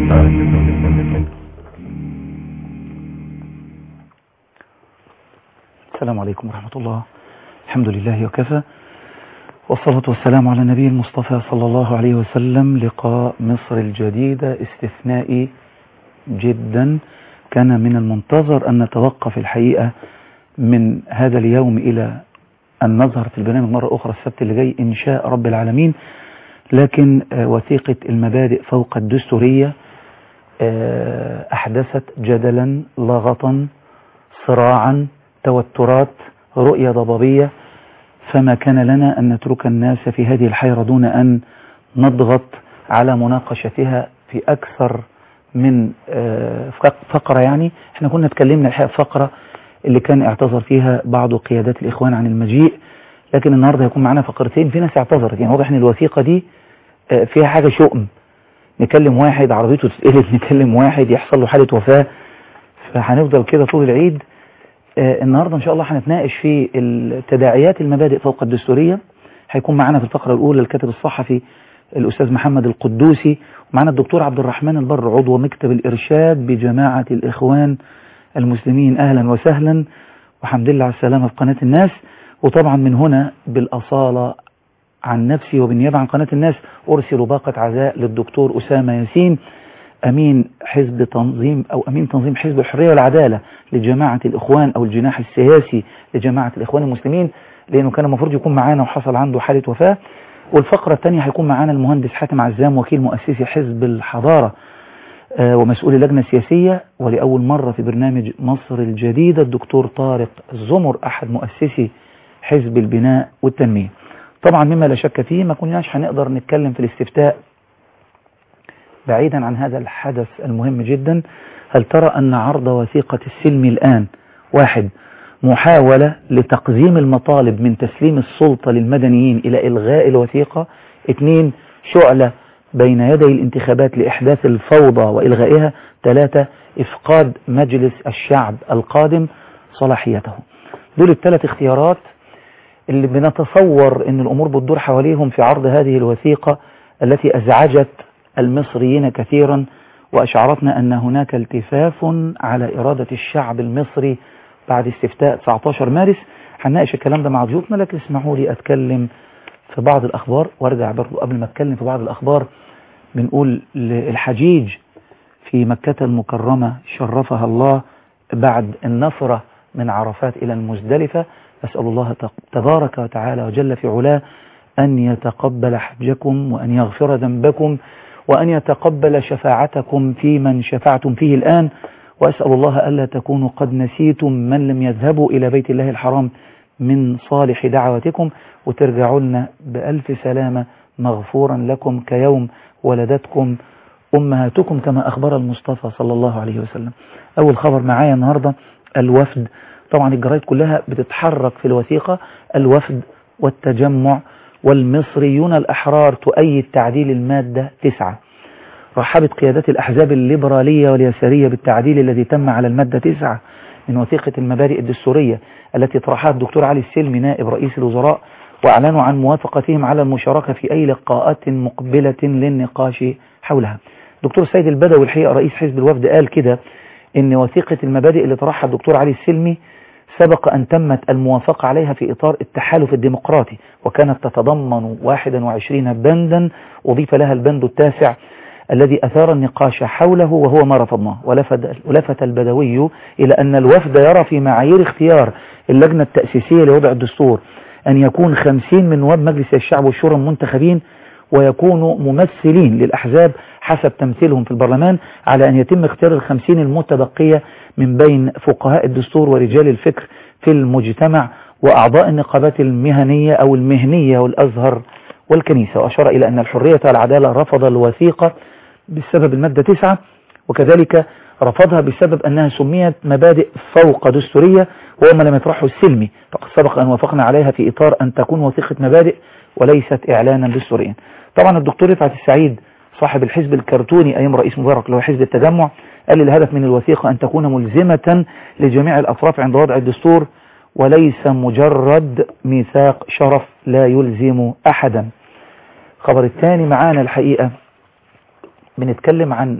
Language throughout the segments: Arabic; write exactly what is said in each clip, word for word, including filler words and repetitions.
السلام عليكم ورحمة الله. الحمد لله وكفى، والصلاة والسلام على النبي المصطفى صلى الله عليه وسلم. لقاء مصر الجديدة استثنائي جدا، كان من المنتظر أن نتوقف الحقيقة من هذا اليوم إلى أن نظهر في البرنامج مرة أخرى السبت اللي جاي إن شاء رب العالمين، لكن وثيقة المبادئ فوق الدستورية أحدثت جدلا، لغطا، صراعا، توترات، رؤية ضبابية، فما كان لنا أن نترك الناس في هذه الحيرة دون أن نضغط على مناقشتها في أكثر من فقرة. يعني احنا كنا اتكلمنا الحقيقة فقرة اللي كان اعتذر فيها بعض قيادات الإخوان عن المجيء، لكن النهاردة هيكون معنا فقرتين. في ناس اعتذرت، يعني واضح ان الوثيقة دي فيها حاجة شؤم، نكلم واحد عربيته تتقلب، نكلم واحد يحصل له حالة وفاة، فهنفضل كده طول العيد. النهاردة إن شاء الله هنتناقش في التداعيات المبادئ فوق الدستورية. هيكون معنا في الفقرة الأولى الكاتب الصحفي الأستاذ محمد القدوسي، ومعنا الدكتور عبد الرحمن البر عضو مكتب الإرشاد بجماعة الإخوان المسلمين. أهلا وسهلا، وحمد لله على السلامة في قناة الناس. وطبعا من هنا بالأصالة عن نفسي وبالنيابة عن قناة الناس أرسل باقة عزاء للدكتور أسامة ياسين، أمين حزب تنظيم أو أمين تنظيم حزب الحرية والعدالة لجماعة الإخوان أو الجناح السياسي لجماعة الإخوان المسلمين، لأنه كان المفروض يكون معانا وحصل عنده حالة وفاة. والفقرة الثانية هيكون معانا المهندس حاتم عزام، وكيل مؤسسي حزب الحضارة آه ومسؤول اللجنة السياسية، ولأول مرة في برنامج مصر الجديدة الدكتور طارق الزمر أحد مؤسسي حزب البناء والتنمية. طبعا مما لا شك فيه ما كناش هنقدر نتكلم في الاستفتاء بعيدا عن هذا الحدث المهم جدا. هل ترى أن عرض وثيقة السلم الآن واحد محاولة لتقزيم المطالب من تسليم السلطة للمدنيين إلى إلغاء الوثيقة، اثنين شعلة بين يدي الانتخابات لإحداث الفوضى وإلغائها، ثلاثة إفقاد مجلس الشعب القادم صلاحيته. دول الثلاث اختيارات اللي بنتصور أن الأمور بتدور حواليهم في عرض هذه الوثيقة التي أزعجت المصريين كثيرا، وأشعرتنا أن هناك التفاف على إرادة الشعب المصري بعد استفتاء تسعة عشر مارس. هنناقش الكلام ده مع ضيوفنا، لكن اسمحوا لي أتكلم في بعض الأخبار وارجع برضو. قبل ما أتكلم في بعض الأخبار بنقول الحجيج في مكة المكرمة شرفها الله بعد النفرة من عرفات إلى المزدلفة. أسأل الله تبارك وتعالى وجل في علاه أن يتقبل حجكم وأن يغفر ذنبكم وأن يتقبل شفاعتكم في من شفعتم فيه الآن، وأسأل الله ألا تكونوا قد نسيتم من لم يذهبوا إلى بيت الله الحرام من صالح دعواتكم، وترجعوا لنا بألف سلامة مغفورا لكم كيوم ولدتكم أمهاتكم كما أخبر المصطفى صلى الله عليه وسلم. أول خبر معايا النهاردة الوفد. طبعا الجرايد كلها بتتحرك في الوثيقة، الوفد والتجمع والمصريون الأحرار تؤيد تعديل المادة تسعة. رحبت قيادات الأحزاب الليبرالية واليسارية بالتعديل الذي تم على المادة تسعة من وثيقة المبادئ الدستورية التي طرحها الدكتور علي السلمي نائب رئيس الوزراء، وأعلنوا عن موافقتهم على المشاركة في أي لقاءات مقبلة للنقاش حولها. دكتور سيد البدوي الحقيقة رئيس حزب الوفد قال كده إن وثيقة المبادئ اللي طرحها الدكتور علي السلمي سبق أن تمت الموافقة عليها في إطار التحالف الديمقراطي، وكانت تتضمن واحد وعشرين بندا، أضيف لها البند التاسع الذي أثار النقاش حوله وهو ما رفضناه. ولفت البدوي إلى أن الوفد يرى في معايير اختيار اللجنة التأسيسية لوضع الدستور أن يكون خمسين من نواب مجلس الشعب والشورى المنتخبين ويكونوا ممثلين للأحزاب حسب تمثيلهم في البرلمان، على أن يتم اختيار الخمسين المتبقية من بين فقهاء الدستور ورجال الفكر في المجتمع وأعضاء النقابات المهنية أو المهنية والأزهر والكنيسة. وأشار إلى أن الحرية والعدالة رفض الوثيقة بسبب المادة تسعة، وكذلك رفضها بسبب أنها سميت مبادئ فوق دستورية وهو ما لم يطرحه السلمي، فقد سبق أن وافقنا عليها في إطار أن تكون وثيقة مبادئ وليست إعلانا دستوريا. طبعا الدكتور رفعت السعيد صاحب الحزب الكرتوني أيام رئيس مبارك اللي هو حزب التجمع قال الهدف من الوثيقة أن تكون ملزمة لجميع الأطراف عند وضع الدستور وليس مجرد ميثاق شرف لا يلزم أحدا. خبر الثاني معانا الحقيقة بنتكلم عن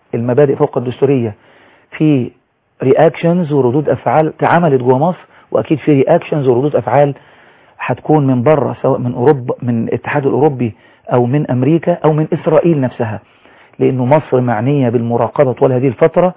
المبادئ فوق الدستورية في رياكشنز وردود أفعال اتعملت جوه مصر، وأكيد في رياكشنز وردود أفعال هتكون من بره، سواء من أوروبا، من الاتحاد الأوروبي أو من أمريكا أو من إسرائيل نفسها، لأنه مصر معنية بالمراقبة طوال هذه الفترة،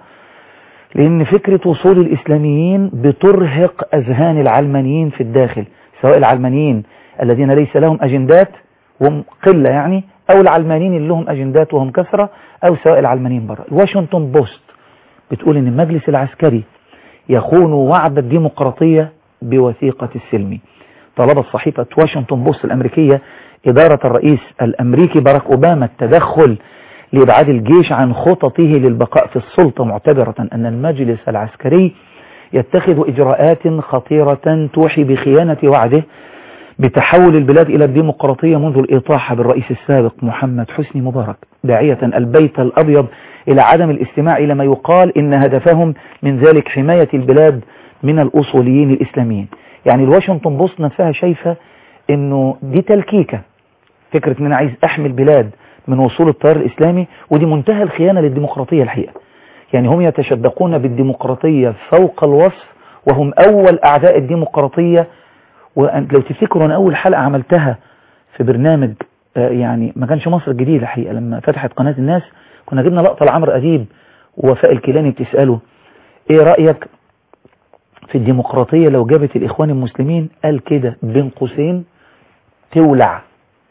لأن فكرة وصول الإسلاميين بترهق أذهان العلمانيين في الداخل، سواء العلمانيين الذين ليس لهم أجندات وهم قلة يعني، أو العلمانيين اللي لهم أجندات وهم كثرة، أو سواء العلمانيين بره. الواشنطن بوست بتقول إن المجلس العسكري يخون وعد الديمقراطية بوثيقة السلم. طلبت صحيفة واشنطن بوست الأمريكية إدارة الرئيس الأمريكي باراك أوباما التدخل لإبعاد الجيش عن خططه للبقاء في السلطة، معتبرة أن المجلس العسكري يتخذ إجراءات خطيرة توحي بخيانة وعده بتحول البلاد إلى الديمقراطية منذ الإطاحة بالرئيس السابق محمد حسني مبارك، داعية البيت الأبيض إلى عدم الاستماع إلى ما يقال إن هدفهم من ذلك حماية البلاد من الأصوليين الإسلاميين. يعني الواشنطن بوست نفسها شايفة إنه دي تلكيكة، فكرة إن أنا عايز أحمي البلاد من وصول التيار الإسلامي، ودي منتهى الخيانة للديمقراطية الحقيقة. يعني هم يتشدقون بالديمقراطية فوق الوصف، وهم أول أعداء الديمقراطية. ولو تفتكروا أنا أول حلقة عملتها في برنامج يعني ما كانش مصر الجديدة الحقيقة، لما فتحت قناة الناس كنا جبنا لقطة لعمرو أديب ووفاء الكيلاني بتسأله إيه رأيك في الديمقراطية لو جابت الإخوان المسلمين؟ قال كده بين قوسين تولع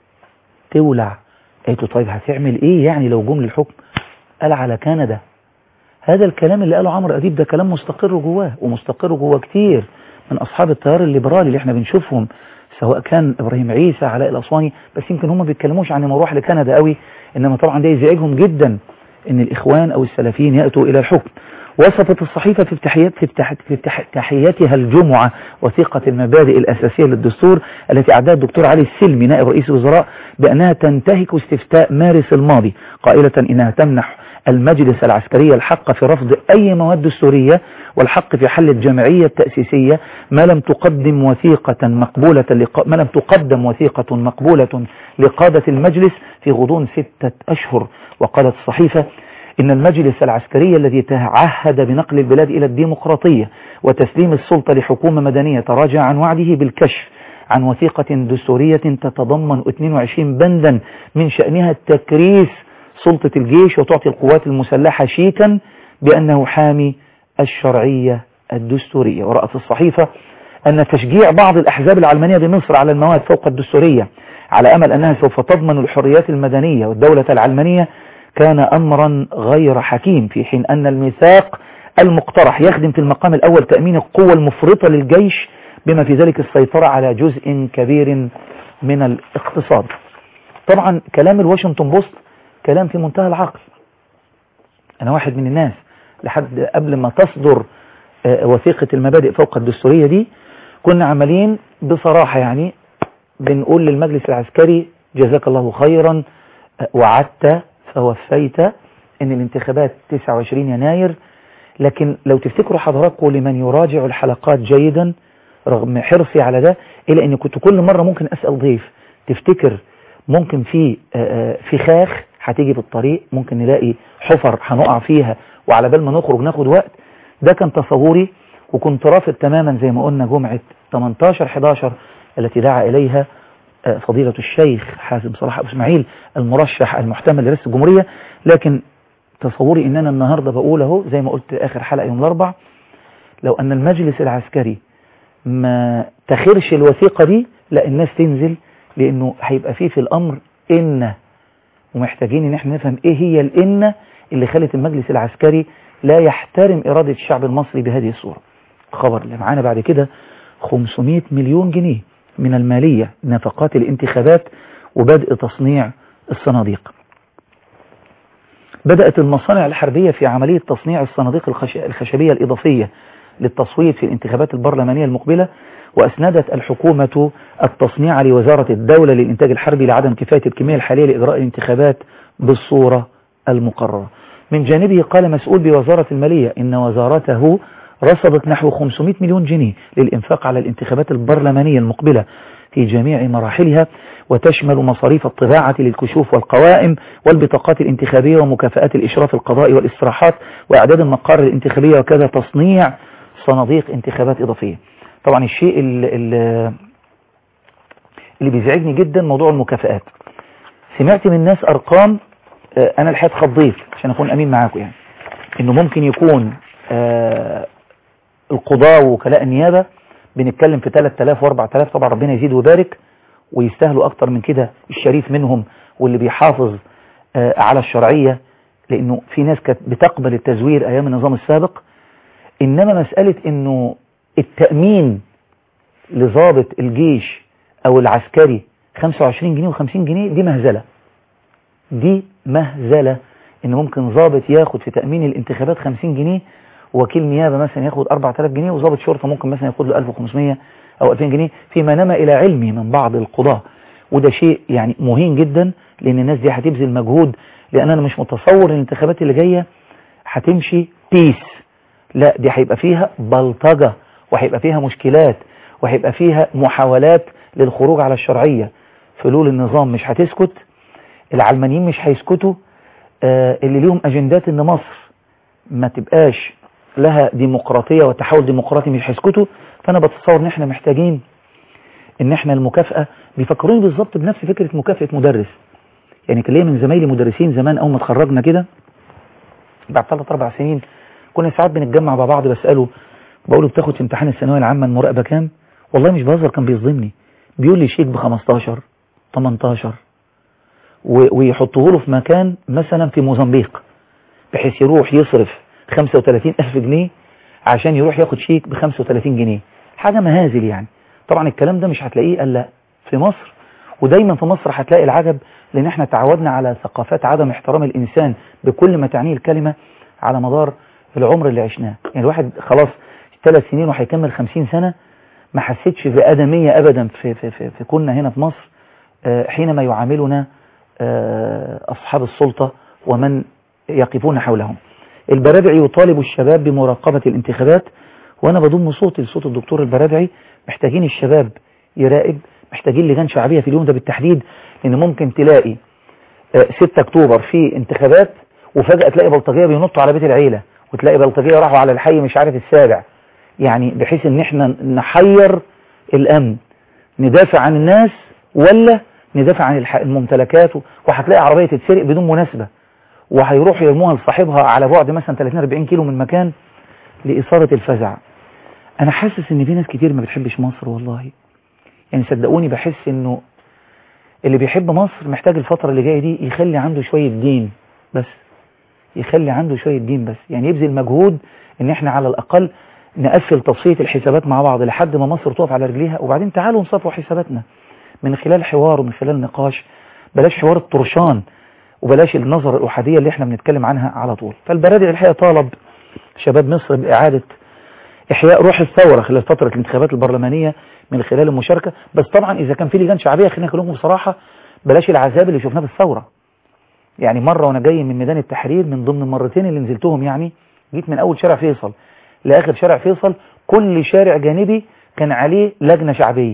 تولع. قلت له طيب هتعمل إيه يعني لو جم للحكم؟ قال على كندا. هذا الكلام اللي قاله عمرو أديب ده كلام مستقر جواه، ومستقر جواه كتير من أصحاب التيار الليبرالي اللي احنا بنشوفهم، سواء كان إبراهيم عيسى، علاء الأسواني، بس يمكن هم ما بيتكلموش عن مروح لكندا قوي، إنما طبعا ده يزعجهم جدا إن الإخوان أو السلفيين يأتوا إلى الحكم. وصفت الصحيفة في افتتاحيات في افتتاحيتها الجمعة وثيقة المبادئ الأساسية للدستور التي أعدها الدكتور علي السلمي نائب رئيس الوزراء بأنها تنتهك استفتاء مارس الماضي، قائلة إنها تمنح المجلس العسكري الحق في رفض أي مواد دستورية والحق في حل الجمعية التأسيسية ما لم تقدم وثيقة مقبولة لق... ما لم تقدم وثيقة مقبولة لقادة المجلس في غضون ستة أشهر. وقالت الصحيفة إن المجلس العسكري الذي تعهد بنقل البلاد إلى الديمقراطية وتسليم السلطة لحكومة مدنية تراجع عن وعده بالكشف عن وثيقة دستورية تتضمن اثنين وعشرين بندا من شأنها تكريس سلطة الجيش وتعطي القوات المسلحة شيكا بأنه حامي الشرعية الدستورية. ورأت الصحيفة أن تشجيع بعض الأحزاب العلمانية بمصر على المواد فوق الدستورية على أمل أنها سوف تضمن الحريات المدنية والدولة العلمانية كان أمرا غير حكيم، في حين أن الميثاق المقترح يخدم في المقام الأول تأمين القوة المفرطة للجيش بما في ذلك السيطرة على جزء كبير من الاقتصاد. طبعا كلام الواشنطن بوست كلام في منتهى العقل. أنا واحد من الناس لحد قبل ما تصدر وثيقة المبادئ فوق الدستورية دي كنا عملين بصراحة يعني بنقول للمجلس العسكري جزاك الله خيرا، وعدت فوفيت ان الانتخابات تسعة وعشرين يناير. لكن لو تفتكروا حضراتكم لمن يراجع الحلقات جيدا رغم حرصي على ده، إلا أني كنت كل مرة ممكن أسأل ضيف تفتكر ممكن في فخاخ هتيجي في الطريق، ممكن نلاقي حفر هنقع فيها وعلى بال ما نخرج ناخد وقت. ده كان تصوري، وكنت رافض تماما زي ما قلنا جمعة ثمانية عشر إحدى عشر التي دعا إليها فضيلة الشيخ حازم صلاح أبو إسماعيل المرشح المحتمل لرئاسة الجمهورية. لكن تصوري إن أنا النهاردة بقول اهو زي ما قلت آخر حلقة يوم الأربع، لو أن المجلس العسكري ما تخيرش الوثيقة دي لا الناس تنزل، لأنه هيبقى فيه في الأمر إن، ومحتاجين إن احنا نفهم إيه هي الإن اللي خلت المجلس العسكري لا يحترم إرادة الشعب المصري بهذه الصورة. الخبر اللي معانا بعد كده خمسمائة مليون جنيه من المالية نفقات الانتخابات وبدء تصنيع الصناديق. بدأت المصانع الحربية في عملية تصنيع الصناديق الخشبية الإضافية للتصويت في الانتخابات البرلمانية المقبلة، وأسندت الحكومة التصنيع لوزارة الدولة للإنتاج الحربي لعدم كفاية الكمية الحالية لإجراء الانتخابات بالصورة المقررة. من جانبه قال مسؤول بوزارة المالية إن وزارته رصدت نحو خمسمائة مليون جنيه للإنفاق على الانتخابات البرلمانية المقبلة في جميع مراحلها، وتشمل مصاريف الطباعة للكشوف والقوائم والبطاقات الانتخابية ومكافآت الإشراف القضائي والاستراحات وإعداد المقار الانتخابية، وكذا تصنيع صناديق انتخابات إضافية. طبعا الشيء اللي, اللي بيزعجني جدا موضوع المكافآت. سمعت من الناس أرقام، أنا الحقيقة خضيت عشان أكون أمين معاكم، يعني إنه ممكن يكون آه القضاء ووكلاء النيابة بنتكلم في ثلاثة آلاف وأربعة آلاف، طبعا ربنا يزيد ويبارك ويستاهلوا أكتر من كده، الشريف منهم واللي بيحافظ آه على الشرعية، لأنه في ناس كانت بتقبل التزوير أيام النظام السابق. إنما مسألة إنه التأمين لضابط الجيش أو العسكري خمسة وعشرين جنيه وخمسين جنيه، دي مهزلة، دي مهزلة. إن ممكن ضابط ياخد في تأمين الانتخابات خمسين جنيه، وكيل نيابة مثلا ياخد أربعة آلاف جنيه، وضابط شرطة ممكن مثلا ياخد له ألف وخمسمائة أو ألفين جنيه، فيما نما إلى علمي من بعض القضاة. وده شيء يعني مهين جدا، لأن الناس دي هتبذل مجهود، لأن أنا مش متصور الانتخابات اللي جاية هتمشي بيس، لا دي هيبقى فيها بلطجة، وهيبقى فيها مشكلات، وهيبقى فيها محاولات للخروج على الشرعية. فلول النظام مش هتسكت، العلمانيين مش هيسكتوا، آه اللي ليهم أجندات إن مصر ما تبقاش لها ديمقراطية وتحول ديمقراطي مش هيسكتوا. فأنا بتصور إن إحنا محتاجين إن إحنا المكافأة، بيفكروني بالظبط بنفس فكرة مكافأة مدرس. يعني كان ليا من زمايلي مدرسين زمان أول ما اتخرجنا كده بعد ثلاث أربع سنين، كنا ساعات بنتجمع مع بعض، بسأله بقوله بتاخد في امتحان الثانوية العامة المراقبة كام؟ والله مش بهزر، كان بيصدمني، بيقول لي شيك ب خمستاشر تمنتاشر، ويحطوه له في مكان مثلا في موزمبيق، بحيث يروح يصرف خمسة وثلاثين ألف جنيه عشان يروح ياخد شيك ب خمسة وثلاثين جنيه. حاجة مهازل يعني. طبعا الكلام ده مش هتلاقيه إلا في مصر، ودايما في مصر هتلاقي العجب، لأن احنا تعودنا على ثقافات عدم احترام الإنسان بكل ما تعنيه الكلمة على مدار العمر اللي عشناه. يعني الواحد خلاص ثلاث سنين وهيكمل خمسين سنة، ما حسيتش بأدمية أبدا في, في, في, في كنا هنا في مصر حينما يعاملنا أصحاب السلطة ومن يقفون حولهم. البرادعي يطالب الشباب بمراقبة الانتخابات، وأنا بضم صوتي لصوت الدكتور البرادعي. محتاجين الشباب يراقب، محتاجين لجان شعبية في اليوم ده بالتحديد، لأن ممكن تلاقي ستة أكتوبر في انتخابات وفجأة تلاقي بلطجية بينطوا على بيت العيلة، وتلاقي بلطجية راحوا على الحي مش عارف السابع، يعني بحيث ان احنا نحير الأمن، ندافع عن الناس ولا ندافع عن الممتلكات. وهتلاقي عربية تتسرق بدون مناسبة، وهيروحوا يرموها لصاحبها على بعد مثلا ثلاثين أربعين كيلو من مكان لإثارة الفزع. أنا حاسس إن في ناس كتير ما بتحبش مصر والله، يعني صدقوني بحس إنه اللي بيحب مصر محتاج الفترة اللي جاية دي يخلي عنده شوية دين بس، يخلي عنده شوية دين بس، يعني يبذل مجهود إن إحنا على الأقل نقفل تصفية الحسابات مع بعض لحد ما مصر تقف على رجليها، وبعدين تعالوا نصفوا حساباتنا من خلال حوار ومن خلال نقاش. بلاش حوار الطرشان، وبلاش النظر الأحادية اللي احنا بنتكلم عنها على طول. فالبرادعي الحقيقة طالب شباب مصر بإعادة إحياء روح الثورة خلال فترة الانتخابات البرلمانية من خلال المشاركة. بس طبعا إذا كان في لجان شعبية، خلينا نكلمكم بصراحة، بلاش العذاب اللي شفناه في الثورة. يعني مرة وأنا جاي من ميدان التحرير، من ضمن المرتين اللي نزلتهم، يعني جيت من أول شارع فيصل لآخر شارع فيصل، كل شارع جانبي كان عليه لجنة شعبية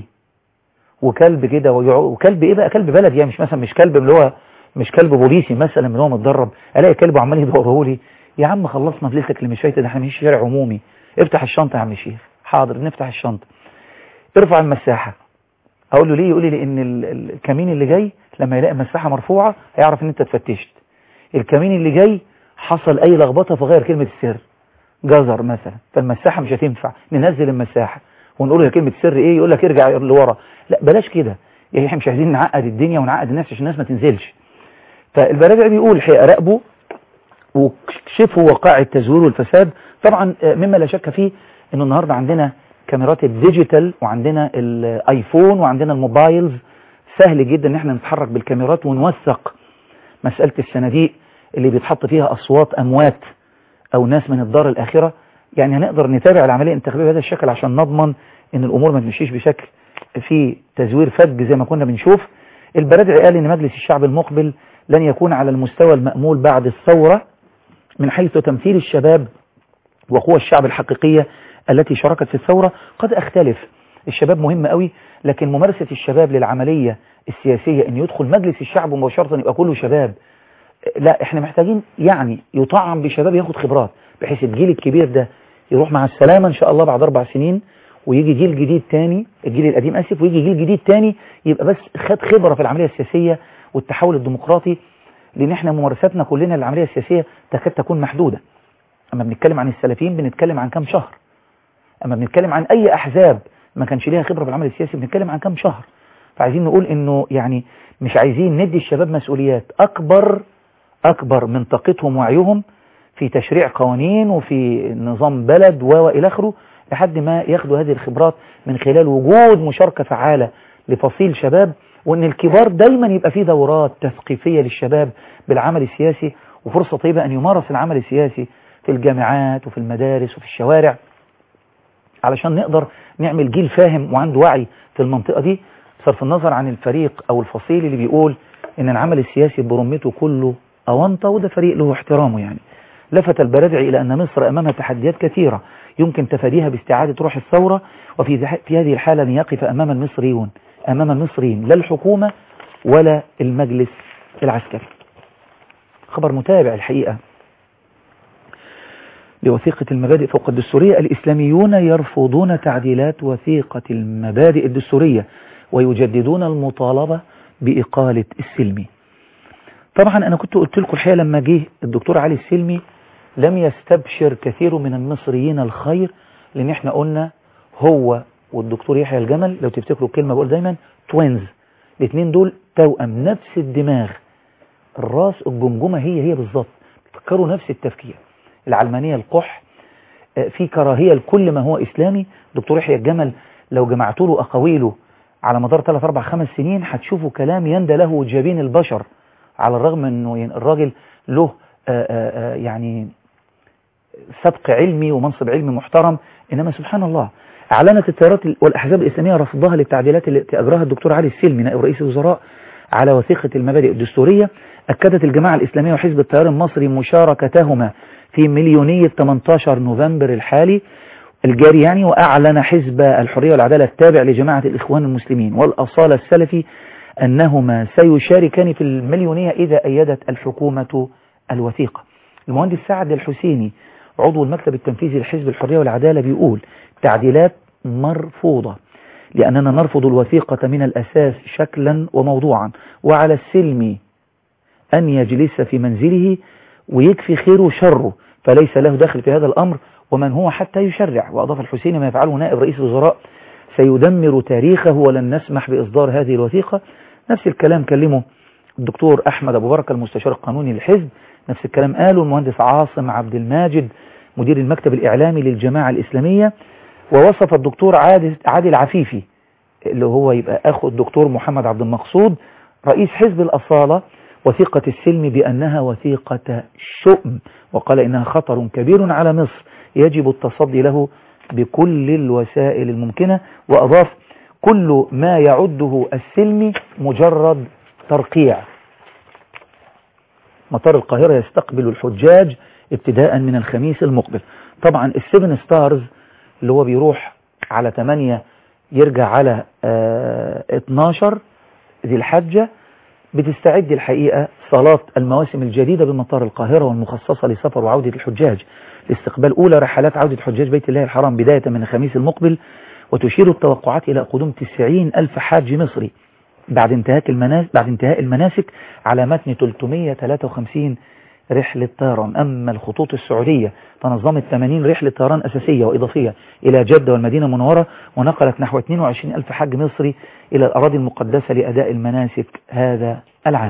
وكلب كده، وكلب إيه بقى، كلب بلد، يعني مش مثلا مش كلب اللي هو مش كلب بوليسي مثلا اللي هو متدرب، الاقي كلب عمال يدوره لي. يا عم خلصنا في ليلتك اللي مش فايته ده، احنا مش شارع عمومي. افتح الشنطه يا عم الشيخ. حاضر نفتح الشنطه. ارفع المساحه. اقول له ليه؟ يقول لي لان الكمين اللي جاي لما يلاقي المساحه مرفوعه هيعرف ان انت اتفتشت. الكمين اللي جاي حصل اي لخبطه فغير كلمه السر، جزر مثلا، فالمساحه مش هتنفع، ننزل المساحه ونقول له كلمه سر ايه، يقول لك ارجع لورا. لا بلاش كده، يعني احنا مش عايزين نعقد الدنيا ونعقد الناس عشان الناس ما تنزلش. فالبرادعي بيقول الحقيقه راقبوا وكشفوا وقائع التزوير والفساد. طبعا مما لا شك فيه انه النهارده عندنا كاميرات الديجيتال، وعندنا الايفون، وعندنا الموبايلز، سهل جدا ان احنا نتحرك بالكاميرات ونوثق مسألة الصناديق اللي بيتحط فيها اصوات اموات او ناس من الدار الاخرة. يعني هنقدر نتابع العملية الانتخابية بهذا الشكل عشان نضمن ان الامور ما تمشيش بشكل في تزوير فج زي ما كنا بنشوف. البرادعي قال ان مجلس الشعب المقبل لن يكون على المستوى المأمول بعد الثورة من حيث تمثيل الشباب وقوى الشعب الحقيقية التي شاركت في الثورة قد أختلف. الشباب مهم قوي، لكن ممارسة الشباب للعملية السياسية أن يدخل مجلس الشعب مباشرة يبقى كله شباب، لا، احنا محتاجين يعني يطعم بشباب ياخد خبرات، بحيث الجيل الكبير ده يروح مع السلامة إن شاء الله بعد أربع سنين، ويجي جيل جديد تاني، الجيل القديم أسف، ويجي جيل جديد تاني يبقى بس خد خبرة في العملية السياسية والتحول الديمقراطي. لأن احنا ممارساتنا كلنا للعملية السياسية تكاد تكون محدودة. أما بنتكلم عن السلفيين بنتكلم عن كام شهر، أما بنتكلم عن أي أحزاب ما كانش ليها خبرة في العمل السياسي بنتكلم عن كام شهر. فعايزين نقول إنه يعني مش عايزين ندي الشباب مسؤوليات أكبر أكبر من طاقتهم ووعيهم في تشريع قوانين وفي نظام بلد وإلى آخره، لحد ما ياخدوا هذه الخبرات من خلال وجود مشاركة فعالة لفصيل شباب، وإن الكبار دايما يبقى فيه دورات تثقيفية للشباب بالعمل السياسي، وفرصة طيبة أن يمارس العمل السياسي في الجامعات وفي المدارس وفي الشوارع، علشان نقدر نعمل جيل فاهم وعنده وعي في المنطقة دي، صرف النظر عن الفريق أو الفصيل اللي بيقول إن العمل السياسي برمته كله أونطة، وده فريق له احترامه. يعني لفت البرادعي إلى أن مصر أمامها تحديات كثيرة يمكن تفاديها باستعادة روح الثورة، وفي في هذه الحالة أن يقف أمام المصريون أمام المصريين لا الحكومة ولا المجلس العسكري. خبر متابع الحقيقة لوثيقة المبادئ فوق الدستورية. الإسلاميون يرفضون تعديلات وثيقة المبادئ الدستورية ويجددون المطالبة بإقالة السلمي. طبعا أنا كنت قلت لكم الحقيقة لما جه الدكتور علي السلمي لم يستبشر كثير من المصريين الخير، لأن احنا قلنا هو والدكتور يحيى الجمل، لو تفتكروا الكلمة بقول دايما توينز، الاثنين دول توأم، نفس الدماغ، الراس الجمجمة هي هي بالظبط، فكروا نفس التفكير، العلمانية القح، في كراهية لكل ما هو إسلامي. دكتور يحيى الجمل لو جمعتوا له أقاويله على مدار ثلاث أربع خمس سنين هتشوفوا كلام يندى له جبين البشر، على الرغم أنه الراجل له آآ آآ يعني سبق علمي ومنصب علمي محترم، إنما سبحان الله أعلنت التيارات والأحزاب الإسلامية رفضها للتعديلات التي أجراها الدكتور علي السلمي نائب رئيس الوزراء على وثيقة المبادئ الدستورية. أكدت الجماعة الإسلامية وحزب التيار المصري مشاركتهما في مليونية ثمانية عشر نوفمبر الحالي الجاري يعني، وأعلن حزب الحرية والعدالة التابع لجماعة الإخوان المسلمين والأصالة السلفي أنهما سيشاركان في المليونية إذا أيدت الحكومة الوثيقة. المهندس سعد الحسيني عضو المكتب التنفيذي لحزب الحرية والعدالة بيقول تعديلات مرفوضة لأننا نرفض الوثيقة من الأساس شكلا وموضوعا، وعلى السلمي أن يجلس في منزله ويكفي خيره وشره، فليس له دخل في هذا الأمر ومن هو حتى يشرع. وأضاف الحسيني ما يفعله نائب رئيس الوزراء سيدمر تاريخه ولن نسمح بإصدار هذه الوثيقة. نفس الكلام كلمه الدكتور أحمد أبو بركة المستشار القانوني للحزب، نفس الكلام قاله المهندس عاصم عبد الماجد مدير المكتب الإعلامي للجماعة الإسلامية. ووصف الدكتور عادل عفيفي اللي هو يبقى أخو الدكتور محمد عبد المقصود رئيس حزب الأصالة وثيقة السلم بأنها وثيقة شؤم، وقال إنها خطر كبير على مصر يجب التصدي له بكل الوسائل الممكنة. وأضاف كل ما يعده السلمي مجرد ترقيع. مطار القاهرة يستقبل الحجاج ابتداء من الخميس المقبل. طبعا السيفن ستارز اللي هو بيروح على ثمانية يرجع على اه اتناشر ذي الحجة بتستعد الحقيقة صلاة المواسم الجديدة بمطار القاهرة والمخصصة لسفر وعودة الحجاج لاستقبال أولى رحلات عودة حجاج بيت الله الحرام بداية من الخميس المقبل، وتشير التوقعات إلى قدوم تسعين ألف حاج مصري بعد انتهاء المناسك, بعد انتهاء المناسك على متن ثلاثمائة وثلاثة وخمسين رحلة طيران. أما الخطوط السعودية فنظمت ثمانين رحلة طيران أساسية وإضافية إلى جدة والمدينة المنورة، ونقلت نحو اثنين وعشرين ألف حاج مصري إلى الأراضي المقدسة لأداء المناسك هذا العام.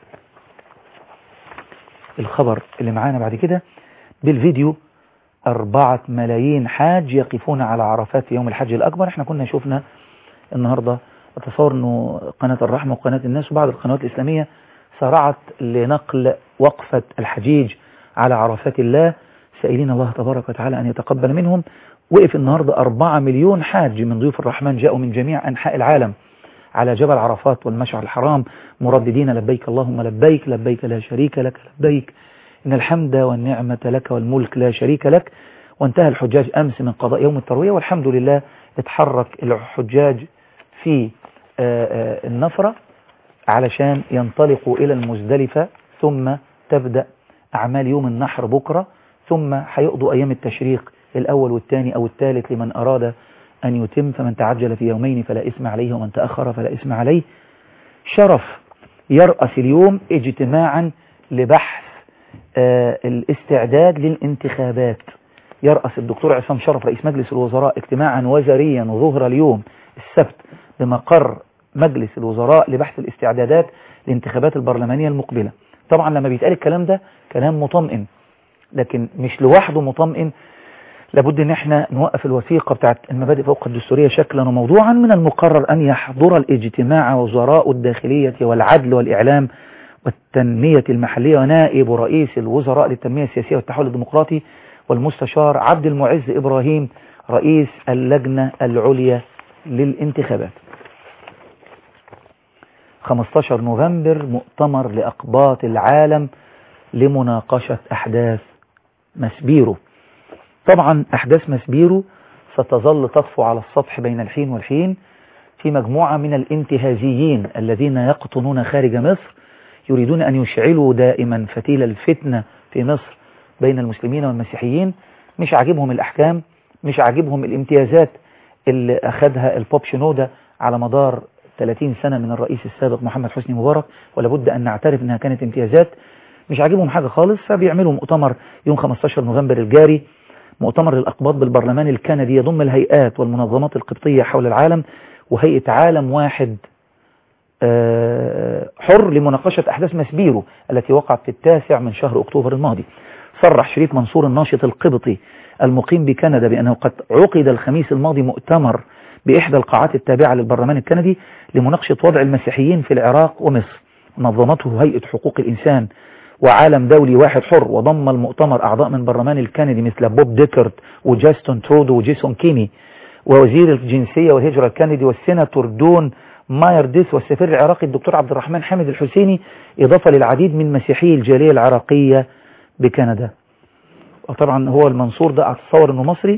الخبر اللي معانا بعد كده بالفيديو أربعة ملايين حاج يقفون على عرفات يوم الحج الأكبر. احنا كنا شفنا النهاردة أتصور أنه قناة الرحمة وقناة الناس وبعض القنوات الإسلامية سارعت لنقل وقفة الحجيج على عرفات الله، سائلين الله تبارك وتعالى أن يتقبل منهم. وقف النهاردة أربعة مليون حاج من ضيوف الرحمن جاءوا من جميع أنحاء العالم على جبل عرفات والمشعر الحرام مرددين لبيك اللهم لبيك لبيك لا شريك لك لبيك إن الحمد والنعمة لك والملك لا شريك لك. وانتهى الحجاج أمس من قضاء يوم التروية، والحمد لله اتحرك الحجاج في النفرة علشان ينطلقوا إلى المزدلفة، ثم تبدأ أعمال يوم النحر بكرة، ثم هيقضوا أيام التشريق الأول والثاني أو الثالث لمن أراد أن يتم، فمن تعجل في يومين فلا إثم عليه ومن تأخر فلا إثم عليه. شرف يرأس اليوم اجتماعا لبحث آه الاستعداد للانتخابات. يرأس الدكتور عصام شرف رئيس مجلس الوزراء اجتماعا وزاريا ظهر اليوم السبت بمقر مجلس الوزراء لبحث الاستعدادات لانتخابات البرلمانية المقبلة. طبعا لما بيتقال الكلام ده كلام مطمئن، لكن مش لوحده مطمئن، لابد ان احنا نوقف الوثيقة بتاعت المبادئ فوق الدستورية شكلا وموضوعا. من المقرر ان يحضر الاجتماع وزراء الداخلية والعدل والإعلام والتنمية المحلية ونائب رئيس الوزراء للتنمية السياسية والتحول الديمقراطي والمستشار عبد المعز إبراهيم رئيس اللجنة العليا للانتخابات. خمستاشر نوفمبر مؤتمر لأقباط العالم لمناقشة أحداث مسبيرو. طبعا أحداث مسبيرو ستظل تطفو على السطح بين الحين والحين في مجموعة من الانتهازيين الذين يقطنون خارج مصر، يريدون أن يشعلوا دائما فتيل الفتنة في مصر بين المسلمين والمسيحيين. مش عاجبهم الأحكام، مش عاجبهم الامتيازات اللي أخذها البوب شنودة على مدار ثلاثين سنة من الرئيس السابق محمد حسني مبارك، ولابد أن نعترف أنها كانت امتيازات. مش عاجبهم حاجة خالص، فبيعملوا مؤتمر يوم خمستاشر نوفمبر الجاري، مؤتمر للأقباط بالبرلمان الكندي يضم الهيئات والمنظمات القبطية حول العالم وهيئة عالم واحد حر لمناقشة أحداث مسبيرو التي وقعت في التاسع من شهر أكتوبر الماضي. صرح شريف منصور الناشط القبطي المقيم بكندا بأنه قد عقد الخميس الماضي مؤتمر بإحدى القاعات التابعة للبرلمان الكندي لمناقشة وضع المسيحيين في العراق ومصر. نظمته هيئة حقوق الإنسان وعالم دولي واحد حر، وضم المؤتمر أعضاء من برلمان الكندي مثل بوب ديكرت وجاستون ترودو وجيسون كيني ووزير الجنسية والهجرة الكندي والسيناتور دون مايرديس والسفير العراقي الدكتور عبد الرحمن حامد الحسيني، إضافة للعديد من مسيحي الجالية العراقية بكندا. وطبعا هو المنصور ده أتصور أنه مصري.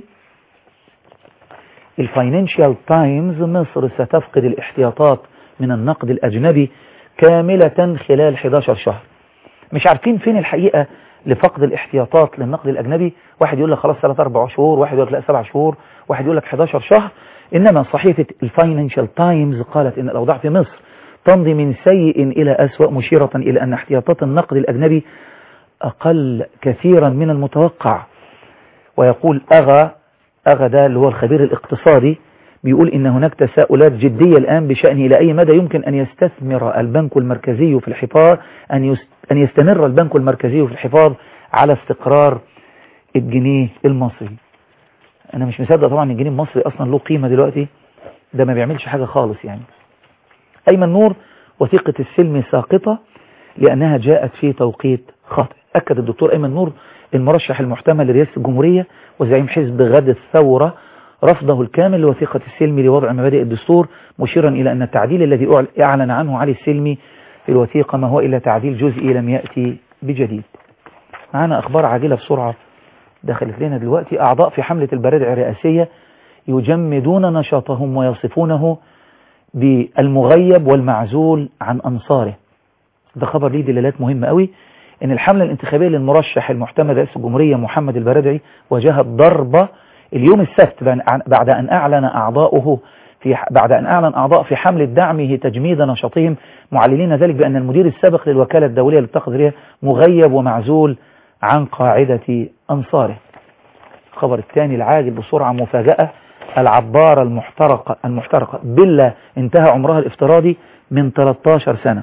الفاينانشال تايمز: مصر ستفقد الاحتياطات من النقد الأجنبي كاملة خلال إحدى عشرة شهر. مش عارفين فين الحقيقة لفقد الاحتياطات للنقد الأجنبي. واحد يقول لك خلاص ثلاثة أربع شهور، واحد يقول لك لا سبع شهور، واحد يقول لك إحدى عشرة شهر. إنما صحيفة الفاينانشال تايمز قالت إن الأوضاع في مصر تمضي من سيء إلى أسوأ، مشيرة إلى أن احتياطات النقد الأجنبي أقل كثيرا من المتوقع. ويقول أغا أغا ده اللي هو الخبير الاقتصادي بيقول إن هناك تساؤلات جدية الآن بشأن إلى أي مدى يمكن أن يستثمر البنك المركزي في الحفاظ أن أن يستمر البنك المركزي في الحفاظ على استقرار الجنيه المصري. أنا مش مصدق طبعا الجنيه المصري أصلا له قيمة دلوقتي، ده ما بيعملش حاجة خالص يعني. أيمن نور: وثيقة السلم ساقطة لأنها جاءت في توقيت خاطئ. أكد الدكتور أيمن نور المرشح المحتمل لرئاسة الجمهورية وزعيم حزب غد الثورة رفضه الكامل لوثيقة السلمي لوضع مبادئ الدستور، مشيرا إلى أن التعديل الذي أعلن عنه علي السلمي في الوثيقة ما هو إلا تعديل جزئي لم يأتي بجديد. معنا أخبار عاجلة بسرعة دخلت لنا دلوقتي. أعضاء في حملة البرادع الرئاسية يجمدون نشاطهم ويصفونه بالمغيب والمعزول عن أنصاره. ده خبر ليه دلالات مهمة قوي، إن الحملة الانتخابية للمرشح المحتمل رئيس الجمهورية محمد البرادعي واجهت ضربة اليوم السبت بعد أن أعلن أعضاؤه في بعد أن أعلن أعضاء في حملة دعمه تجميد نشاطهم، معللين ذلك بأن المدير السابق للوكالة الدولية للتقديرية مغيب ومعزول عن قاعدة أنصاره. الخبر الثاني العاجل بسرعة مفاجأة: العبارة المحترقة المحترقة بيلا انتهى عمرها الافتراضي من ثلاثة عشر سنة.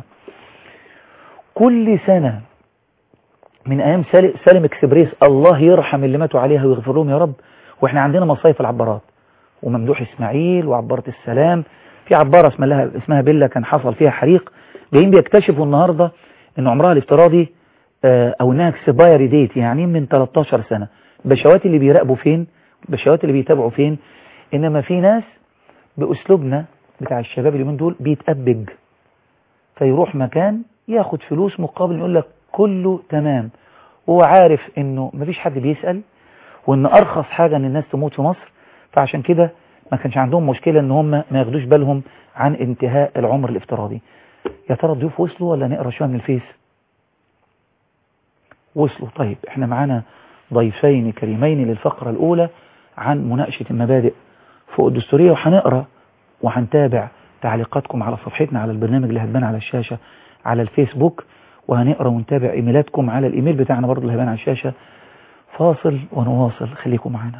كل سنة من أيام سالم اكسبريس، الله يرحم اللي ماتوا عليها ويغفر لهم يا رب، وإحنا عندنا مصايف العبارات وممدوح إسماعيل وعبارة السلام. في عبارة اسمها اسمها بيلا كان حصل فيها حريق، جايين بيكتشفوا النهاردة إن عمرها الافتراضي أو إنها اكسبايري ديت يعني من ثلاثة عشر سنة. بشوات اللي بيراقبوا فين، بشوات اللي بيتابعوا فين. إنما في ناس بأسلوبنا بتاع الشباب اليومين دول بيتأبج، فيروح مكان ياخد فلوس مقابل يقول لك كله تمام، وهو عارف إنه مفيش حد بيسأل، وان ارخص حاجة ان الناس تموت في مصر، فعشان كده ما كانش عندهم مشكلة ان هم ما ياخدوش بالهم عن انتهاء العمر الافتراضي. يا ترى الضيوف وصلوا ولا نقرأ شوية من الفيس؟ وصلوا. طيب احنا معانا ضيفين كريمين للفقرة الاولى عن مناقشة المبادئ فوق الدستورية، وهنقرأ وهنتابع تعليقاتكم على صفحتنا على البرنامج اللي هتبان على الشاشة على الفيسبوك، وهنقرأ ونتابع ايميلاتكم على الايميل بتاعنا برضو اللي هيبان على الشاشة. فاصل ونواصل، خليكم معنا.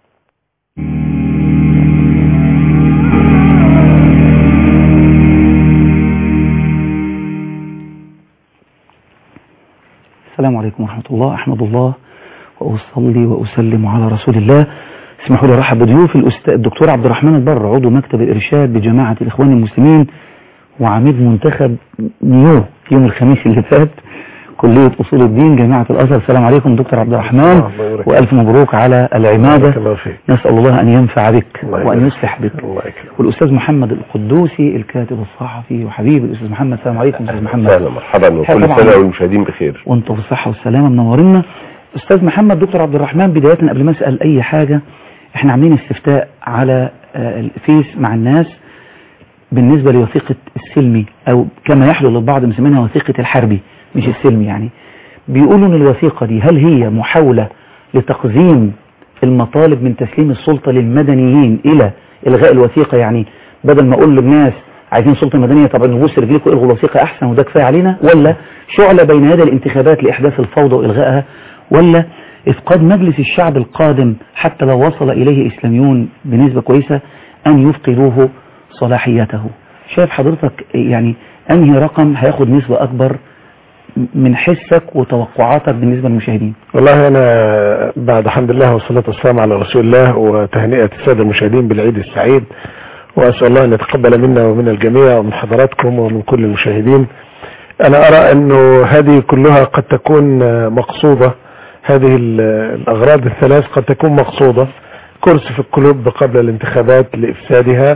السلام عليكم ورحمة الله. أحمد الله وأصلي وأسلم على رسول الله. اسمحوا لي أرحب بضيوف الأستاذ الدكتور عبد الرحمن البر، عضو مكتب الإرشاد بجماعة الإخوان المسلمين وعميد منتخب نيو يوم الخميس اللي فات كلية أصول الدين جامعة الأزهر. السلام عليكم دكتور عبد الرحمن، وألف مبروك على العمادة. نسأل الله أن ينفع بك وأن يصلح بك. والأستاذ محمد القدوسي الكاتب الصحفي وحبيب الأستاذ محمد. السلام عليكم أستاذ محمد. أهلا مرحبا، وكل سنة والمشاهدين بخير وأنتم في الصحة والسلامة منورنا. أستاذ محمد، دكتور عبد الرحمن، بداية قبل ما أسأل أي حاجة، احنا عاملين استفتاء على الفيس مع الناس بالنسبة لوثيقة السلمي، أو كما يحلو للبعض مسمينها وثيقة الحربي مش السلمي. يعني بيقولوا ان الوثيقة دي هل هي محاولة لتقزيم المطالب من تسليم السلطة للمدنيين الى الغاء الوثيقة؟ يعني بدل ما اقول للناس عايزين سلطة مدنية، طبعا نبص رجليكم الغوا الوثيقة احسن وده كفاية علينا، ولا شعلة بين يدي الانتخابات لاحداث الفوضى والغائها، ولا افقاد مجلس الشعب القادم حتى لو وصل اليه اسلاميون بنسبة كويسة ان يفقدوه صلاحيته؟ شايف حضرتك يعني انهي رقم هياخد نسبة اكبر من حسك وتوقعاتك بالنسبة للمشاهدين؟ والله أنا بعد الحمد لله والصلاة والسلام على رسول الله وتهنئة السادة المشاهدين بالعيد السعيد، وأسأل الله أن يتقبل منا ومن الجميع ومن حضراتكم ومن كل المشاهدين. أنا أرى أنه هذه كلها قد تكون مقصودة، هذه الأغراض الثلاث قد تكون مقصودة: كرسي في القلوب قبل الانتخابات لإفسادها،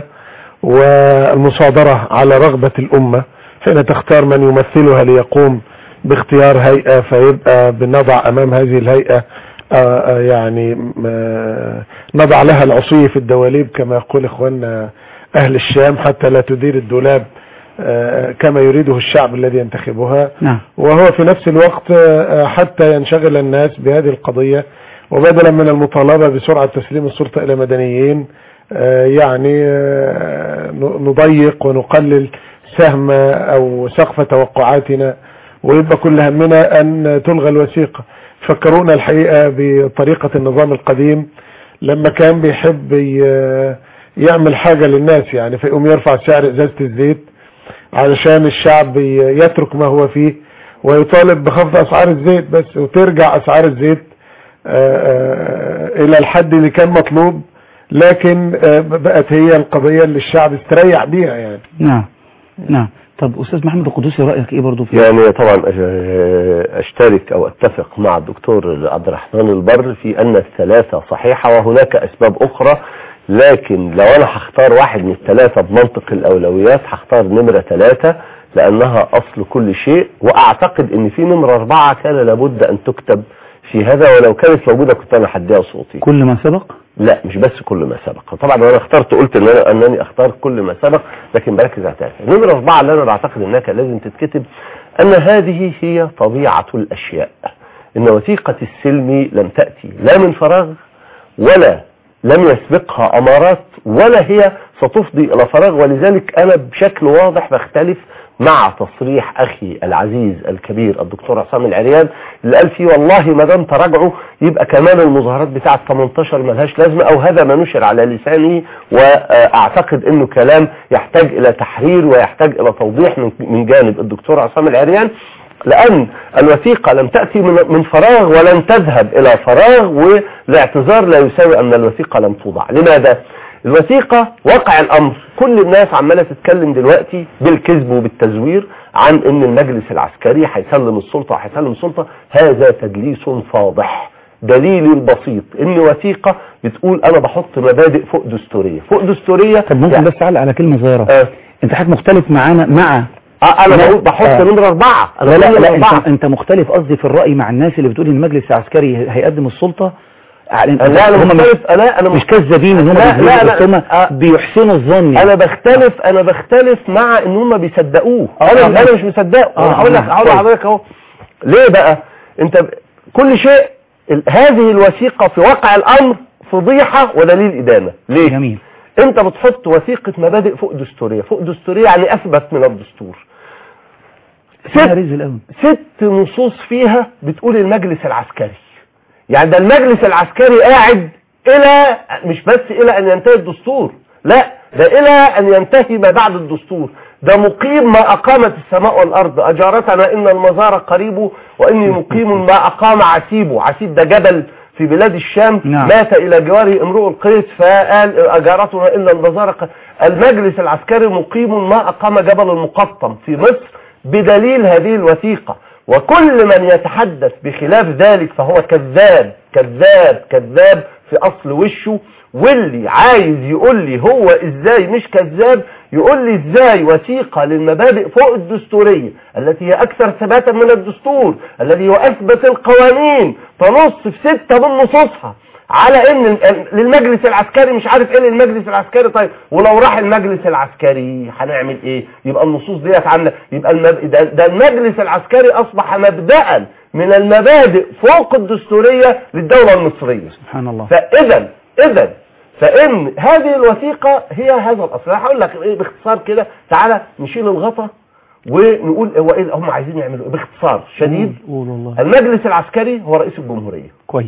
والمصادرة على رغبة الأمة حين تختار من يمثلها ليقوم باختيار هيئة، فيبقى بنضع امام هذه الهيئة يعني نضع لها العصي في الدواليب كما يقول اخواننا اهل الشام، حتى لا تدير الدولاب كما يريده الشعب الذي ينتخبها. نعم. وهو في نفس الوقت حتى ينشغل الناس بهذه القضية، وبدلا من المطالبة بسرعة تسليم السلطة الى مدنيين يعني نضيق ونقلل سهم او سقف توقعاتنا، ويبقى كل همنا ان تلغى الوثيقة. فكرونا الحقيقة بطريقة النظام القديم لما كان بيحب يعمل حاجة للناس، يعني فيقوم يرفع سعر ازازة الزيت علشان الشعب يترك ما هو فيه ويطالب بخفض اسعار الزيت بس، وترجع اسعار الزيت الى الحد اللي كان مطلوب، لكن بقت هي القضية اللي الشعب استريح بيها يعني. نعم نعم. طب أستاذ محمد القدوسي رأيك إيه برضو في؟ يعني طبعا أشترك أو أتفق مع الدكتور عبد الرحمن البر في أن الثلاثة صحيحة وهناك أسباب أخرى، لكن لو أنا هختار واحد من الثلاثة بمنطق الأولويات هختار نمرة ثلاثة لأنها أصل كل شيء، وأعتقد أن في نمرة أربعة كان لابد أن تكتب في هذا، ولو كانت موجودة كنت أنا هديها صوتي. كل ما سبق؟ لا مش بس كل ما سبق، طبعا انا اخترت قلت ان أنا انني اختار كل ما سبق، لكن بركز على ثلاثة. نمرة أربعة اللي انا بعتقد انها كان لازم تتكتب ان هذه هي طبيعة الاشياء، ان وثيقة السلم لم تأتي لا من فراغ ولا لم يسبقها امارات ولا هي ستفضي الى فراغ، ولذلك انا بشكل واضح بختلف مع تصريح اخي العزيز الكبير الدكتور عصام العريان اللي قال فيه والله ما دام تراجعوا يبقى كمان المظاهرات بتاعه ثمانية عشر ملهاش لازمه، او هذا ما نشر على لسانه، واعتقد انه كلام يحتاج الى تحرير ويحتاج الى توضيح من جانب الدكتور عصام العريان، لأن الوثيقة لم تأتي من فراغ ولن تذهب إلى فراغ، والاعتذار لا يساوي أن الوثيقة لم توضع. لماذا؟ الوثيقة واقع الأمر كل الناس عمالة تتكلم دلوقتي بالكذب وبالتزوير عن أن المجلس العسكري هيسلم السلطة هيسلم السلطة، هذا تدليس فاضح. دليلي البسيط ان وثيقة بتقول انا بحط مبادئ فوق دستورية فوق دستورية. طب ممكن يعني بس تعلق على كلمة صغيرة؟ آه. انت حضرتك مختلف معانا مع انا بقول بحط آه. نمرة اربعة. لا لا, لا انت, انت مختلف قصدي في الرأي مع الناس اللي بتقول ان المجلس العسكري هيقدم السلطة لا انا مختلف. لا انا مش كذابين ان هم لا لا, لا, لا بيحسنوا الظن. انا بختلف انا بختلف مع ان هم بيصدقوه. انا انا مش مصدقه. انا هقول لك هقول لحضرتك اهو ليه بقى. انت كل شيء هذه الوثيقه في واقع الامر فضيحه ودليل ادانه. ليه؟ جميل. انت بتحط وثيقه مبادئ فوق دستوريه. فوق دستوريه يعني اثبت من الدستور. ست, ست نصوص فيها بتقول المجلس العسكري. يعني ده المجلس العسكري قاعد الى مش بس الى ان ينتهي الدستور، لا ده الى ان ينتهي ما بعد الدستور. ده مقيم ما اقامت السماء والارض. اجارتنا ان المزار قريب واني مقيم ما اقام عسيب. عسيب ده جبل في بلاد الشام. نعم. مات الى جواره امرؤ القيس فقال اجارتنا ان المزار قريب. المجلس العسكري مقيم ما اقام جبل المقطم في مصر بدليل هذه الوثيقة. وكل من يتحدث بخلاف ذلك فهو كذاب كذاب كذاب في أصل وشه. واللي عايز يقول لي هو ازاي مش كذاب يقول لي ازاي وثيقة للمبادئ فوق الدستورية التي هي أكثر ثباتا من الدستور الذي هو أثبت القوانين تنص في ستة من نصوصها على ان للمجلس العسكري مش عارف ايه للمجلس العسكري. طيب ولو راح المجلس العسكري هنعمل ايه؟ يبقى النصوص ديت عامله يبقى المب... ده, ده المجلس العسكري اصبح مبدأ من المبادئ فوق الدستوريه للدوله المصريه. سبحان الله. فاذا اذا فان هذه الوثيقه هي هذا الاصل. هقول لك ايه باختصار كده. تعالى نشيل الغطا ونقول هو ايه هم عايزين يعملوا باختصار شديد. قول والله. المجلس العسكري هو رئيس الجمهوريه. كويس.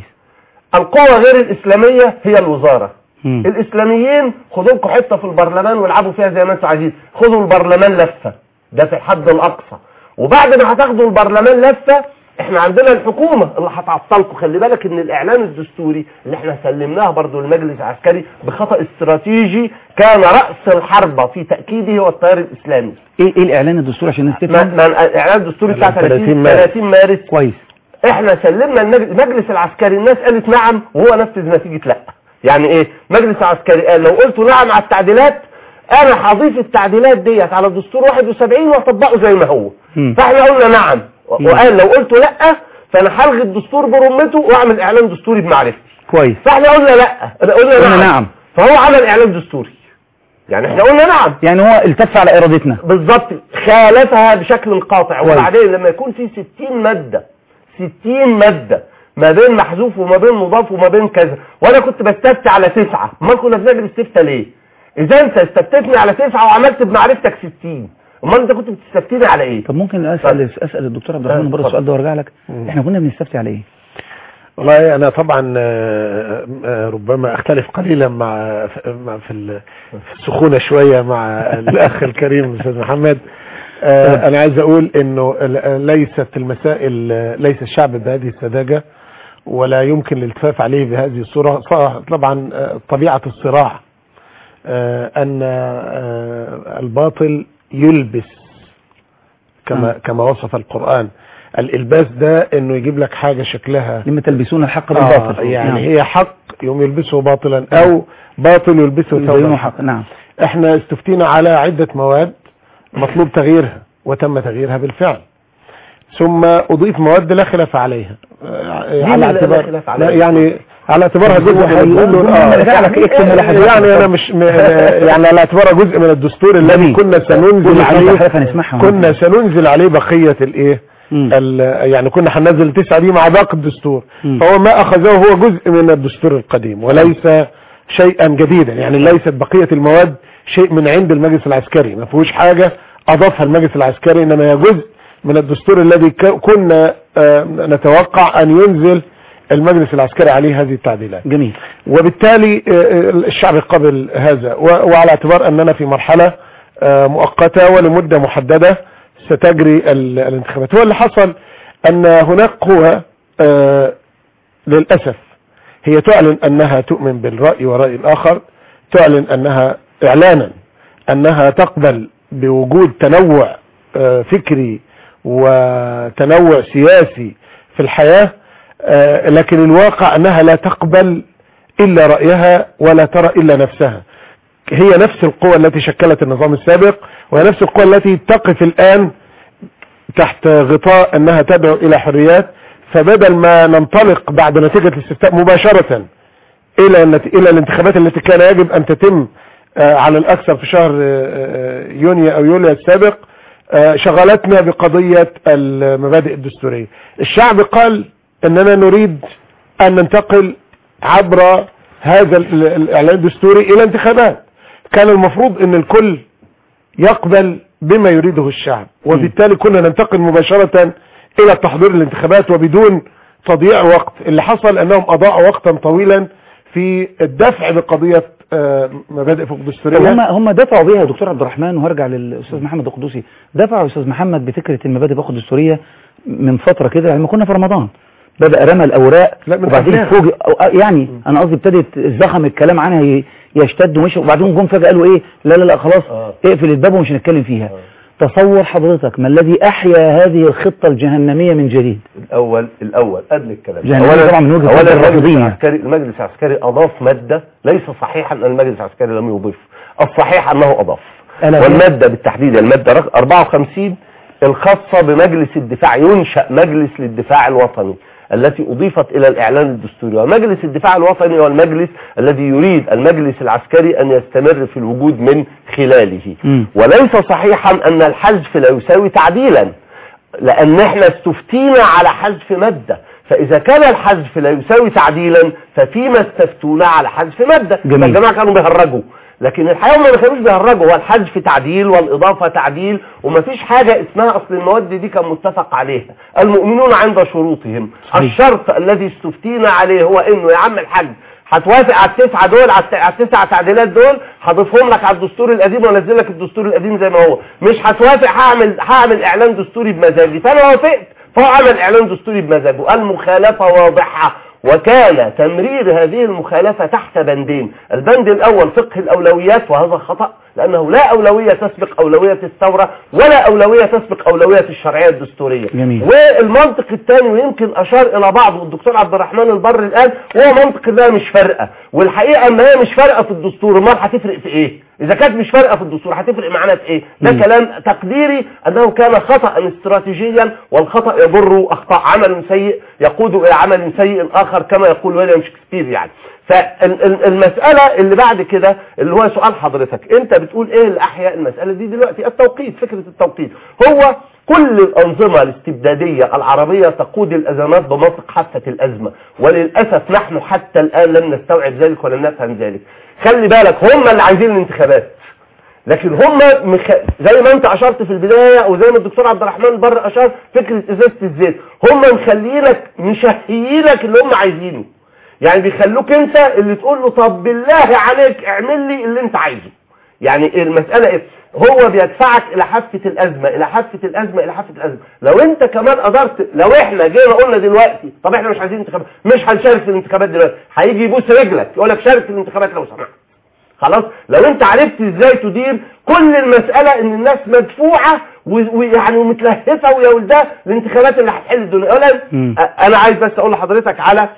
القوة غير الإسلامية هي الوزارة. مم. الإسلاميين خذوا لكم حتة في البرلمان والعبوا فيها زي ما انتم عايزين. خذوا البرلمان لفة ده في الحد الأقصى. وبعد ما هتاخدوا البرلمان لفة احنا عندنا الحكومة اللي هتعطلكم. خلي بالك ان الإعلان الدستوري اللي احنا سلمناه برضو للمجلس العسكري بخطأ استراتيجي كان رأس الحربة في تأكيده هو التيار الإسلامي. ايه ايه الإعلان الدستوري عشان الناس تفهم؟ الإعلان الدستوري بتاع ثلاثين مارس. كويس. احنا سلمنا المجلس العسكري الناس قالت نعم وهو نفذ نتيجة لا. يعني ايه مجلس العسكري قال لو قلتوا نعم على التعديلات انا هضيف التعديلات ديت على الدستور واحد وسبعين واطبقه زي ما هو. م. فاحنا قلنا نعم. م. وقال لو قلتوا لا فانا هلغي الدستور برمته واعمل اعلان دستوري بمعرفتي. كويس. فاحنا قلنا لا قلنا نعم. نعم. فهو عمل اعلان دستوري. يعني احنا قلنا نعم. يعني هو التف على ارادتنا. بالظبط. خالفها بشكل قاطع. وبعدين لما يكون في ستين مادة ستين مادة ما بين محذوف وما بين مضاف وما بين كذا وانا كنت بستفتي على تسعة. امال كنا بنعمل استفتاء ليه؟ اذا انت استفتتني على تسعة وعملت بمعرفتك ستين امال انت كنت بتستفتيني على ايه؟ طب ممكن اسال ف... اسال الدكتور عبد الرحمن برضه السؤال ده وارجع لك. احنا كنا بنستفتي على ايه؟ والله انا طبعا ربما اختلف قليلا مع في السخونه شويه مع الاخ الكريم الاستاذ محمد. آه انا عايز اقول انه ليست المسائل ليس الشعب بهذه السذاجة ولا يمكن الالتفاف عليه بهذه الصورة. طبعا طبيعة الصراع آه ان آه الباطل يلبس كما كما وصف القرآن. الالباس ده انه يجيب لك حاجة شكلها لما تلبسون الحق بالباطل. آه يعني نعم. هي حق يوم يلبسه باطلا او باطل يلبسه ثوبا حق. نعم. احنا استفتينا على عدة مواد مطلوب تغييرها وتم تغييرها بالفعل ثم اضيف مواد لا خلاف عليها على اعتبار يعني على اعتبارها جزء من الدستور. يعني انا مش يعني على اعتبارها جزء من الدستور الذي كنا سننزل عليه كنا سننزل عليه بقية الايه يعني كنا هننزل تسعة دي مع باقي الدستور. فهو ما اخذه هو جزء من الدستور القديم وليس شيئا جديدا. يعني ليست بقية المواد شيء من عند المجلس العسكري ما فيهوش حاجة اضافها المجلس العسكري انما هي جزء من الدستور الذي كنا نتوقع ان ينزل المجلس العسكري عليه هذه التعديلات. جميل. وبالتالي الشعب قبل هذا وعلى اعتبار اننا في مرحلة مؤقتة ولمدة محددة ستجري الانتخابات. هو اللي حصل ان هناك قوى للأسف هي تعلن انها تؤمن بالرأي ورأي الاخر. تعلن انها اعلانا انها تقبل بوجود تنوع فكري وتنوع سياسي في الحياة لكن الواقع انها لا تقبل الا رأيها ولا ترى الا نفسها. هي نفس القوى التي شكلت النظام السابق وهي نفس القوى التي تقف الان تحت غطاء انها تدعو الى حريات فبدل ما ننطلق بعد نتيجة الاستفتاء مباشرة الى الى الانتخابات التي كان يجب ان تتم على الاكثر في شهر يونيو او يوليو السابق، شغلتنا بقضية المبادئ الدستورية. الشعب قال اننا نريد ان ننتقل عبر هذا الاعلان الدستوري الى انتخابات. كان المفروض ان الكل يقبل بما يريده الشعب، وبالتالي كنا ننتقل مباشرة الى التحضير الانتخابات وبدون تضييع وقت. اللي حصل انهم اضاعوا وقتا طويلا في الدفع بقضية مبادئ فوق الدستورية. هم هم دفعوا بيها يا دكتور عبد الرحمن، وهرجع للاستاذ محمد القدوسي. دفعوا يا استاذ محمد بفكرة المبادئ فوق الدستورية من فترة كده، لما كنا في رمضان بدأ رمى الأوراق وبعدين فوجئ، يعني أنا قصدي ابتدت الزخم الكلام عنها يشتد ومشي، وبعدين جم فجأة قالوا إيه لا لا لا خلاص آه. اقفل الباب ومش هنتكلم فيها. آه. تصور حضرتك ما الذي أحيا هذه الخطة الجهنمية من جديد؟ الأول الأول قبل الكلام أولا طبعا من وجهة أولا المجلس العسكري المجلس العسكري أضاف مادة، ليس صحيحا أن المجلس العسكري لم يضيف، الصحيح أنه أضاف، والمادة بالتحديد المادة أربعة وخمسين الخاصة بمجلس الدفاع، ينشأ مجلس للدفاع الوطني التي أضيفت إلى الإعلان الدستوري. ومجلس الدفاع الوطني هو المجلس الذي يريد المجلس العسكري أن يستمر في الوجود من خلاله. م. وليس صحيحا أن الحذف لا يساوي تعديلا، لأن احنا استفتينا على حذف مادة، فإذا كان الحذف لا يساوي تعديلا ففيما استفتونا على حذف مادة. الجماعة كانوا بيهرجوا، لكن الحقيقة ما كانوش بيهرجوا، هو الحذف تعديل والإضافة تعديل، ومفيش حاجة اسمها أصل المواد دي كان متفق عليها، المؤمنون عند شروطهم. الشرط الذي استفتينا عليه هو إنه يا عم الحاج هتوافق على التسعة دول، على التسعة تعديلات دول هضيفهم لك على الدستور القديم وانزل لك الدستور القديم زي ما هو، مش هتوافق هعمل هعمل إعلان دستوري بمزاجي. فأنا وافقت، فهو عمل إعلان دستوري بمزاجه. المخالفة واضحة، وكان تمرير هذه المخالفة تحت بندين. البند الأول فقه الأولويات، وهذا خطأ، لأنه لا أولوية تسبق أولوية الثورة ولا أولوية تسبق أولوية الشرعية الدستورية. جميل. والمنطق الثاني ويمكن أشار إلى بعض الدكتور عبد الرحمن البر الآن، هو منطق إنها مش فارقة، والحقيقة أن هي مش فارقة في الدستور، ما هتفرق في إيه؟ إذا كانت مش فارقة في الدستور هتفرق معنا في إيه؟ ده م. كلام تقديري أنه كان خطأ استراتيجيا، والخطأ يضر أخطاء عمل سيء يقود إلى عمل سيء آخر كما يقول ويليام شكسبير. يعني فالمسألة اللي بعد كده اللي هو سؤال حضرتك، انت بتقول ايه اللي احيا المسألة دي دلوقتي؟ التوقيت، فكرة التوقيت. هو كل الأنظمة الاستبدادية العربية تقود الأزمات بمنطق حافة الأزمة، وللأسف نحن حتى الآن لم نستوعب ذلك ولم نفهم ذلك. خلي بالك هم اللي عايزين الانتخابات، لكن هم مخ... زي ما انت اشرت في البداية او زي ما الدكتور عبد الرحمن البر اشار، فكرة ازازة الزيت، هم مخلينك مشهيينك اللي هم عايزينه، يعني بيخلوك انت اللي تقول له طب بالله عليك اعمل لي اللي انت عايزه. يعني المسألة ايه؟ هو بيدفعك الى حافة الازمة الى حافة الازمة الى حافة الازمة. لو انت كمان قدرت، لو احنا جينا قلنا دلوقتي طب احنا مش عايزين انتخابات، مش هنشارك في الانتخابات دلوقتي، هيجي يبوس رجلك يقول لك شارك في الانتخابات لو سمحت. خلاص، لو انت عرفت ازاي تدير كل المسألة ان الناس مدفوعة ويعني ومتلهفة ويا ولدها الانتخابات اللي هتحل الدنيا. اولا انا عايز بس اقول لحضرتك على،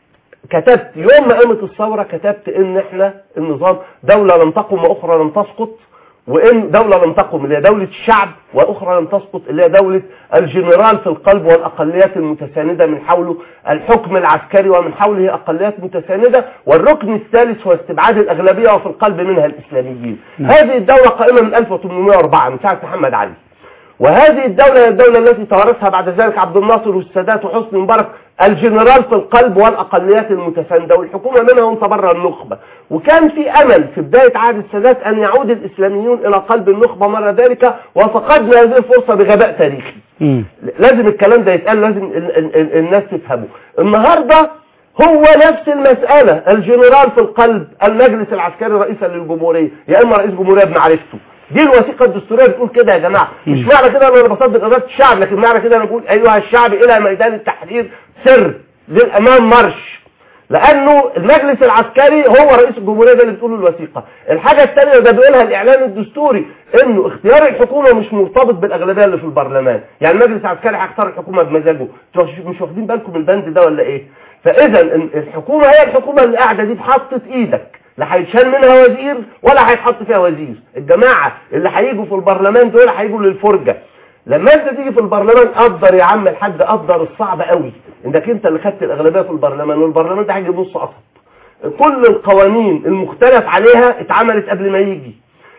كتبت يوم ما قامت الثورة كتبت ان احنا النظام دولة لم تقم واخرى لم تسقط، وان دولة لم تقم اللي هي دولة الشعب، واخرى لم تسقط اللي هي دولة الجنرال في القلب والاقليات المتساندة من حوله الحكم العسكري ومن حوله اقليات متساندة، والركن الثالث هو استبعاد الاغلبية وفي القلب منها الاسلاميين. م. هذه الدولة قائمة من ألف وثمانمائة وأربعة من ساعة محمد علي، وهذه الدولة هي الدولة التي توارثها بعد ذلك عبد الناصر والسادات وحسني مبارك، الجنرال في القلب والأقليات المتساندة، والحكومة منهم تبرى النخبة. وكان في أمل في بداية عهد السادات أن يعود الإسلاميون إلى قلب النخبة مرة ذلك، وفقدنا هذه الفرصة بغباء تاريخي. م. لازم الكلام ده يتقال، لازم الناس تفهمه. النهاردة هو نفس المسألة، الجنرال في القلب، المجلس العسكري رئيسا للجمهورية، يا إما رئيس جمهورية بمعرفته. دي الوثيقة الدستورية بتقول كده يا جماعة. مش معنى كده انا بصدق إرادة الشعب، لكن معنى كده انا بقول ايها الشعب الى ميدان التحرير سر للامام مرش، لانه المجلس العسكري هو رئيس الجمهورية ده اللي بتقوله الوثيقة. الحاجة الثانية ده بيقولها الاعلان الدستوري، انه اختيار الحكومة مش مرتبط بالاغلبية اللي في البرلمان، يعني المجلس العسكري هيختار الحكومة بمزاجه. مش واخدين بالكم من البند ده ولا ايه؟ فاذا الحكومة هي الحكومة اللي قاعدة دي بحطة ايدك، لا هيتشال منها وزير ولا هيتحط فيها وزير. الجماعة اللي هيجوا في البرلمان دول هيجوا للفرجة. لما انت تيجي في البرلمان قدر يا عم الحاج، قدر الصعب قوي انك انت اللي خدت الاغلبيه في البرلمان، والبرلمان ده هيجيب نص قصب. كل القوانين المختلف عليها اتعملت قبل ما يجي،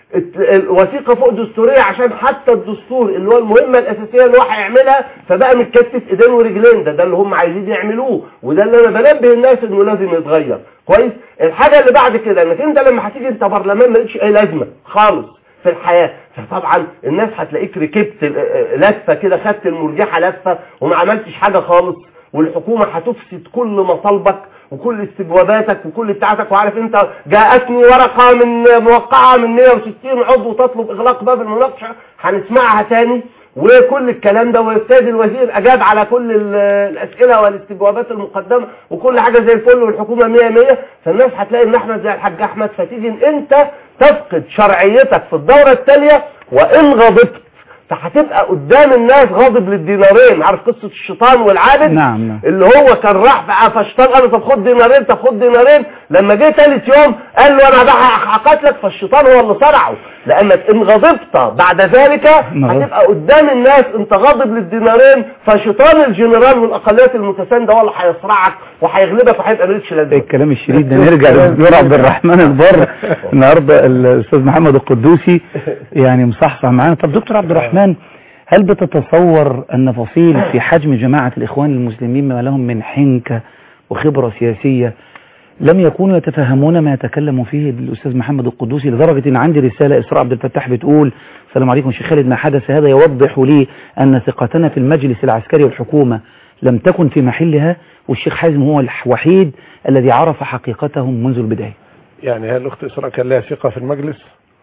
الوثيقه فوق دستوريه عشان حتى الدستور اللي هو المهمه الاساسيه اللي هو هيعملها فبقى متكتف ايدين ورجلين. ده ده اللي هم عايزين يعملوه، وده اللي انا بنبه الناس انه لازم يتغير كويس. الحاجه اللي بعد كده انك انت لما هتيجي انت برلمان مالكش اي لازمه خالص في الحياه، فطبعا الناس هتلاقيك ركبت لفه كده، خدت المرجحه لفه وما عملتش حاجه خالص، والحكومه هتفسد كل مطالبك وكل استجواباتك وكل بتاعتك. وعارف انت جاءتني ورقه من موقعه من مئة وستين عضو تطلب اغلاق باب المناقشه، هنسمعها تاني وكل الكلام ده، ويستاذ الوزير اجاب على كل الاسئله والاستجوابات المقدمه وكل حاجه زي الفل والحكومه مية مية. فالناس هتلاقي ان احمد زي الحاج احمد، فتيجي انت تفقد شرعيتك في الدوره التاليه، وان غضبت فهتبقى قدام الناس غاضب للدينارين. عارف قصه الشيطان والعابد؟ نعم نعم. اللي هو كان راح بقى فالشيطان قال له طب خد دينارين، طب خد دينارين. لما جه ثالث يوم قال له انا بقى هقاتلك، فالشيطان هو اللي صرعه. لانك ان غضبت بعد ذلك هتبقى قدام الناس انت غاضب للدينارين، فشيطان الجنرال والاقليات المتسانده هو اللي هيصرعك وهيغلبك وهيبقى مالكش لازمه. الكلام الشديد ده نرجع للدكتور عبد الرحمن البر. النهارده الاستاذ محمد القدوسي يعني مصحصح معانا. طب دكتور عبد الرحمن، هل بتتصور أن فصيل في حجم جماعة الإخوان المسلمين ما لهم من حنكة وخبرة سياسية لم يكونوا يتفهمون ما يتكلم فيه الأستاذ محمد القدوسي، لدرجة أن عندي رسالة إسراء عبد الفتاح بتقول: السلام عليكم شيخ خالد، ما حدث هذا يوضح لي أن ثقتنا في المجلس العسكري والحكومة لم تكن في محلها، والشيخ حازم هو الوحيد الذي عرف حقيقتهم منذ البداية. يعني هل الأخت إسراء كان لها ثقة في المجلس؟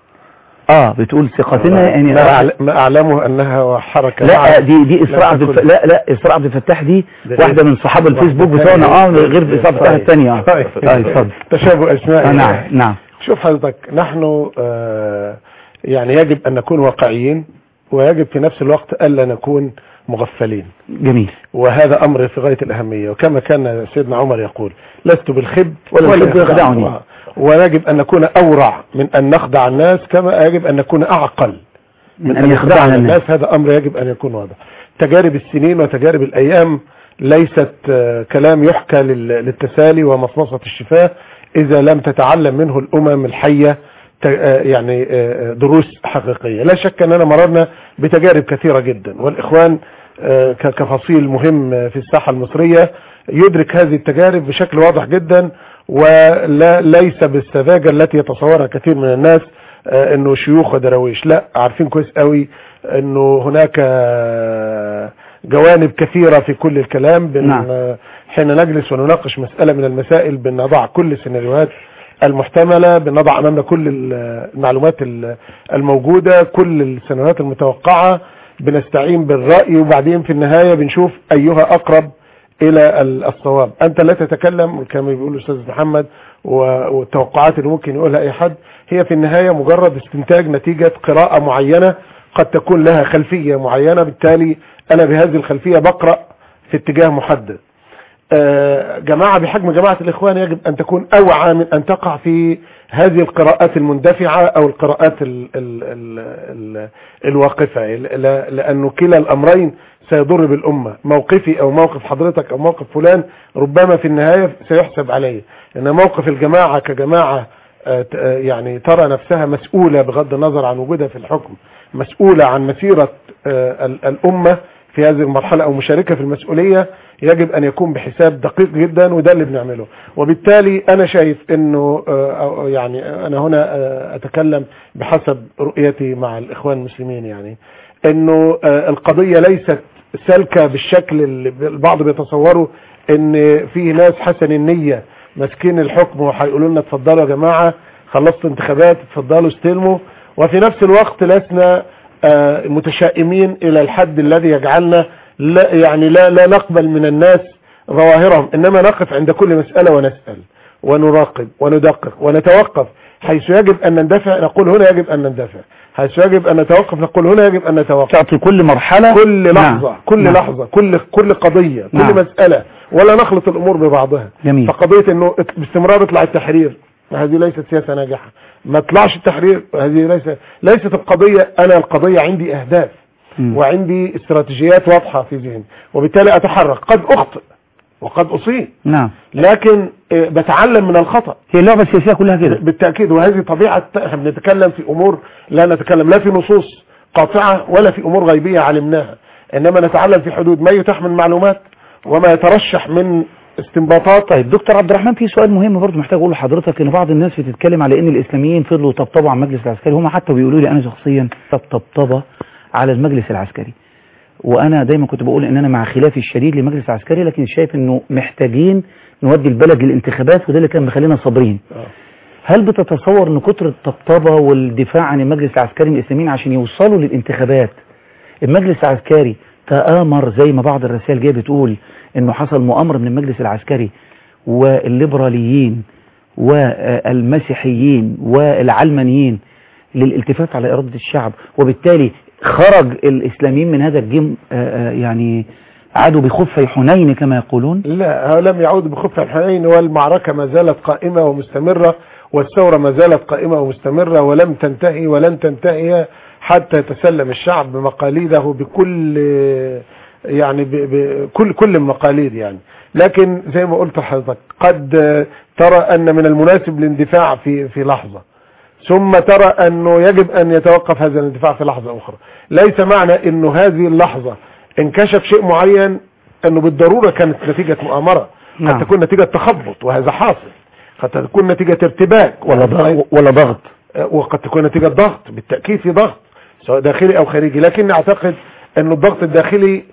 اه بتقول ثقتنا يعني ما اعلمه انها حركه. لا دي دي اسراء عبد الف... لا لا اسراء عبد الفتاح دي واحده من صحاب الفيسبوك بتوعنا، اه غير اسراء عبد الفتاح الثانيه. اه اتفضل. تشابه اسماء. آه نعم نعم. شوف حضرتك، نحن آه يعني يجب ان نكون واقعيين، ويجب في نفس الوقت الا نكون مغفلين. جميل. وهذا امر في غايه الاهميه، وكما كان سيدنا عمر يقول: لست بالخب ولا الخب يخدعني. ويجب أن نكون أورع من أن نخدع الناس، كما يجب أن نكون أعقل من أن يخدعنا الناس. هذا أمر يجب أن يكون واضح. تجارب السنين وتجارب الأيام ليست كلام يحكى للتسالي ومصمصة الشفاه إذا لم تتعلم منه الأمم الحية يعني دروس حقيقية. لا شك أننا مررنا بتجارب كثيرة جدا، والإخوان كفصيل مهم في الساحة المصرية يدرك هذه التجارب بشكل واضح جدا، وليس بالسذاجة التي يتصورها كثير من الناس انه شيوخ ودرويش. لا، عارفين كويس قوي انه هناك جوانب كثيرة في كل الكلام. بن نعم. حين نجلس ونناقش مسألة من المسائل بنضع كل السيناريوهات المحتملة، بنضع امامنا كل المعلومات الموجودة، كل السيناريوهات المتوقعة، بنستعين بالرأي، وبعدين في النهاية بنشوف ايها اقرب الى الصواب. انت لا تتكلم كما بيقول الاستاذ محمد والتوقعات اللي ممكن يقولها اي حد، هي في النهاية مجرد استنتاج نتيجة قراءة معينة قد تكون لها خلفية معينة، بالتالي انا بهذه الخلفية بقرأ في اتجاه محدد. جماعة بحجم جماعة الاخوان يجب ان تكون اوعى من ان تقع في هذه القراءات المندفعة او القراءات ال ال ال ال الواقفة، لانه كلا الامرين سيضر بالأمة. موقفي أو موقف حضرتك أو موقف فلان ربما في النهاية سيحسب عليه، إن موقف الجماعة كجماعة يعني ترى نفسها مسؤولة بغض النظر عن وجودها في الحكم، مسؤولة عن مسيرة الأمة في هذه المرحلة أو مشاركة في المسؤولية، يجب أن يكون بحساب دقيق جدا، وده اللي بنعمله. وبالتالي أنا شايف أنه يعني أنا هنا أتكلم بحسب رؤيتي مع الإخوان المسلمين، يعني أنه القضية ليست سالكة بالشكل اللي البعض بيتصوروا، ان فيه ناس حسن النية ماسكين الحكم وهيقولوا لنا اتفضلوا يا جماعة خلصتوا انتخابات اتفضلوا استلموا، وفي نفس الوقت لسنا متشائمين الى الحد الذي يجعلنا لا يعني لا لا نقبل من الناس ظواهرهم، انما نقف عند كل مسألة ونسأل ونراقب وندقق ونتوقف حيث يجب ان نندفع، نقول هنا يجب ان نندفع، حيث يجب ان نتوقف نقول هنا يجب ان نتوقف. تعطي كل مرحلة، كل لحظة، نعم. كل نعم. لحظة، كل كل قضية، نعم. كل مسألة، ولا نخلط الامور ببعضها. جميل. فقضية انه باستمرار يطلع التحرير، هذه ليست سياسة ناجحة. ما طلعش التحرير، هذه ليست ليست القضية. انا القضية عندي اهداف، م. وعندي استراتيجيات واضحة في ذهني، وبالتالي أتحرك. قد أخطئ وقد أصيب، نعم، لكن بتعلم من الخطأ. هي اللعبة السياسية كلها كده بالتأكيد، وهذه طبيعة. احنا بنتكلم في أمور لا نتكلم لا في نصوص قاطعة ولا في أمور غيبية علمناها، إنما نتعلم في حدود ما يتاح من معلومات وما يترشح من استنباطات. طيب دكتور عبد الرحمن، في سؤال مهم برضه محتاج اقوله لحضرتك، ان بعض الناس بتتكلم على ان الاسلاميين فضلوا طبطبوا على المجلس العسكري، هم حتى بيقولوا لي انا شخصيا طبطبه على المجلس العسكري، وانا دايما كنت بقول ان انا مع خلافي الشديد للمجلس العسكري، لكن شايف انه محتاجين نودي البلد للانتخابات، وده اللي كان مخلينا صابرين. هل بتتصور ان كتر الطبطبه والدفاع عن المجلس العسكري من الاسلاميين عشان يوصلوا للانتخابات المجلس العسكري تآمر زي ما بعض الرسائل جايه بتقول انه حصل مؤامره من المجلس العسكري والليبراليين والمسيحيين والعلمانيين للالتفات على إرادة الشعب، وبالتالي خرج الإسلاميين من هذا الجيم يعني عادوا بخفي حنين كما يقولون؟ لا، لم يعودوا بخفي حنين، والمعركة ما زالت قائمة ومستمرة، والثورة ما زالت قائمة ومستمرة ولم تنتهي ولن تنتهي حتى يتسلم الشعب بمقاليده بكل يعني بكل كل المقاليد يعني. لكن زي ما قلت لحضرتك قد ترى أن من المناسب الاندفاع في في لحظة، ثم ترى أنه يجب أن يتوقف هذا الاندفاع في لحظة أخرى. ليس معنى أنه هذه اللحظة انكشف شيء معين أنه بالضرورة كانت نتيجة مؤامرة. نعم. قد تكون نتيجة تخبط وهذا حاصل، قد تكون نتيجة ارتباك ولا ضغط ولا ضغط وقد تكون نتيجة ضغط. بالتأكيد في ضغط سواء داخلي أو خارجي، لكن أعتقد أن الضغط الداخلي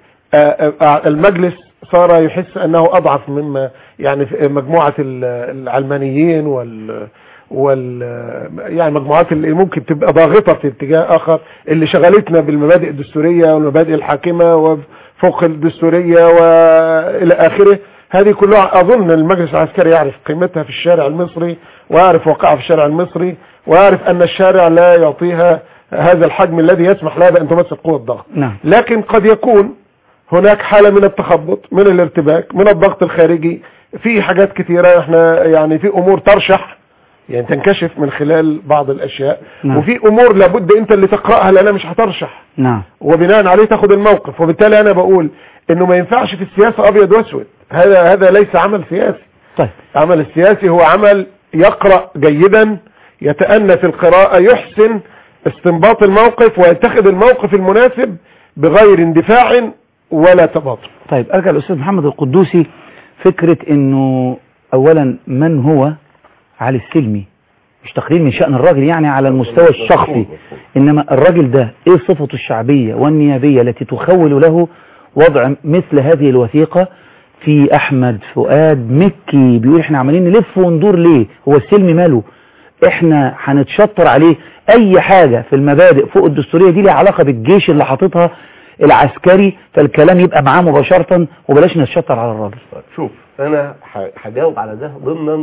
المجلس صار يحس أنه أضعف مما يعني مجموعة العلمانيين وال وال يعني مجموعات اللي ممكن تبقى ضاغطة في اتجاه آخر، اللي شغلتنا بالمبادئ الدستورية والمبادئ الحاكمة وفوق الدستورية وإلى آخره. هذه كلها أظن المجلس العسكري يعرف قيمتها في الشارع المصري، ويعرف واقعها في الشارع المصري، ويعرف أن الشارع لا يعطيها هذا الحجم الذي يسمح لها بأن تمثل قوة ضغط. نعم. لكن قد يكون هناك حالة من التخبط، من الارتباك، من الضغط الخارجي، في حاجات كثيرة احنا يعني في أمور ترشح يعني تنكشف من خلال بعض الأشياء. نعم. وفي أمور لابد أنت اللي تقرأها لأنها مش هترشح. نعم. وبناء عليه تاخد الموقف. وبالتالي أنا بقول إنه ما ينفعش في السياسة أبيض وأسود، هذا هذا ليس عمل سياسي. طيب. عمل السياسي هو عمل يقرأ جيدا، يتأنى في القراءة، يحسن استنباط الموقف ويتخذ الموقف المناسب بغير اندفاع ولا تباطؤ. طيب أرجع الأستاذ محمد القدوسي، فكرة إنه أولا من هو علي السلمي، مش تقليل من شأن الراجل يعني على المستوى الشخصي، إنما الراجل ده إيه صفته الشعبية والنيابية التي تخول له وضع مثل هذه الوثيقة في أحمد فؤاد مكي بيقول إحنا عمالين نلف وندور ليه؟ هو السلمي ماله؟ إحنا هنتشطر عليه أي حاجة في المبادئ فوق الدستورية دي لها علاقة بالجيش اللي حاططها العسكري، فالكلام يبقى معاه مباشرة وبلاش نتشطر على الراجل. شوف أنا هجاوب على ده ضمنا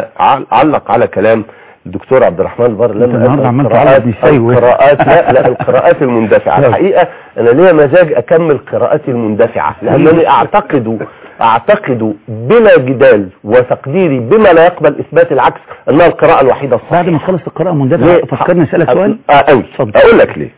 وهعلق على كلام الدكتور عبد الرحمن البر لما قال القراءات القراءات لا لا القراءات المندفعة. الحقيقة أنا ليا مزاج أكمل قراءاتي المندفعة، لأنني أعتقد أعتقد بلا جدال وتقديري بما لا يقبل إثبات العكس أنها القراءة الوحيدة الصحيحة. بعد ما تخلص القراءة المندفعة فكرني أسألك سؤال. آه أوي أقول لك ليه.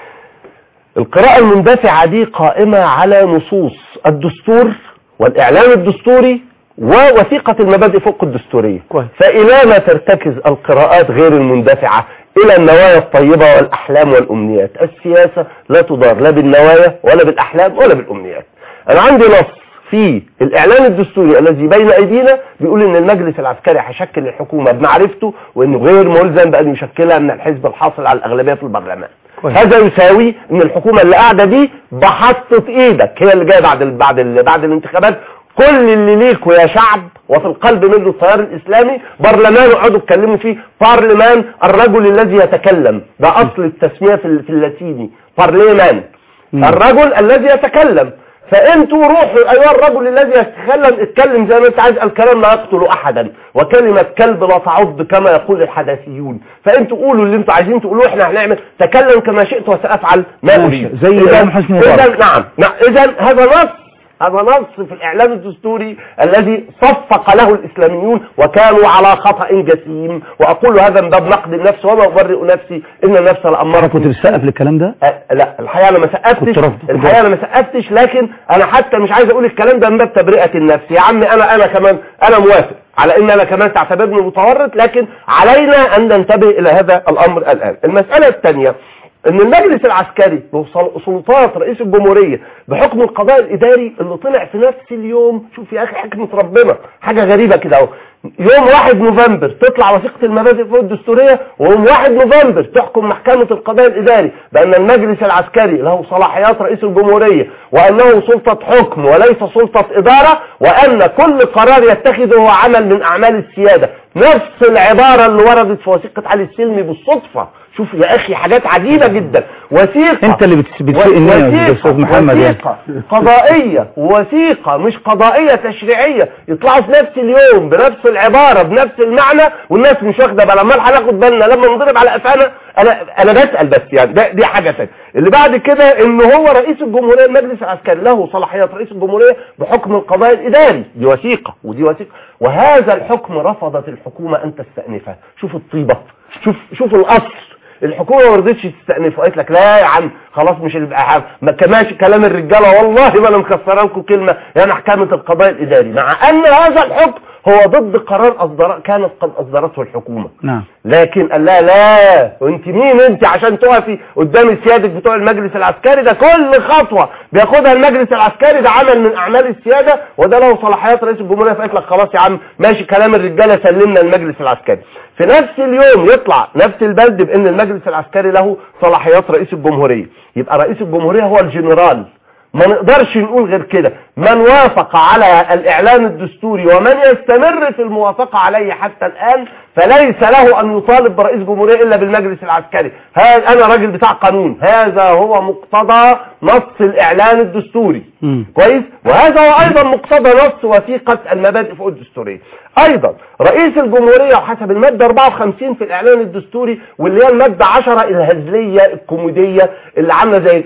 القراءة المندفعة دي قائمة على نصوص الدستور والإعلان الدستوري ووثيقة المبادئ فوق الدستورية. فإلى ما ترتكز القراءات غير المندفعة؟ إلى النوايا الطيبة والأحلام والأمنيات. السياسة لا تدار لا بالنوايا ولا بالأحلام ولا بالأمنيات. أنا عندي نص في الإعلان الدستوري الذي بين أيدينا بيقول إن المجلس العسكري هيشكل الحكومة بمعرفته، وإنه غير ملزم بأن يشكلها من الحزب الحاصل على الأغلبية في البرلمان. هذا يساوي ان الحكومة اللي قاعدة دي بحطة ايدك هي اللي جايه بعد ال بعد ال بعد الانتخابات. كل اللي ليكوا يا شعب وفي القلب منه التيار الاسلامي برلمان اقعدوا اتكلموا فيه. بارلمان الرجل الذي يتكلم، ده اصل التسمية في, في اللاتيني بارلمان، الرجل الذي يتكلم. فانتوا روحوا ايها الرجل الذي يتكلم اتكلم زي ما انت عايز، الكلام لا يقتل احدا وكلمة كلب لا تعض كما يقول الحداثيون. فانتوا قولوا اللي انتوا عايزين تقولوه، احنا هنعمل تكلم كما شئت وسأفعل ما اريد. زي اذا نعم نعم اذا هذا نص هذا نص في الإعلان الدستوري الذي صفق له الإسلاميون وكانوا على خطأ جسيم. وأقول هذا من باب نقد النفس وما أبرئ نفسي إن النفس لأمارة. كنت بتسقف للكلام ده؟ أه لا الحقيقة أنا ما سقفتش، الحقيقة أنا ما سقفتش، لكن أنا حتى مش عايز أقول الكلام ده من باب تبرئة النفس. يا عمي أنا أنا كمان أنا موافق على إن أنا كمان تعتبرني متورط، لكن علينا أن ننتبه إلى هذا الأمر الآن. المسألة الثانية ان المجلس العسكري سلطات رئيس الجمهورية بحكم القضاء الاداري اللي طلع في نفس اليوم. شوف يا اخي حكمة ربنا حاجة غريبة كده اهو، يوم واحد نوفمبر تطلع وثيقة المبادئ فوق الدستورية، ويوم واحد نوفمبر تحكم محكمة القضاء الاداري بان المجلس العسكري له صلاحيات رئيس الجمهورية وانه سلطة حكم وليس سلطة ادارة، وان كل قرار يتخذه هو عمل من اعمال السيادة. نفس العبارة اللي وردت في وثيقة علي السلمي بالصدفة. شوف يا اخي حاجات عجيبة جدا. وثيقة انت اللي بتسوق الناس يا استاذ محمد، وثيقة قضائية ووثيقة مش قضائية تشريعية يطلعوا في نفس اليوم بنفس العبارة بنفس المعنى، والناس مش واخده بالها. امال هناخد بالنا لما نضرب على قفانا؟ انا انا بسأل بس يعني ده دي حاجة ثانيه. اللي بعد كده ان هو رئيس الجمهورية المجلس العسكري له صلاحيات رئيس الجمهورية بحكم القضاء الاداري، دي وثيقة ودي وثيقة، وهذا الحكم رفضت الحكومة ان تستأنفه. شوف الطيبة، شوف شوف الاصل. الحكومة ما رضتش تستأنفه، قالت لك لا يا عم خلاص مش البقى ما كماش كلام الرجالة، والله ما انا مكسره لكم كلمة يا محكمة القضاء الاداري، مع ان هذا الحكم هو ضد قرار أصدر كانت قد أصدرته الحكومة. نعم. لكن قال لا لا وانت مين انت عشان تقفي قدام سيادك بتوع المجلس العسكري؟ ده كل خطوة بياخدها المجلس العسكري ده عمل من اعمال السيادة وده له صلاحيات رئيس الجمهورية. فقالت لك خلاص يا عم ماشي كلام الرجالة سلمنا المجلس العسكري. في نفس اليوم يطلع نفس البلد بان المجلس العسكري له صلاحيات رئيس الجمهورية. يبقى رئيس الجمهورية هو الجنرال، ما نقدرش نقول غير كده. من وافق على الإعلان الدستوري ومن يستمر في الموافقة عليه حتى الآن فليس له أن يطالب برئيس جمهورية إلا بالمجلس العسكري. هذا أنا راجل بتاع قانون، هذا هو مقتضى نص الإعلان الدستوري. م. كويس؟ وهذا هو أيضا مقتضى نص وثيقة المبادئ فوق الدستورية. أيضا رئيس الجمهورية وحسب المادة أربعة وخمسين في الإعلان الدستوري واللي هي المادة عشرة الهزلية الكوميدية اللي عاملة زي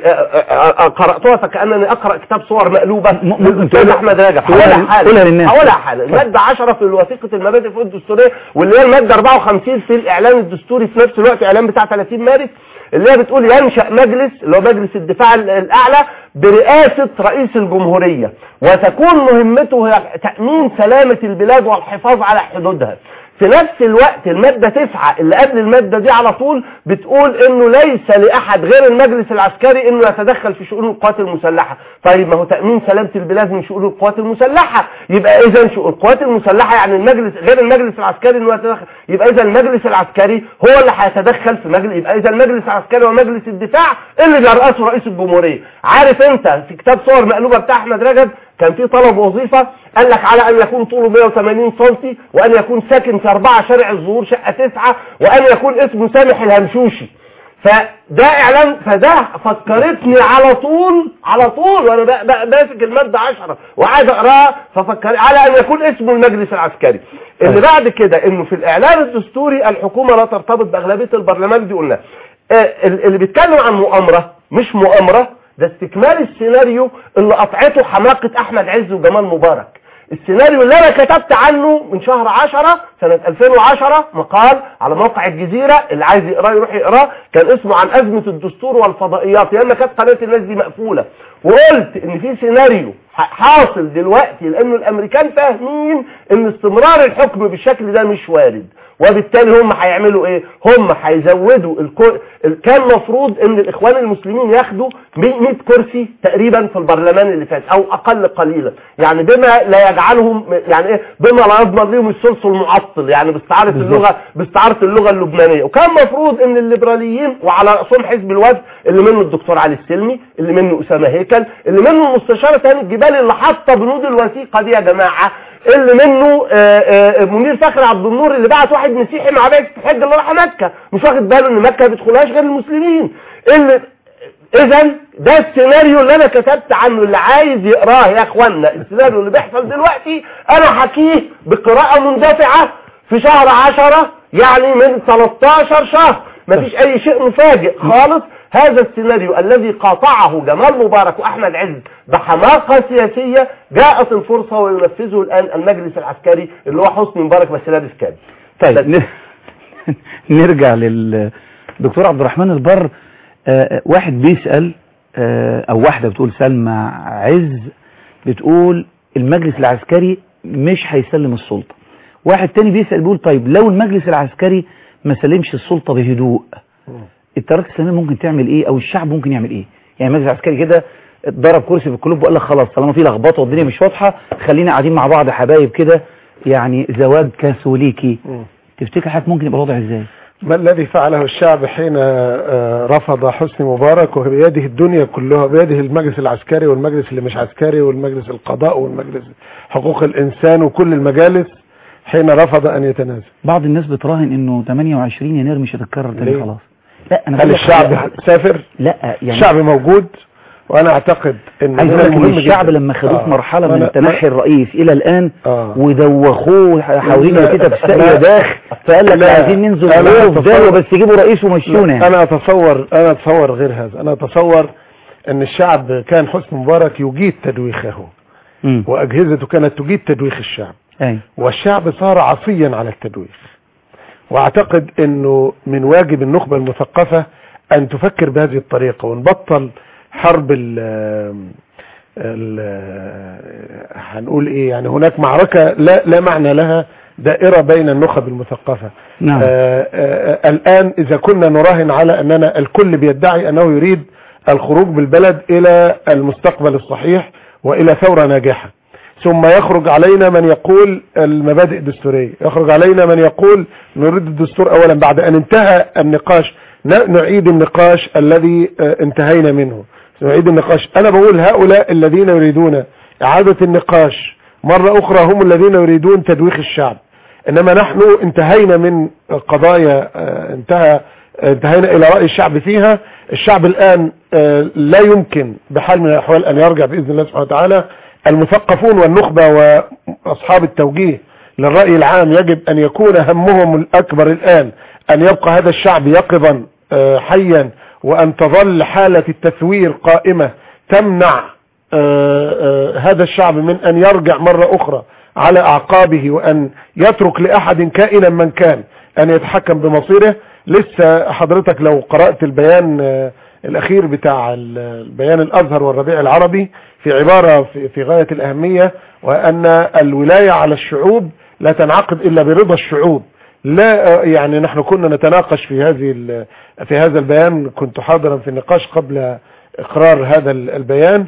قرأتها فكأنني أقرأ كتاب صور مقلوبة للأستاذ أحمد رجب. حولها حالة حولها حالة المادة عشرة في وثيقة المبادئ فوق الدستورية واللي هي المادة أربعة وخمسين في الإعلان الدستوري في نفس الوقت إعلان بتاع ثلاثين مارس اللي هي بتقول ينشأ مجلس اللي هو مجلس الدفاع الأعلى برئاسة رئيس الجمهورية وتكون مهمته هي تأمين سلامة البلاد والحفاظ على حدودها. في نفس الوقت المادة تسعة اللي قبل المادة دي على طول بتقول انه ليس لأحد غير المجلس العسكري انه يتدخل في شؤون القوات المسلحة. طيب ما هو تأمين سلامة البلاد من شؤون القوات المسلحة، يبقى اذا شؤون القوات المسلحة يعني المجلس غير المجلس العسكري انه يتدخل، يبقى اذا المجلس العسكري هو اللي هيتدخل في مجلس، يبقى اذا المجلس العسكري ومجلس الدفاع اللي بيرأسه رئيس الجمهورية. عارف انت في كتاب صور مقلوبة بتاع احمد رجب كان في طلب وظيفة قال لك على ان يكون طوله مئة وثمانين سنتي وان يكون ساكن في أربعة شارع الزهور شقة تسعة وان يكون اسمه سامح الهمشوشي. فده اعلان، فده فكرتني على طول على طول وانا ماسك المادة عشرة وعايز اقراها ففكر على ان يكون اسمه المجلس العسكري. اللي بعد كده انه في الاعلان الدستوري الحكومة لا ترتبط باغلبية البرلمان دي قلنا. اللي بيتكلم عن مؤامرة مش مؤامرة ده استكمال السيناريو اللي قطعته حماقة احمد عز وجمال مبارك. السيناريو اللي انا كتبت عنه من شهر عشرة سنة ألفين وعشرة مقال على موقع الجزيرة اللي عايز يقراه يروح يقراه، كان اسمه عن أزمة الدستور والفضائيات لأن كانت قناة الناس دي مقفولة. وقلت ان في سيناريو حاصل دلوقتي لانه الامريكان فاهمين ان استمرار الحكم بالشكل ده مش وارد، وبالتالي هم هيعملوا ايه؟ هم هيزودوا الكو... كان مفروض ان الاخوان المسلمين ياخدوا مئة كرسي تقريبا في البرلمان اللي فات او اقل قليلا، يعني بما لا يجعلهم يعني ايه بما لا يضمن لهم الثلث المعطل، يعني باستعاره اللغه باستعاره اللغه اللبنانيه. وكان مفروض ان الليبراليين وعلى راسهم حزب الوفد اللي منه الدكتور علي السلمي اللي منه اسامه هيكل اللي منه المستشار ثاني الجبالي اللي حاطه بنود الوثيقه دي يا جماعه، اللي منه آآ آآ منير فخر عبد النور اللي بعت واحد مسيحي مع بعثة الحج اللي راح مكه مش واخد باله ان مكه ما بيدخلهاش غير المسلمين. اللي اذا ده السيناريو اللي انا كتبت عنه، اللي عايز يقراه يا اخوانا السيناريو اللي بيحصل دلوقتي انا حكيه بقراءه مندفعه في شهر عشرة يعني من ثلاثة عشر شهر، مفيش اي شيء مفاجئ خالص. هذا السيناريو الذي قاطعه جمال مبارك وأحمد عز بحماقة سياسية، جاءت الفرصة وينفذه الآن المجلس العسكري اللي هو حسني مبارك بس لابس كامل. طيب نرجع للدكتور عبد الرحمن البر. آه واحد بيسأل آه أو واحدة بتقول سلمى عز بتقول المجلس العسكري مش هيسلم السلطة. واحد تاني بيسأل بيقول طيب لو المجلس العسكري ما سلمش السلطة بهدوء التيارات الإسلامية ممكن تعمل ايه او الشعب ممكن يعمل ايه؟ يعني المجلس العسكري كده ضرب كرسي في القلوب وقال لك خلاص طالما في لخبطه والدنيا مش واضحه خلينا قاعدين مع بعض حبايب كده، يعني زواج كاثوليكي. تفتكر حضرتك ممكن يبقى الوضع ازاي؟ ما الذي فعله الشعب حين رفض حسني مبارك وبيده الدنيا كلها، بيده المجلس العسكري والمجلس اللي مش عسكري والمجلس القضاء والمجلس حقوق الإنسان وكل المجالس، حين رفض أن يتنازل؟ بعض الناس بتراهن إنه ثمانية وعشرين يناير مش هتتكرر تاني خلاص. لا أنا هل الشعب سافر؟ لا يعني الشعب موجود، وأنا أعتقد إن المهم الشعب لما خدوه في مرحلة من تنحي الرئيس إلى الآن آه. ودوخوه حاولين يكتب الساقية داخل فقال لك عايزين ننزل غيره في بس يجيبوا رئيس ومشيونا. يعني أنا أتصور أنا أتصور غير هذا. أنا أتصور أن الشعب كان حسني مبارك يجيد تدويخه م. وأجهزته كانت تجيد تدويخ الشعب أي. والشعب صار عصيا على التدويخ. واعتقد انه من واجب النخبة المثقفة ان تفكر بهذه الطريقة ونبطل حرب ال ال هنقول ايه يعني هناك معركة لا, لا معنى لها دائرة بين النخب المثقفة. نعم. آآ آآ الان اذا كنا نراهن على اننا الكل بيدعي انه يريد الخروج بالبلد الى المستقبل الصحيح والى ثورة ناجحة، ثم يخرج علينا من يقول المبادئ الدستورية، يخرج علينا من يقول نريد الدستور اولا بعد ان انتهى النقاش نعيد النقاش الذي انتهينا منه، نعيد النقاش. انا بقول هؤلاء الذين يريدون اعادة النقاش مرة اخرى هم الذين يريدون تدويخ الشعب، انما نحن انتهينا من قضايا انتهى انتهينا الى رأي الشعب فيها. الشعب الان لا يمكن بحال من الاحوال ان يرجع باذن الله سبحانه وتعالى. المثقفون والنخبة وأصحاب التوجيه للرأي العام يجب أن يكون همهم الأكبر الآن أن يبقى هذا الشعب يقظا حيا، وأن تظل حالة التثوير قائمة تمنع هذا الشعب من أن يرجع مرة أخرى على أعقابه، وأن يترك لأحد كائنا من كان أن يتحكم بمصيره. لسه حضرتك لو قرأت البيان الأخير بتاع البيان الأزهر والربيع العربي في عبارة في غاية الأهمية، وأن الولاية على الشعوب لا تنعقد إلا برضا الشعوب. لا يعني نحن كنا نتناقش في هذه في هذا البيان، كنت حاضرا في النقاش قبل إقرار هذا البيان.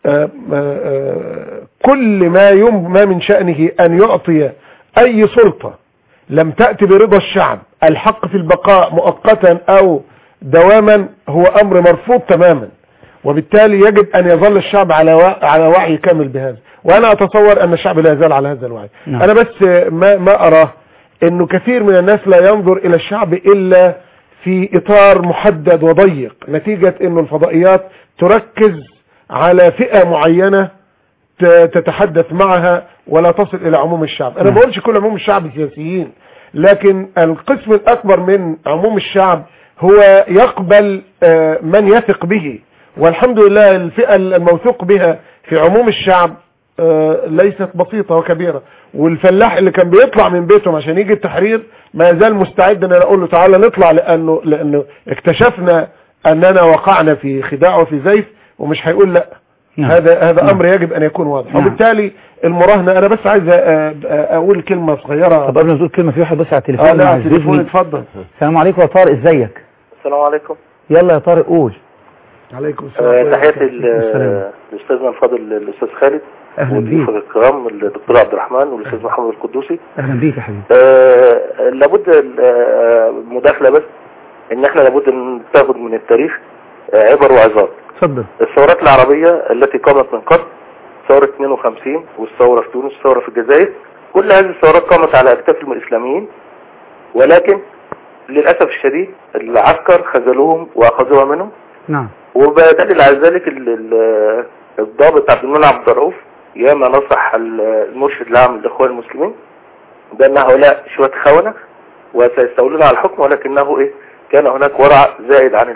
كل ما يم ما من شأنه أن يعطي أي سلطة لم تأتي برضا الشعب الحق في البقاء مؤقتا أو دواما هو أمر مرفوض تماما، وبالتالي يجب أن يظل الشعب على على وعي كامل بهذا. وأنا أتصور أن الشعب لا يزال على هذا الوعي. نعم. أنا بس ما ما أراه أنه كثير من الناس لا ينظر إلى الشعب إلا في إطار محدد وضيق، نتيجة أنه الفضائيات تركز على فئة معينة تتحدث معها ولا تصل إلى عموم الشعب. أنا ما بقولش كل عموم الشعب سياسيين، لكن القسم الأكبر من عموم الشعب هو يقبل من يثق به، والحمد لله الفئة الموثوق بها في عموم الشعب ليست بسيطة وكبيرة. والفلاح اللي كان بيطلع من بيتهم عشان يجي التحرير ما يزال مستعد ان انا اقول له تعالى نطلع، لانه لانه اكتشفنا اننا وقعنا في خداع وفي زيف، ومش هيقول لا. نعم. هذا هذا نعم. امر يجب ان يكون واضح. نعم. وبالتالي المراهنة، انا بس عايز اقول كلمة صغيرة. طب قبل ما تقول كلمة في واحد بس على التليفون. اه لا على التليفون اتفضل. السلام عليكم يا طارق، ازيك؟ السلام عليكم. يلا يا طارق قول. عليكم السلام. آه تحياتي للاستاذنا الفاضل الاستاذ خالد والضيوف الكرام الدكتور عبد الرحمن والاستاذ محمد القدوسي. اهلا بيك يا حبيبي. آه لابد مداخله بس ان احنا لابد ان ناخد من التاريخ عبر وعظات. اتفضل. الثورات العربيه التي قامت من قبل، ثوره اثنين وخمسين والثوره في تونس والثوره في الجزائر، كل هذه الثورات قامت على اكتاف الاسلاميين، ولكن للاسف الشديد العسكر خذلوهم واخذوها منهم. نعم. وبدليل على ذلك الضابط عبد المنعم عبد الرؤوف ياما نصح المرشد العام للاخوان المسلمين بان هؤلاء شويه خونه وسيستولون على الحكم، ولكنه ايه كان هناك ورع زائد عن اللزوم.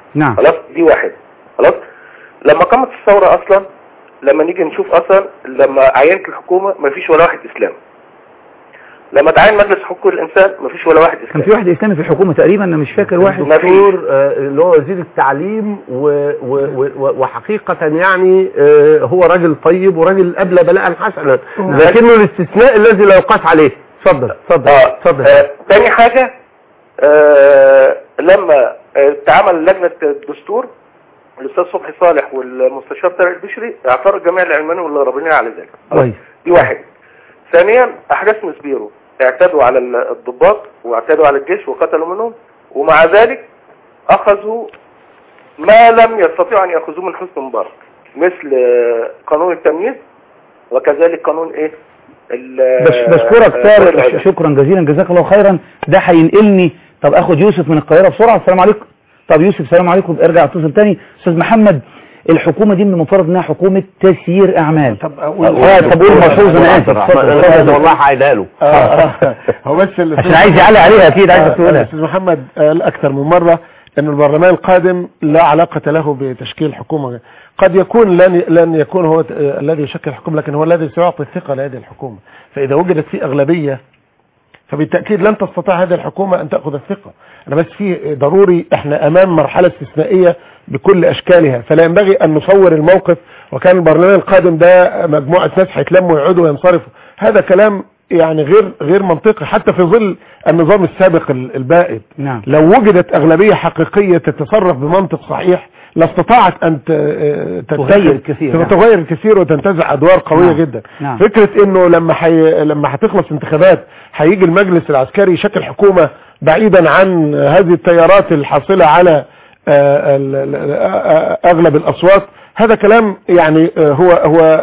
نعم. خلاص دي واحد. خلاص لما قامت الثورة اصلا، لما نيجي نشوف اصلا لما عينت الحكومة مفيش ولا واحد اسلامي. لما تعين مجلس حقوق الانسان مفيش ولا واحد اسلامي. كان في واحد اسلامي في الحكومة تقريبا، انا مش فاكر واحد. دكتور آه اللي هو وزير التعليم و و و وحقيقة يعني آه هو راجل طيب وراجل أبلى بلاء حسنا، لكنه الاستثناء الذي لا يقاس عليه. اتفضل اتفضل اتفضل. آه تاني حاجة، آه لما آه تعامل لجنة الدستور الاستاذ صبحي صالح والمستشار طارق البشري اعترض جميع العلمانيين والرابطين على ذلك. كويس. دي واحد. ثانيا احداث مسبيرو اعتدوا على الضباط واعتدوا على الجيش وقتلوا منهم، ومع ذلك اخذوا ما لم يستطيعوا ان ياخذوه من حسني مبارك، مثل قانون التمييز وكذلك قانون ايه بشكرك طارق، شكرا جزيلا، جزاك الله خيرا. ده هينقلني. طب اخد يوسف من القاهرة بسرعة. السلام عليكم. طب يوسف السلام عليكم، ارجع اتصل تاني. استاذ محمد، الحكومة دي من المفترض انها حكومة تسيير اعمال. طب اقول اه طب قول ملحوظ. انا اسف والله هعيدها له. هو بس عشان عايز يعلق عليها اكيد عايز تقولها. استاذ محمد قال اكثر من مرة ان البرلمان القادم لا علاقة له بتشكيل حكومة. قد يكون لن لن يكون هو الذي يشكل الحكومة، لكن هو الذي سيعطي الثقة لهذه الحكومة. فاذا وجدت في اغلبية فبالتأكيد لن تستطيع هذه الحكومة أن تأخذ الثقة. أنا بس في ضروري إحنا أمام مرحلة استثنائية بكل أشكالها، فلا ينبغي أن نصور الموقف وكان البرلمان القادم ده مجموعة ناس هيتلموا ويقعدوا وينصرفوا. هذا كلام يعني غير غير منطقي حتى في ظل النظام السابق البائد. نعم. لو وجدت أغلبية حقيقية تتصرف بمنطق صحيح لاستطاعت أن تغير الكثير. تغير الكثير وتنتزع أدوار قوية. نعم. جدا. نعم. فكرة إنه لما حي... لما هتخلص انتخابات هيجي المجلس العسكري يشكل حكومة بعيدا عن هذه التيارات الحاصلة على أغلب الأصوات، هذا كلام يعني هو هو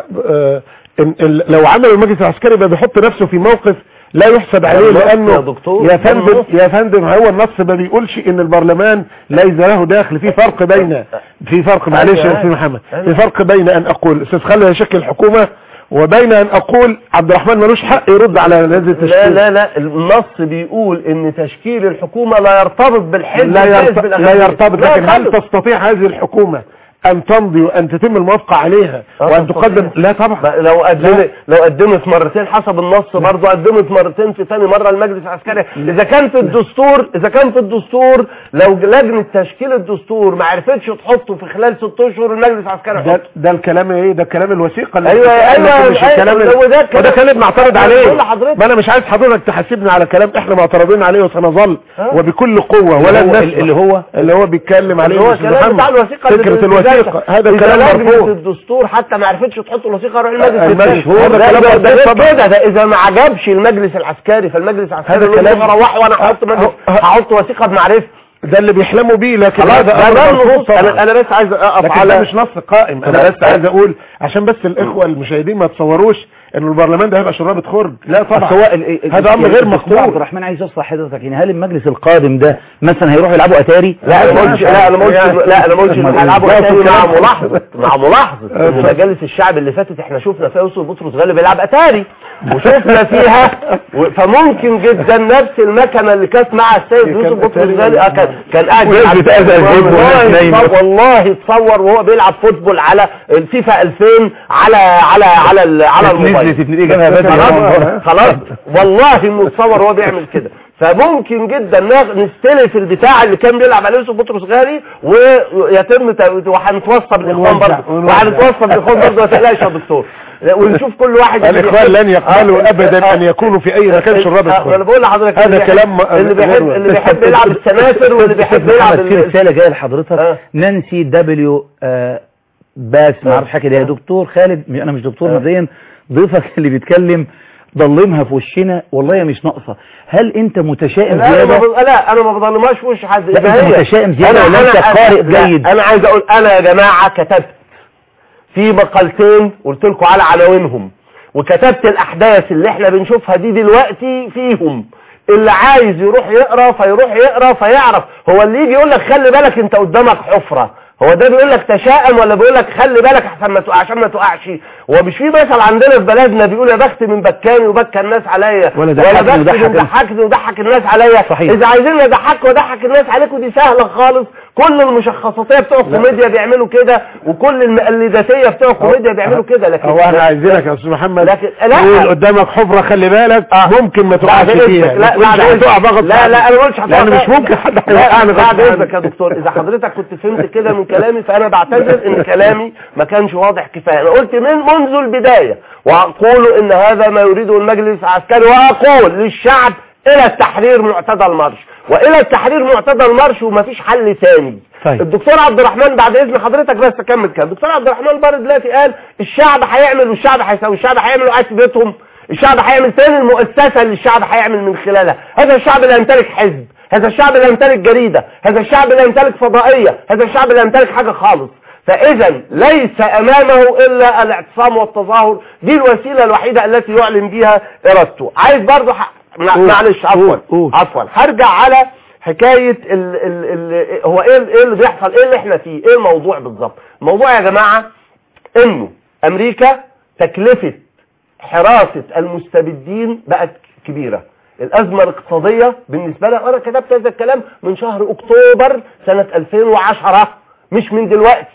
لو عمل المجلس العسكري بقى بيحط نفسه في موقف لا يحسب عليه، لانه يا, يا فندم يا فندم هو النص ما بيقولش ان البرلمان ليس له داخل. في فرق بين في فرق معلش يا استاذ محمد، في فرق بين ان اقول استاذ خالد يشكل حكومه وبين ان اقول عبد الرحمن ملوش حق يرد على هذا التشكيل. لا لا لا النص بيقول ان تشكيل الحكومه لا يرتبط بالحزب، لا, يرت... لا يرتبط. لكن هل تستطيع هذه الحكومه ان تمضي وان تتم الموافقه عليها وان تقدم؟ لا طبعا. لو قدمت لو قدمت مرتين حسب النص برضه قدمت مرتين في ثاني مره المجلس العسكري. اذا كان في الدستور اذا كان في الدستور لو لجنه تشكيل الدستور ما عرفتش تحطه في خلال ست اشهر المجلس العسكري ده, ده الكلام ايه؟ ده الكلام الوثيقه اللي ايوه ايوه مش الكلام ده وده كلام معترض عليه. ما انا مش عايز حضرتك تحاسبني على كلام احنا معترضين عليه وسنظل وبكل قوه ولا الناس اللي هو اللي هو بيتكلم عليه هو الكلام بتاع الوثيقه. فكره الوثيقه هذا الكلام مرفوض. الدستور حتى ما عرفتش تحط الوثيقه روح المجلس. هذا كلام مرفوض كده. ده اذا ما عجبش المجلس العسكري فالمجلس العسكري هذا كلام روح وانا هحط مجلس هحط وثيقه بمعرفه. ده اللي بيحلموا بيه. لكن هذا انا انا بس عايز اقف على مش نص قائم. انا بس عايز اقول عشان بس الاخوه المشاهدين ما يتصوروش ان البرلمان ده هيبقى شرابة خرج. لا طبعا هذا امر غير مقبول. عبد الرحمن عايز اصلح حضرتك يعني هل المجلس القادم ده مثلا هيروحوا يلعبوا اتاري؟ لا انا ما قلتش لا انا ما قلتش لا انا ما قلتش هيلعبوا اتاري مع ملاحظه مع ملاحظه مجالس الشعب اللي فاتت احنا شفنا فيها يوسف بطرس غالي بيلعب اتاري وشفنا فيها فممكن جدا نفس المكنه اللي كانت مع السيد يوسف بطرس غالي كان كان قاعد يلعب والله تصور وهو بيلعب فوتبول على الفيفا ألفين على على على على الموبايل. خلاص خلاص والله انه تصور هو بيعمل كده. فممكن جدا نستلف البتاع اللي كان بيلعب عليه يوسف بطرس غالي ويتم وهنتوصل بالاخوان برضه وهنتوصل بالاخوان برضه. ما تقلقش يا دكتور ونشوف كل واحد. الاخوان لن يقبلوا ابدا ان يكونوا في اي مكان شراب الخمر. انا بقول لحضرتك هذا كلام اللي بيحب اللي بيحب يلعب السناتر واللي بيحب يلعب. في رساله جايه لحضرتك نانسي دبليو باس ما اعرفش حاجه يا دكتور خالد. انا مش دكتور مبدئيا ضيفك اللي بيتكلم ضلمها في وشنا والله مش ناقصه. هل انت متشائم زياده؟ لا, لا انا ما بضلمهاش في وش حد. انت متشائم زياده ولا انت قارئ جيد؟ انا عايز اقول انا يا جماعه كتبت في مقالتين قلت لكم على عناوينهم وكتبت الاحداث اللي احنا بنشوفها دي دلوقتي فيهم. اللي عايز يروح يقرا فيروح يقرا فيعرف. هو اللي يجي يقول لك خلي بالك انت قدامك حفره هو ده بيقول لك تشائم ولا بيقول لك خلي بالك احسن ما تقع عشان ما تقعش؟ هو مش في مثل عندنا في بلدنا بيقول يا بخت من بكاني وبكى الناس عليا، ولا بخت من ضحكني وضحك الناس عليا. صحيح. اذا عايزين نضحك وضحك الناس عليكم دي سهله خالص. كل المشخصاتيه بتوع الكوميديا بيعملوا كده، وكل المقلداتيه بتوع الكوميديا بيعملوا كده. لكن هو احنا عايزينك يا استاذ محمد لكن لا قدامك حفره خلي بالك آه. ممكن ما تقعش فيها. لا لا لا لا انا ما قلتش يعني مش ممكن حد هيوقعني. بعد اذنك يا دكتور، اذا حضرتك كنت فهمت كده من كلامي فانا بعتذر ان كلامي ما كانش واضح كفايه. انا قلت من منذ البدايه واقول ان هذا ما يريده المجلس العسكري، واقول للشعب الى التحرير معتدى المرش، والى التحرير معتدى المرش ومفيش حل ثاني. طيب. الدكتور عبد الرحمن بعد اذن حضرتك بس اكمل كده. الدكتور عبد الرحمن البر دلوقتي قال الشعب هيعمل والشعب هيسوي، الشعب هيعمل وقاعد في بيتهم، الشعب هيعمل فين المؤسسه اللي الشعب هيعمل من خلالها؟ هذا الشعب لا يمتلك حزب، هذا الشعب لا يمتلك جريده، هذا الشعب لا يمتلك فضائيه، هذا الشعب لا يمتلك حاجه خالص. فاذا ليس امامه الا الاعتصام والتظاهر، دي الوسيله الوحيده التي يعلن بها ارادته. عايز برضه ح... معلش عفوا عفوا هرجع على حكايه ال ال ال هو ايه ايه اللي بيحصل، ايه اللي احنا فيه، ايه الموضوع بالظبط؟ الموضوع يا جماعه انه امريكا تكلفه حراسه المستبدين بقت كبيره. الازمه الاقتصاديه بالنسبه لها، انا كتبت هذا الكلام من شهر اكتوبر سنه ألفين وعشرة مش من دلوقتي.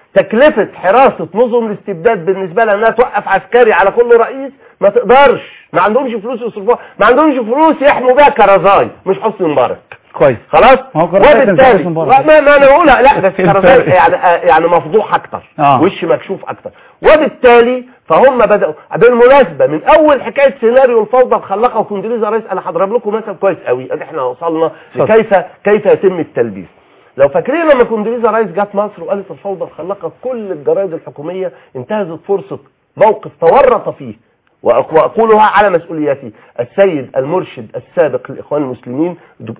تكلفه حراسه نظم الاستبداد بالنسبه لها انها توقف عسكري على كل رئيس ما تقدرش، ما عندهمش فلوس يصرفوها، ما عندهمش فلوس يحموا بيها كرزاي، مش حسني مبارك. كويس خلاص. وبالتالي ما, ما انا بقولها لا بس كرزاي يعني يعني مفضوح اكتر آه. وش مكشوف اكتر. وبالتالي فهم بداوا. بالمناسبه من اول حكايه سيناريو الفوضى الخلاقه وكوندريزا رايس انا هضرب لكم مثل كويس قوي ادي احنا وصلنا لكيف كيف يتم التلبيس. لو فاكرين لما كوندريزا رايس جت مصر وقالت الفوضى الخلاقه، كل الجرايد الحكوميه انتهزت فرصه موقف تورط فيه وأقولها على مسؤوليتي السيد المرشد السابق للإخوان المسلمين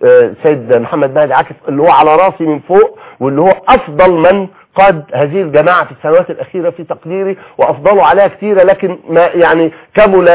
السيد محمد مهدي عاكف، اللي هو على راسي من فوق واللي هو أفضل من قاد هذه الجماعة في السنوات الأخيرة في تقديري، وأفضلوا عليها كثيرا، لكن ما يعني كمل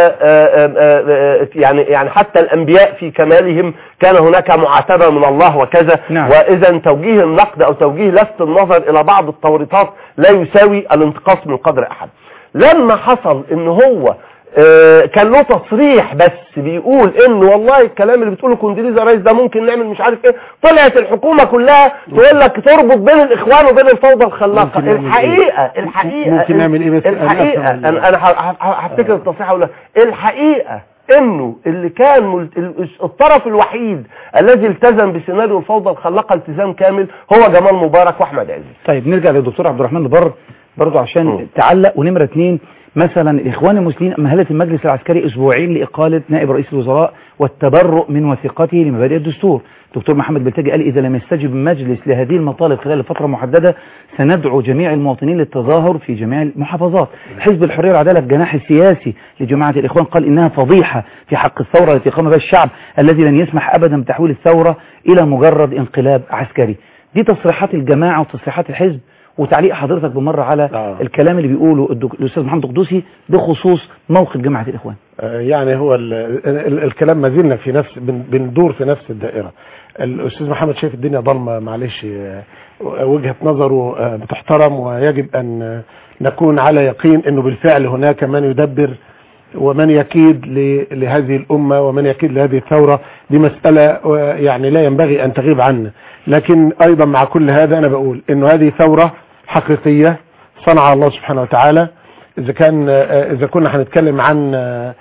يعني يعني حتى الأنبياء في كمالهم كان هناك معاتبة من الله وكذا. نعم. وإذا توجيه النقد أو توجيه لفت النظر إلى بعض التوريطات لا يساوي الانتقاص من قدر أحد. لما حصل إن هو آه كان له تصريح بس بيقول انه والله الكلام اللي بتقوله كوندريزا رايس ده ممكن نعمل مش عارف ايه، طلعت الحكومه كلها تقول لك تربط بين الاخوان وبين الفوضى الخلاقه. الحقيقه الحقيقه ممكن نعمل ايه بس الحقيقه انا انا هفتكر التصريح اقول الحقيقه انه اللي كان الطرف الوحيد الذي التزم بسيناريو الفوضى الخلاقه التزام كامل هو جمال مبارك واحمد عز. طيب نرجع للدكتور عبد الرحمن البر برضه عشان م. تعلق. ونمره اثنين مثلا الاخوان المسلمين مهلت المجلس العسكري اسبوعين لاقاله نائب رئيس الوزراء والتبرؤ من وثيقته لمبادئ الدستور. دكتور محمد بلتاجي قال اذا لم يستجب المجلس لهذه المطالب خلال فتره محدده سندعو جميع المواطنين للتظاهر في جميع المحافظات. حزب الحريه والعداله الجناح السياسي لجماعه الاخوان قال انها فضيحه في حق الثوره التي قام بها الشعب الذي لن يسمح ابدا بتحويل الثوره الى مجرد انقلاب عسكري. دي تصريحات الجماعه وتصريحات الحزب، وتعليق حضرتك بمرة على آه. الكلام اللي بيقوله الأستاذ محمد قدوسي بخصوص موقف جماعة الإخوان. آه يعني هو ال ال الكلام ما زلنا في نفس بندور في نفس الدائرة. الأستاذ محمد شايف الدنيا ضلمة، معلش وجهة نظره آه بتحترم، ويجب أن نكون على يقين أنه بالفعل هناك من يدبر ومن يكيد لهذه الأمة ومن يكيد لهذه الثورة. دي مسألة يعني لا ينبغي أن تغيب عنا. لكن أيضا مع كل هذا أنا بقول أنه هذه ثورة حقيقية صنعها الله سبحانه وتعالى. إذا كان إذا كنا هنتكلم عن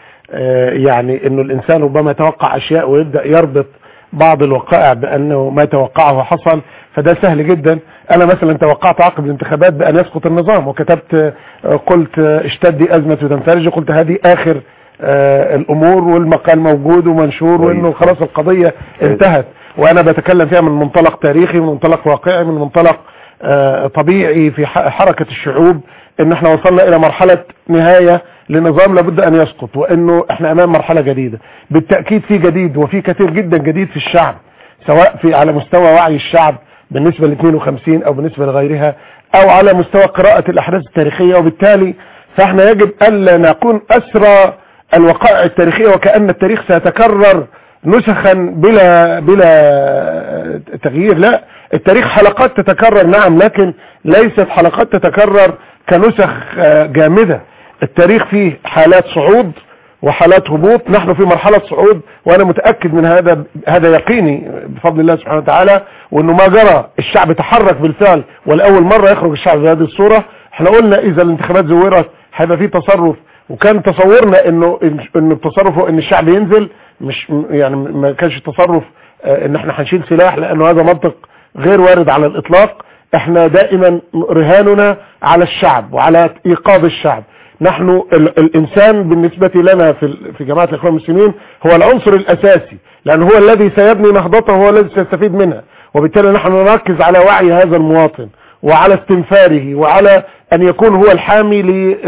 يعني أنه الإنسان ربما يتوقع أشياء ويبدأ يربط بعض الوقائع بأنه ما توقعه حصل، فده سهل جدا. أنا مثلا توقعت عقب الانتخابات بأن يسقط النظام، وكتبت قلت اشتدي أزمة وتنفرج، قلت هذه آخر الأمور، والمقال موجود ومنشور، وأنه خلاص القضية انتهت. وأنا بتكلم فيها من منطلق تاريخي، من منطلق واقعي، من منطلق طبيعي في حركة الشعوب، ان احنا وصلنا الى مرحلة نهاية لنظام لابد ان يسقط، وانه احنا امام مرحلة جديدة. بالتأكيد في جديد، وفي كثير جدا جديد في الشعب، سواء في على مستوى وعي الشعب بالنسبة ل اثنين وخمسين او بالنسبة لغيرها، او على مستوى قراءة الاحداث التاريخية. وبالتالي فاحنا يجب الا نكون اسرى الوقائع التاريخية وكأن التاريخ سيتكرر نسخا بلا بلا تغيير. لا، التاريخ حلقات تتكرر نعم، لكن ليست حلقات تتكرر كنسخ جامدة. التاريخ فيه حالات صعود وحالات هبوط، نحن في مرحلة صعود، وانا متأكد من هذا، هذا يقيني بفضل الله سبحانه وتعالى، وانه ما جرى الشعب تحرك بالفعل، والأول مرة يخرج الشعب بهذه الصورة. احنا قلنا اذا الانتخابات زورت هيبقى في تصرف، وكان تصورنا انه انه التصرف هو ان الشعب ينزل، مش يعني ما كانش تصرف ان احنا هنشيل سلاح، لانه هذا منطق غير وارد على الاطلاق. احنا دائما رهاننا على الشعب وعلى ايقاظ الشعب. نحن ال الانسان بالنسبة لنا في في جماعة الاخوان المسلمين هو العنصر الاساسي، لانه هو الذي سيبني نهضته، هو الذي سيستفيد منها، وبالتالي نحن نركز على وعي هذا المواطن وعلى استنفاره وعلى ان يكون هو الحامي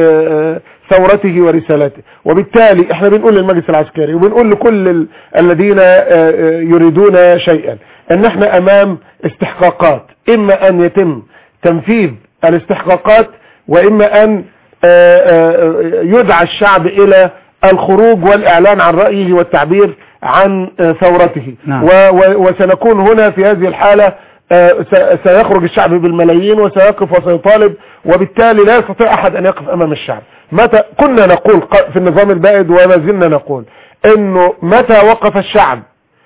لثورته ورسالته. وبالتالي احنا بنقول للمجلس العسكري وبنقول لكل الذين يريدون شيئا ان احنا امام استحقاقات، اما ان يتم تنفيذ الاستحقاقات، واما ان يدعى الشعب الى الخروج والاعلان عن رأيه والتعبير عن ثورته. نعم. وسنكون هنا في هذه الحالة، سيخرج الشعب بالملايين وسيقف وسيطالب، وبالتالي لا يستطيع احد ان يقف امام الشعب. متى كنا نقول في النظام البائد وما زلنا نقول انه متى وقف الشعب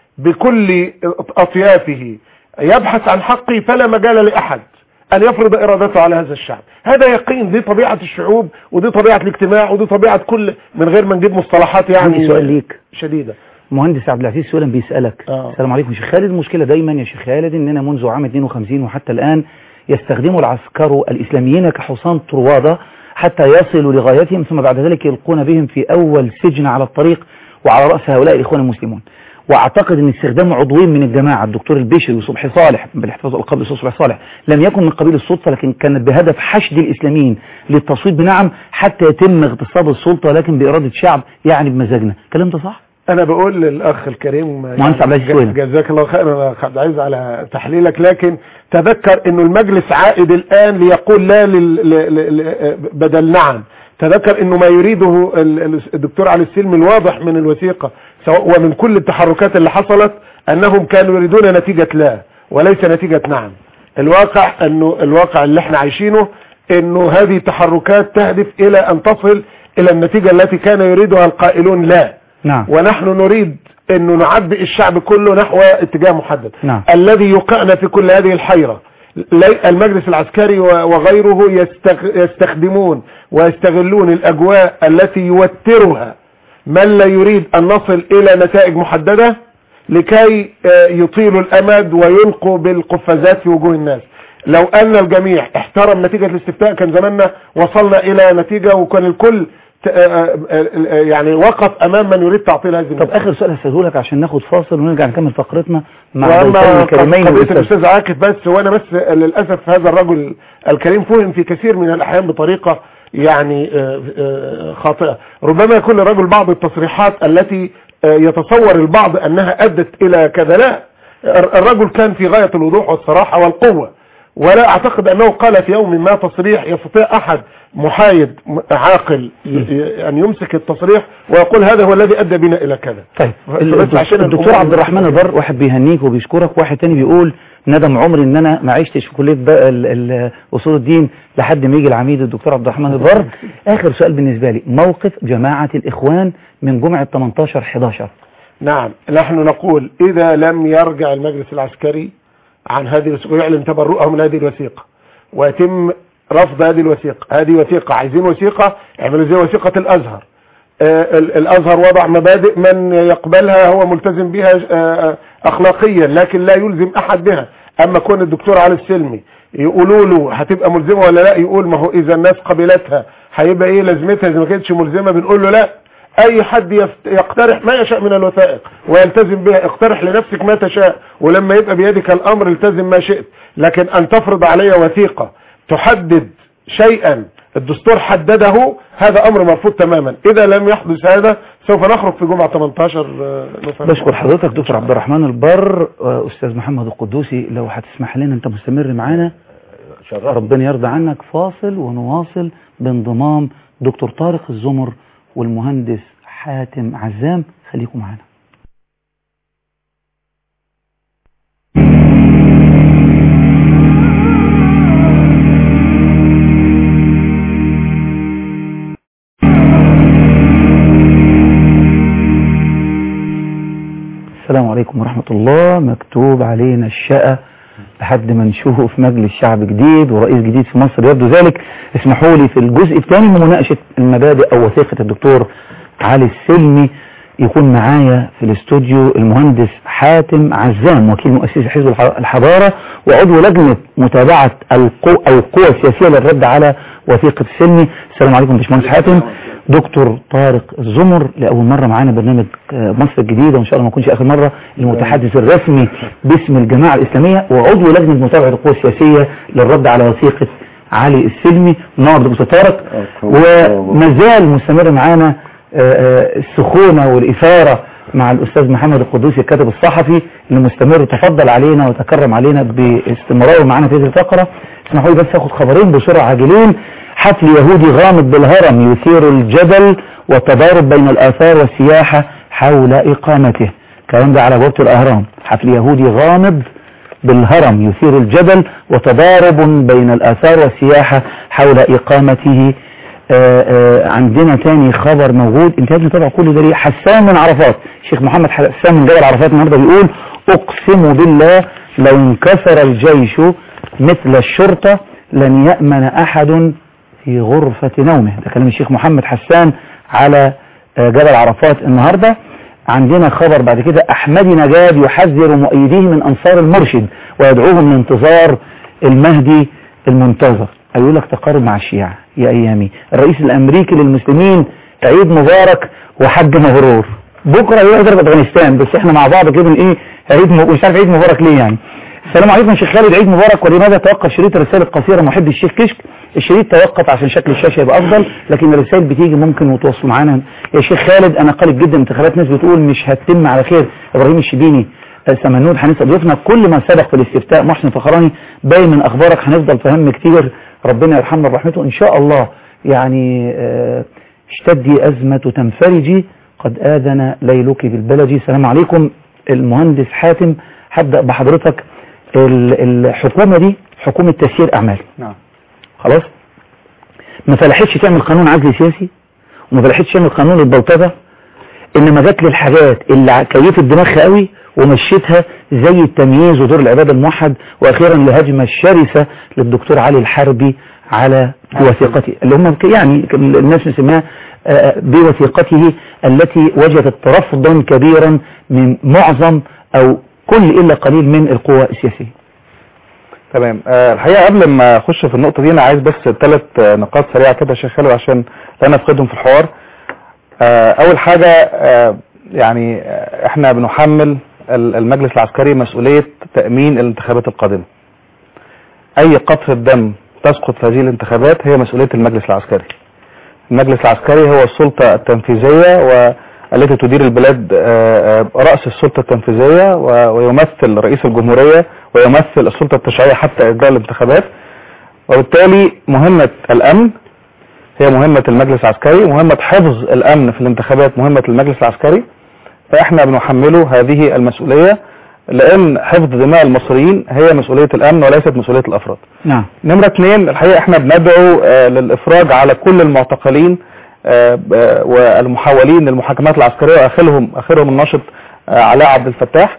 بكل اطيافه يبحث عن حقه فلا مجال لاحد ان يفرض ارادته على هذا الشعب. هذا يقين، دي طبيعة الشعوب ودي طبيعة الاجتماع ودي طبيعة كل، من غير ما نجيب مصطلحات يعني سؤال ليك شديدة. مهندس عبد العزيز سؤالا بيسألك. آه. السلام عليكم شيخ خالد. المشكلة دايما يا شيخ خالد اننا منذ عام اثنين وخمسين وحتى الان يستخدم العسكر الاسلاميين كحصان طروادة حتى يصلوا لغايتهم، ثم بعد ذلك يلقون بهم في اول سجن على الطريق، وعلى رأس هؤلاء الاخوان المسلمون. واعتقد ان استخدام عضوين من الجماعة الدكتور البشري وصبحي صالح بالاحتفاظ بالقبل صبحي صالح لم يكن من قبيل السلطة، لكن كانت بهدف حشد الاسلاميين للتصويت بنعم حتى يتم اغتصاب السلطة، لكن بإرادة شعب يعني بمزاجنا. كلام ده صح؟ انا بقول للاخ الكريم مهندس عبد العزيز جزاك الله خير، انا عبد العزيز على تحليلك، لكن تذكر انه المجلس عائد الان ليقول لا لل... بدل نعم. تذكر انه ما يريده الدكتور علي السلمي الواضح من الوثيقة ومن كل التحركات اللي حصلت انهم كانوا يريدون نتيجة لا وليس نتيجة نعم. الواقع انه الواقع اللي احنا عايشينه انه هذه التحركات تهدف الى ان تصل الى النتيجة التي كان يريدها القائلون لا. نعم. ونحن نريد انه نعبئ الشعب كله نحو اتجاه محدد. نعم. الذي يوقعنا في كل هذه الحيرة المجلس العسكري وغيره يستخدمون ويستغلون الاجواء التي يوترها من لا يريد ان نصل الى نتائج محددة لكي يطيلوا الامد ويلقوا بالقفازات في وجوه الناس. لو ان الجميع احترم نتيجة الاستفتاء كان زماننا وصلنا الى نتيجة وكان الكل يعني وقف امام من يريد تعطيل هذه النتيجة. طب اخر سؤال هسأله لك عشان ناخد فاصل ونرجع نكمل فقرتنا مع الكريمين الاستاذ عاكف. بس وانا بس للاسف هذا الرجل الكريم فهم في كثير من الاحيان بطريقة يعني خاطئة. ربما يكون الرجل بعض التصريحات التي يتصور البعض انها ادت الى كذا، لا، الرجل كان في غاية الوضوح والصراحة والقوة، ولا اعتقد انه قال في يوم ما تصريح يستطيع احد محايد عاقل ان يمسك التصريح ويقول هذا هو الذي ادى بنا الى كذا. طيب الدكتور عبد الرحمن البر واحد بيهنيك وبيشكرك، واحد تاني بيقول ندم عمري ان انا ما عشتش في كليه اصول الدين لحد ما يجي العميد الدكتور عبد الرحمن البر. اخر سؤال بالنسبه لي، موقف جماعه الاخوان من جمعه ثمانية عشر أحد عشر. نعم، نحن نقول اذا لم يرجع المجلس العسكري عن هذه الوثيقة ويعلن تبرؤه من هذه الوثيقة ويتم رفض هذه الوثيقة، هذه وثيقة عايزين وثيقة اعملوا زي وثيقة الازهر. آه الازهر وضع مبادئ من يقبلها هو ملتزم بها آه اخلاقيا، لكن لا يلزم احد بها. اما كون الدكتور علي السلمي يقولوا له هتبقى ملزمة ولا لا، يقول ما هو اذا الناس قبلتها هيبقى ايه لازمتها، اذا ما كانتش ملزمة بنقول له لا. اي حد يقترح ما يشاء من الوثائق ويلتزم بها، اقترح لنفسك ما تشاء، ولما يبقى بيدك الامر التزم ما شئت. لكن ان تفرض علي وثيقة تحدد شيئا الدستور حدده، هذا امر مرفوض تماما. اذا لم يحدث هذا سوف نخرج في جمعة ثمانية عشر نوفمبر. بشكر حضرتك دكتور عبد الرحمن البر. استاذ محمد القدوسي لو هتسمح لنا انت مستمر معانا ربنا يرضى عنك. فاصل ونواصل بانضمام دكتور طارق الزمر والمهندس حاتم عزام. خليكم معنا. السلام عليكم ورحمة الله. مكتوب علينا الشقة لحد ما نشوفه في مجلس شعب جديد ورئيس جديد في مصر يبدو ذلك. اسمحوا لي في الجزء الثاني من مناقشة المبادئ أو وثيقة الدكتور علي السلمي يكون معايا في الاستوديو المهندس حاتم عزام وكيل مؤسسة حزب الحضارة وعضو لجنة متابعة القو أو القوى السياسية للرد على وثيقة السلمي. السلام عليكم باشمهندس حاتم. دكتور طارق الزمر لأول مرة معانا برنامج مصر الجديدة وإن شاء الله ما يكونش آخر مرة، المتحدث الرسمي باسم الجماعة الإسلامية وعضو لجنة متابعة القوى السياسية للرد على وثيقة علي السلمي. نور دكتور طارق. ومازال مستمر معانا السخونة والإثارة مع الأستاذ محمد القدوسي الكاتب الصحفي اللي مستمر تفضل علينا وتكرم علينا باستمراره معنا في هذه الفقرة. اسمحوا لي بس أخذ خبرين بسرعة عاجلين. حفل يهودي غامض بالهرم يثير الجدل والتضارب بين الآثار والسياحة حول إقامته. الكلام ده على بوابة الأهرام. حفل يهودي غامض بالهرم يثير الجدل وتضارب بين الآثار والسياحة حول إقامته. آآ آآ عندنا تاني خبر موجود انتهاز طبعا كل ده. حسان من عرفات، الشيخ محمد حسان من جبل عرفات النهارده بيقول اقسم بالله لو انكسر الجيش مثل الشرطة لن يأمن احد في غرفة نومه. ده كلام الشيخ محمد حسان على جبل عرفات النهارده. عندنا خبر بعد كده، احمدي نجاد يحذر مؤيديه من انصار المرشد ويدعوهم لانتظار المهدي المنتظر. يقول لك تقارب مع الشيعة يا ايامي. الرئيس الامريكي للمسلمين عيد مبارك وحج مبرور. بكره يروح يضرب افغانستان بس احنا مع بعض كده ايه عيد م... مش عارف عيد مبارك ليه يعني. السلام عليكم شيخ خالد، عيد مبارك. ولماذا توقف شريط الرسائل القصيره محب الشيخ كشك؟ الشريط توقف عشان شكل الشاشه يبقى افضل لكن الرسائل بتيجي ممكن وتوصلوا معانا. يا شيخ خالد انا قلق جدا انتخابات، ناس بتقول مش هتتم على خير. ابراهيم الشبيني سمنود هنسال ضيوفنا كل ما سبق في الاستفتاء. محسن فخراني باين من اخبارك هنفضل فهم كتير، ربنا يرحمنا برحمته ان شاء الله. يعني اه اشتدي ازمة تنفرجي قد آذن ليلك بالبلد. السلام عليكم. المهندس حاتم هبدأ بحضرتك. الحكومة دي حكومة تسيير اعمال. نعم. خلاص ما فلحتش تعمل قانون عزل سياسي وما فلحتش تعمل قانون البلطجة، انما جات لي الحاجات اللي كيفت دماغها قوي ومشيتها زي التمييز ودور العبادة الموحد، واخيرا الهجمة الشرسة للدكتور علي الحربي على وثيقته اللي هم يعني الناس نسميها بوثيقته التي وجدت ترفضا كبيرا من معظم او كل الا قليل من القوى السياسية. تمام. أه الحقيقة قبل ما اخش في النقطة دي انا عايز بس ثلاث نقاط سريعة كده يا شيخ خالد عشان لا نفقدهم في الحوار. أه اول حاجة أه يعني احنا بنحمل المجلس العسكري مسؤولية تأمين الانتخابات القادمة. اي قطرة دم تسقط في هذه الانتخابات هي مسؤولية المجلس العسكري. المجلس العسكري هو السلطة التنفيذية والتي تدير البلاد، رأس السلطة التنفيذية ويمثل رئيس الجمهورية ويمثل السلطة التشريعية حتى إجراء الانتخابات، وبالتالي مهمة الأمن هي مهمة المجلس العسكري، مهمة حفظ الأمن في الانتخابات مهمة المجلس العسكري. فإحنا بنحمله هذه المسؤولية لأن حفظ دماء المصريين هي مسؤولية الأمن وليست مسؤولية الأفراد. نعم. نمرة اثنين، الحقيقة احنا بندعو آه للإفراج على كل المعتقلين آه آه والمحاولين للمحاكمات العسكرية وآخرهم آخرهم الناشط آه علاء عبد الفتاح.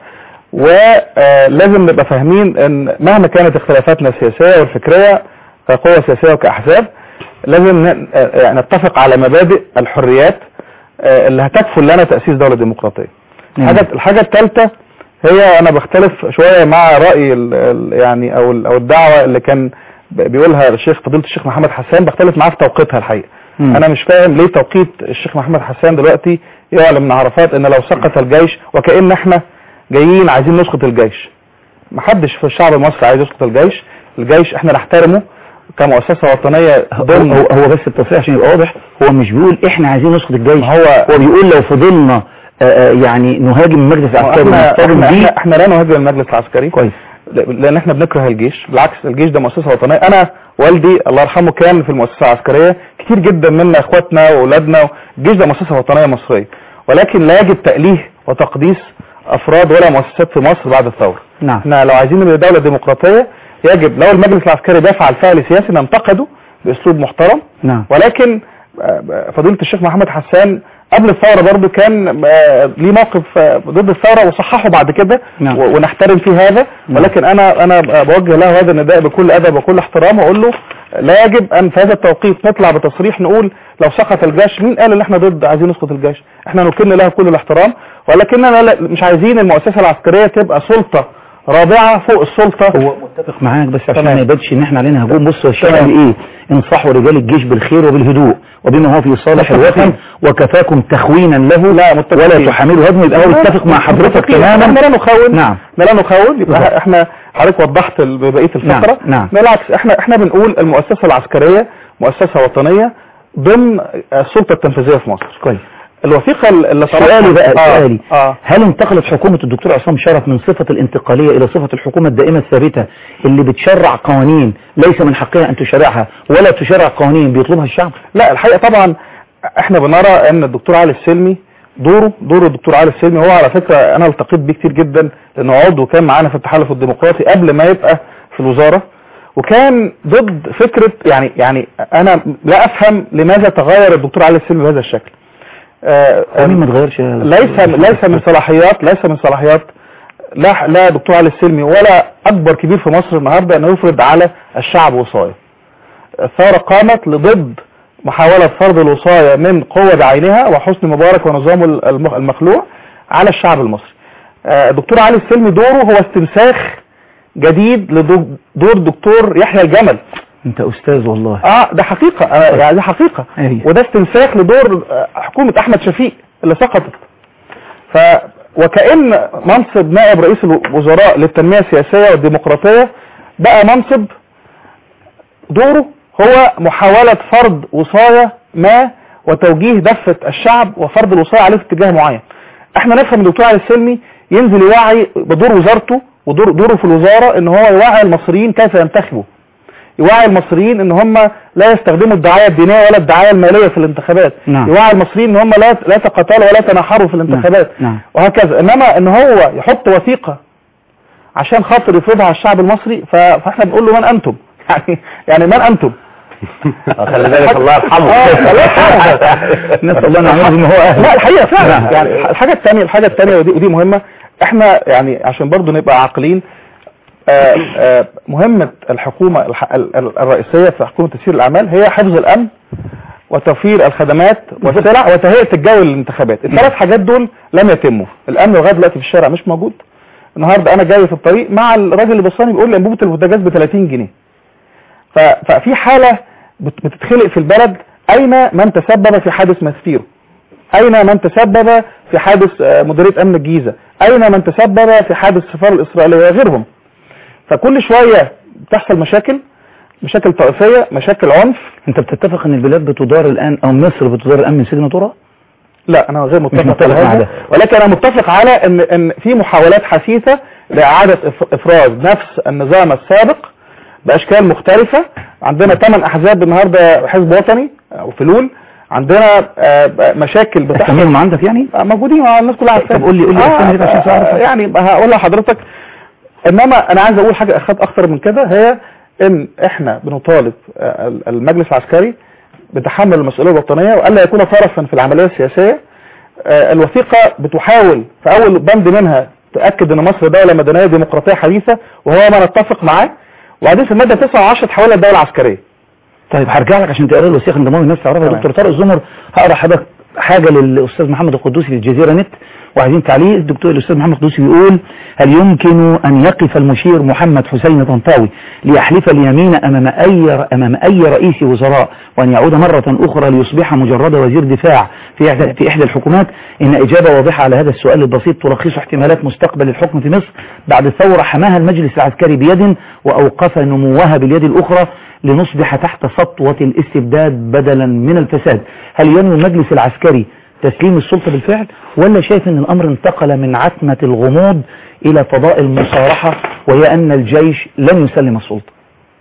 ولازم نبقى فاهمين ان مهما كانت اختلافاتنا السياسية والفكرية كقوة سياسية وكأحزاب لازم نتفق على مبادئ الحريات آه اللي هتكفل لنا تأسيس دولة ديمقراطية. الحاجة, الحاجة الثالثة هي انا بختلف شوية مع رأي ال يعني او او الدعوة اللي كان بيقولها الشيخ فضيلة الشيخ محمد حسان، بختلف معاه في توقيتها الحقيقة. مم. انا مش فاهم ليه توقيت الشيخ محمد حسان دلوقتي يعلم من عرفات ان لو سقط الجيش وكأن احنا جايين عايزين نسقط الجيش. محدش في الشعب المصري عايز يسقط الجيش. الجيش احنا نحترمه كمؤسسة وطنية ضمن. هو, هو بس التصريح عشان يبقى واضح، هو مش بيقول احنا عايزين نسقط الجيش، هو هو بيقول لو فضلنا يعني نهاجم المجلس العسكري. احنا, احنا, احنا لا نهاجم المجلس العسكري كويس لان احنا بنكره الجيش، بالعكس الجيش ده مؤسسة وطنية. انا والدي الله يرحمه كان في المؤسسة العسكرية، كتير جدا منا اخواتنا واولادنا. الجيش ده مؤسسة وطنية مصرية، ولكن لا يجب تأليه وتقديس افراد ولا مؤسسات في مصر بعد الثورة. نعم. احنا لو عايزين نبقى دولة ديمقراطية يجب لو المجلس العسكري بيفعل فعل سياسي ننتقده باسلوب محترم. نعم. ولكن فضيلة الشيخ محمد حسان قبل الثورة برضو كان آه ليه موقف آه ضد الثورة وصححه بعد كده. نعم. ونحترم فيه هذا. نعم. ولكن انا انا بوجه له هذا النداء بكل ادب وكل احترام، واقول له لا يجب ان في هذا التوقيت نطلع بتصريح نقول لو سقط الجيش. مين قال ان احنا ضد عايزين نسقط الجيش؟ احنا نكن له كل الاحترام، ولكننا مش عايزين المؤسسة العسكرية تبقى سلطة رابعة فوق السلطة. هو متفق معاك، بس عشان ما يبانش ان احنا علينا هجوم. بصوا الشرع ايه؟ انصحوا رجال الجيش بالخير وبالهدوء وبما هو في صالح الوطن، وكفاكم تخوينا له لا ولا تحاملوا هدم. يبقى هو متفق مع حضرتك تماما. احنا لا نخون. نعم لا نخون. يبقى احنا حضرتك وضحت بقيه الفقره. نعم. نعم. بالعكس احنا احنا بنقول المؤسسه العسكريه مؤسسه وطنيه ضمن السلطه التنفيذيه في مصر. كويس. الوثيقة اللي سؤالي بقى آه سؤالي آه هل انتقلت حكومة الدكتور عصام شرف من صفة الانتقالية إلى صفة الحكومة الدائمة الثابتة اللي بتشرع قوانين ليس من حقها أن تشرعها ولا تشرع قوانين بيطلبها الشعب؟ لا الحقيقة طبعا احنا بنرى أن الدكتور علي السلمي دوره دور الدكتور علي السلمي هو على فكرة أنا التقيت بيه كتير جدا، لأنه عضو كان معانا في التحالف الديمقراطي قبل ما يبقى في الوزارة، وكان ضد فكرة يعني يعني أنا لا أفهم لماذا تغير الدكتور علي السلمي بهذا الشكل. آه مين ما تغيرش؟ ليس ليس من صلاحيات ليس من صلاحيات لا لا دكتور علي السلمي ولا اكبر كبير في مصر النهارده انه يفرض على الشعب وصايه. الثوره قامت لضد محاوله فرض الوصايه من قوه بعينها وحسني مبارك ونظامه المخلوع على الشعب المصري. آه الدكتور علي السلمي دوره هو استنساخ جديد لدور دكتور يحيى الجمل. انت استاذ والله. اه ده حقيقة آه يعني ده حقيقة. أيه. وده استنساخ لدور حكومة احمد شفيق اللي سقطت. ف وكأن منصب نائب رئيس الوزراء للتنمية السياسية والديمقراطية بقى منصب دوره هو محاولة فرض وصاية ما وتوجيه دفة الشعب وفرض الوصاية عليه في اتجاه معين. احنا نفهم الدكتور علي السلمي ينزل يوعي بدور وزارته ودور دوره في الوزارة ان هو يوعي المصريين كيف ينتخبوا، يوعي المصريين ان هم لا يستخدموا الدعاية الدينية ولا الدعاية المالية في الانتخابات. نعم. يوعي المصريين ان هم لا لا تقاتلوا ولا تناحروا في الانتخابات. نعم. وهكذا. انما ان هو يحط وثيقة عشان خاطر يفرضها على الشعب المصري فاحنا بنقول له من انتم؟ يعني يعني من انتم؟ خلي بالك الله يرحمه. نسال الله نعوذ ان هو اهل. لا الحقيقة فعلا يعني الحاجة الثانية الحاجة الثانية ودي ودي مهمة، احنا يعني عشان برضو نبقى عاقلين. آآ آآ مهمة الحكومة الرئيسية في حكومة تسيير الأعمال هي حفظ الأمن وتوفير الخدمات والسلع وتهيئة الجو للانتخابات. الثلاث حاجات دول لم يتموا. الأمن لغاية دلوقتي في الشارع مش موجود. النهاردة أنا جاي في الطريق مع الراجل اللي بصاني بيقول لي أنبوبة البوتاجاز ب ثلاثين جنيه. ففي حالة بتتخلق في البلد. أين من تسبب في حادث ماستيرو؟ أين من تسبب في حادث مديرية أمن الجيزة؟ أين من تسبب في حادث السفارة الإسرائيلية وغيرهم؟ فكل شوية بتحصل مشاكل مشاكل طائفية، مشاكل عنف. انت بتتفق ان البلاد بتدار الان او مصر بتدار الان من سجن طرق؟ لا انا غير متفق على هذا، ولكن انا متفق على ان ان في محاولات حثيثة لاعادة افراز نفس النظام السابق باشكال مختلفة. عندنا ثمان احزاب النهاردة، حزب وطني وفلول، عندنا مشاكل بتحصل. اساميهم عندك يعني؟ موجودين الناس كلها عارفة. طب قول لي قول لي اسامي عشان تعرف. يعني هقول لحضرتك. انما انا عايز اقول حاجة اخد اكتر من كده، هي ان احنا بنطالب المجلس العسكري بتحمل المسؤولية الوطنية والا يكون طرفا في العملية السياسية. الوثيقة بتحاول في اول بند منها تأكد ان مصر دولة مدنية ديمقراطية حديثة وهو ما نتفق معاه، وبعدين في المادة تسعة وعشرة تحولها لدولة عسكرية. طيب هرجع لك عشان تقرا الوثيقة انت مهم الناس تعرفها. دكتور طارق الزمر هقرا حضرتك حاجة للأستاذ محمد القدوسي في الجزيرة نت وعايزين تعليق. الدكتور الأستاذ محمد القدوسي بيقول: هل يمكن أن يقف المشير محمد حسين طنطاوي ليحلف اليمين أمام أي أمام أي رئيس وزراء وأن يعود مرة أخرى ليصبح مجرد وزير دفاع في إحدى في إحدى الحكومات؟ إن إجابة واضحة على هذا السؤال البسيط تلخص احتمالات مستقبل الحكم في مصر بعد الثورة حماها المجلس العسكري بيد وأوقف نموها باليد الأخرى لنصبح تحت سطوة الاستبداد بدلا من الفساد. هل ينوي المجلس العسكري تسليم السلطة بالفعل ولا شايف ان الامر انتقل من عتمة الغموض الى فضاء المصارحة وهي ان الجيش لن يسلم السلطة؟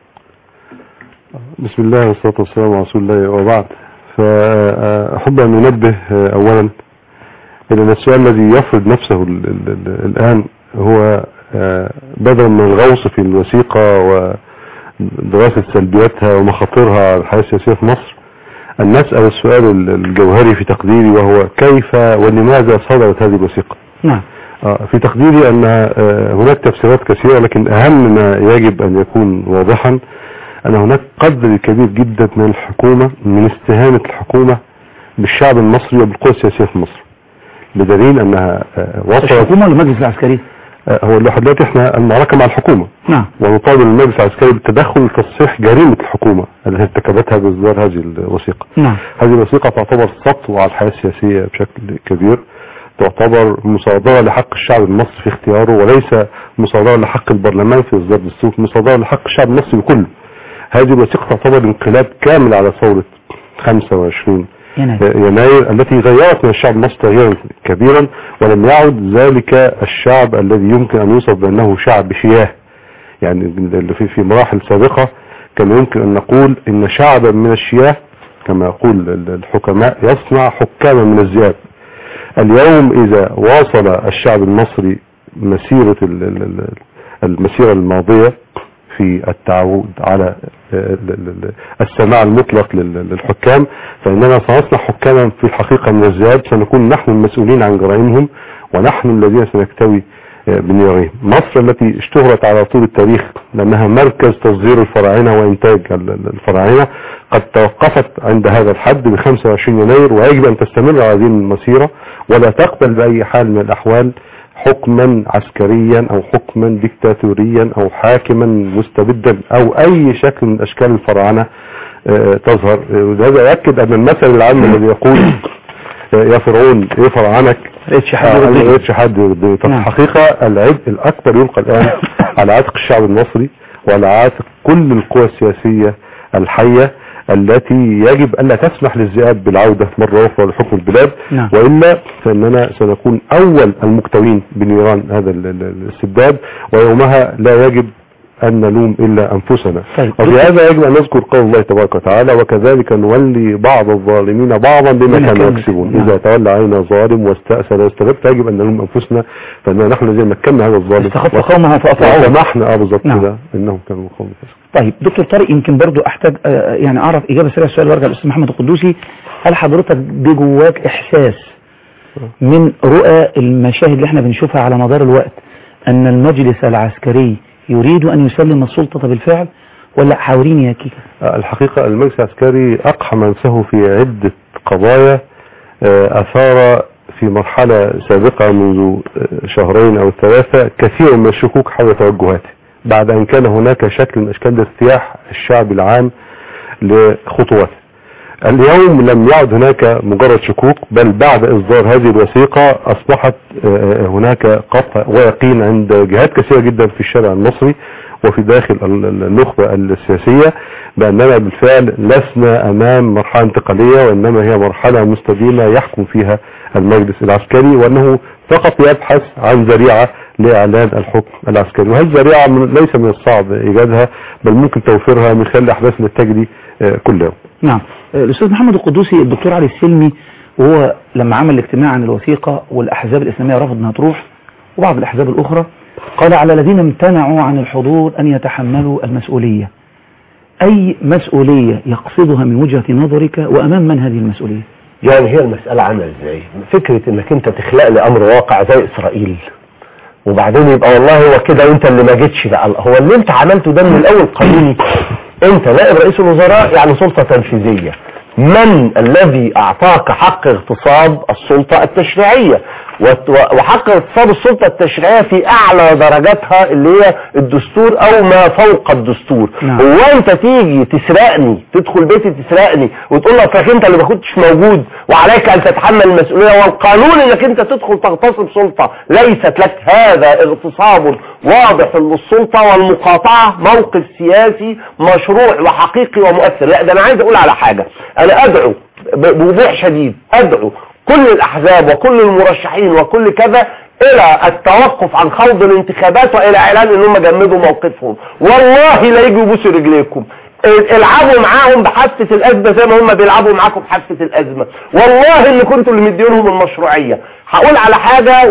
بسم الله والصلاة والسلام على رسول الله وبعد. فأحب أن ننبه أولا إلى أن السؤال الذي يفرض نفسه الآن هو بدلا من الغوص في الوثيقة ودراسة سلبياتها ومخاطرها على الحياة السياسية في مصر، أن نسأل السؤال الجوهري في تقديري، وهو كيف ولماذا صدرت هذه الوثيقة؟ نعم. في تقديري أن هناك تفسيرات كثيرة، لكن أهم ما يجب أن يكون واضحا أن هناك قدر كبير جدا من الحكومة، من استهانة الحكومة بالشعب المصري وبالقوى السياسية في مصر، بدليل أنها وصلت. الحكومة ولا المجلس العسكري؟ هو لحد دلوقتي احنا المعركة مع الحكومة. نعم. ونطالب المجلس العسكري بالتدخل لتصحيح جريمة الحكومة التي ارتكبتها بإصدار هذه الوثيقة. نعم. هذه الوثيقة تعتبر سطو على الحياة السياسية بشكل كبير، تعتبر مصادرة لحق الشعب المصري في اختياره، وليس مصادرة لحق البرلمان في إصدار دستور، مصادرة لحق الشعب المصري بكله. هذه الوثيقة تعتبر انقلاب كامل على ثورة خمسة وعشرين يناير التي غيرت من الشعب المصري تغييرا كبيرا، ولم يعد ذلك الشعب الذي يمكن أن يوصف بأنه شعب شياه. يعني في في مراحل سابقة كان يمكن أن نقول إن شعبا من الشياه كما يقول الحكماء يصنع حكاما من الذئاب. اليوم إذا واصل الشعب المصري مسيرة المسيرة الماضية في التعود على السماع المطلق للحكام، فإننا سنصنع حكاما في الحقيقة من الذئاب، سنكون نحن المسؤولين عن جرائمهم ونحن الذين سنكتوي بنيرهم. مصر التي اشتهرت على طول التاريخ لأنها مركز تصدير الفراعنة وإنتاج الفراعنة قد توقفت عند هذا الحد ب خمسة وعشرين يناير، ويجب أن تستمر هذه المسيرة ولا تقبل بأي حال من الأحوال حكما عسكريا أو حكما ديكتاتوريا أو حاكما مستبدا أو أي شكل من أشكال الفراعنة تظهر. وهذا يؤكد أن المثل العام الذي يقول يا فرعون ايه فرعانك ريتش حد. في الحقيقة العبء الأكبر يلقى الآن على عاتق الشعب المصري وعلى عاتق كل القوى السياسية الحية التي يجب ألا تسمح للذئاب بالعودة مرة أخرى لحكم البلاد. نعم. وإلا فإننا سنكون أول المكتوين بنيران هذا الاستبداد، ويومها لا يجب أن نلوم إلا أنفسنا. طيب. وفي هذا يجب أن نذكر قول الله تبارك وتعالى وكذلك نولي بعض الظالمين بعضا بما كانوا يكسبون. نعم. إذا تولى علينا ظالم واستأسل واستبد فيجب أن نلوم أنفسنا، فإننا نحن الذين مكنا هذا الظالم استخف قومها فأطاعوه ونحن اه بالظبط كده إنهم كانوا قوم. طيب دكتور طارق، يمكن برضو أحتاج آه يعني أعرف إجابة سريعة السؤال وارجع للأستاذ محمد القدوسي. هل حضرتك بجواك إحساس من رؤى المشاهد اللي احنا بنشوفها على مدار الوقت أن المجلس العسكري يريد أن يسلم السلطة بالفعل، ولا حاوريني يا كيكا؟ الحقيقة المجلس العسكري أقحم نفسه في عدة قضايا أثار في مرحلة سابقة منذ شهرين أو ثلاثة كثير من الشكوك حول توجهاته، بعد أن كان هناك شكل من أشكال ارتياح الشعب العام لخطواته. اليوم لم يعد هناك مجرد شكوك، بل بعد إصدار هذه الوثيقة أصبحت هناك قطع ويقين عند جهات كثيرة جدا في الشارع المصري وفي داخل النخبة السياسية بأننا بالفعل لسنا أمام مرحلة انتقالية، وإنما هي مرحلة مستديمة يحكم فيها المجلس العسكري، وأنه فقط يبحث عن ذريعة لإعلان الحكم العسكري. وهذه الذريعة ليس من الصعب إيجادها، بل ممكن توفيرها من خلال الأحداث التي تجري كل يوم. نعم. الأستاذ محمد القدوسي، الدكتور علي السلمي وهو لما عمل الاجتماع عن الوثيقة والأحزاب الإسلامية رفض أنها تروح وبعض الأحزاب الأخرى، قال على الذين امتنعوا عن الحضور أن يتحملوا المسؤولية. أي مسؤولية يقصدها من وجهة نظرك، وأمام من هذه المسؤولية؟ يعني هي المسألة عاملة ازاي؟ فكرة انك انت تخلق لي امر واقع زي اسرائيل وبعدين يبقى والله هو كده وانت اللي ما جيتش بقى. هو اللي انت عملته ده من الاول قانوني. انت نائب رئيس الوزراء يعني سلطة تنفيذية. من الذي اعطاك حق اغتصاب السلطة التشريعية؟ وحق اغتصاب السلطة التشريعية في اعلى درجاتها اللي هي الدستور او ما فوق الدستور. نعم. هو انت تيجي تسرقني، تدخل بيتي تسرقني وتقول لك انت اللي ما كنتش موجود وعليك ان تتحمل المسؤولية، والقانون انك انت تدخل تغتصب سلطة ليست لك. هذا اغتصاب واضح للسلطة والمقاطعة، موقف سياسي مشروع وحقيقي ومؤثر. لا ده انا عايز اقول على حاجة، انا ادعو بوضوح شديد، ادعو كل الاحزاب وكل المرشحين وكل كذا الى التوقف عن خوض الانتخابات والى اعلان انهم جمدوا موقفهم. والله لا يجوا يبوسوا رجليكم، العبوا معاهم بحافة الازمة زي ما هم بيلعبوا معاكم بحافة الازمة. والله ان كنتوا اللي مديونهم المشروعية. هقول على حاجة،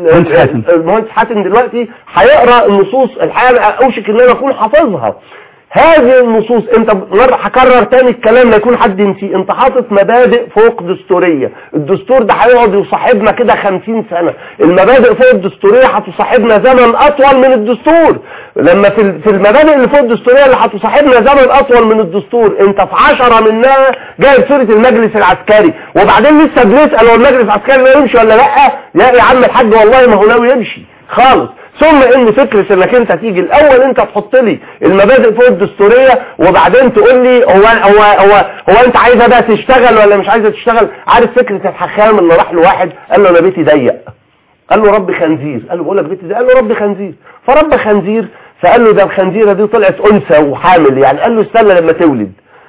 والمهندس حاتم دلوقتي هيقرأ النصوص الحقيقة اوشك ان انا اكون حافظها. هذه النصوص انت مرة هكرر تاني الكلام لا يكون حد ينسيه، انت حاطط مبادئ فوق دستورية. الدستور ده هيقعد يصاحبنا كده خمسين سنة، المبادئ فوق الدستورية هتصاحبنا زمن اطول من الدستور. لما في في المبادئ اللي فوق الدستورية اللي هتصاحبنا زمن اطول من الدستور، انت في عشرة منها جايب سورة المجلس العسكري، وبعدين لسه بنسأل هو المجلس العسكري ده يمشي ولا لا؟ لا يا عم الحاج والله ما هو ناوي يمشي خالص. ثم ان فكرة انك انت تيجي الاول انت تحط لي المبادئ فوق الدستورية وبعدين تقول لي هو هو هو هو انت عايزه بقى تشتغل ولا مش عايزه تشتغل. عارف فكرة الحخام اللي راح لواحد قال له انا بيتي ضيق، قال له ربي خنزير، قال له بقول لك بيتي ضيق، قال له ربي خنزير، فرب خنزير، فقال له ده الخنزيرة دي طلعت انثى وحامل، يعني قال له استنى لما تولد.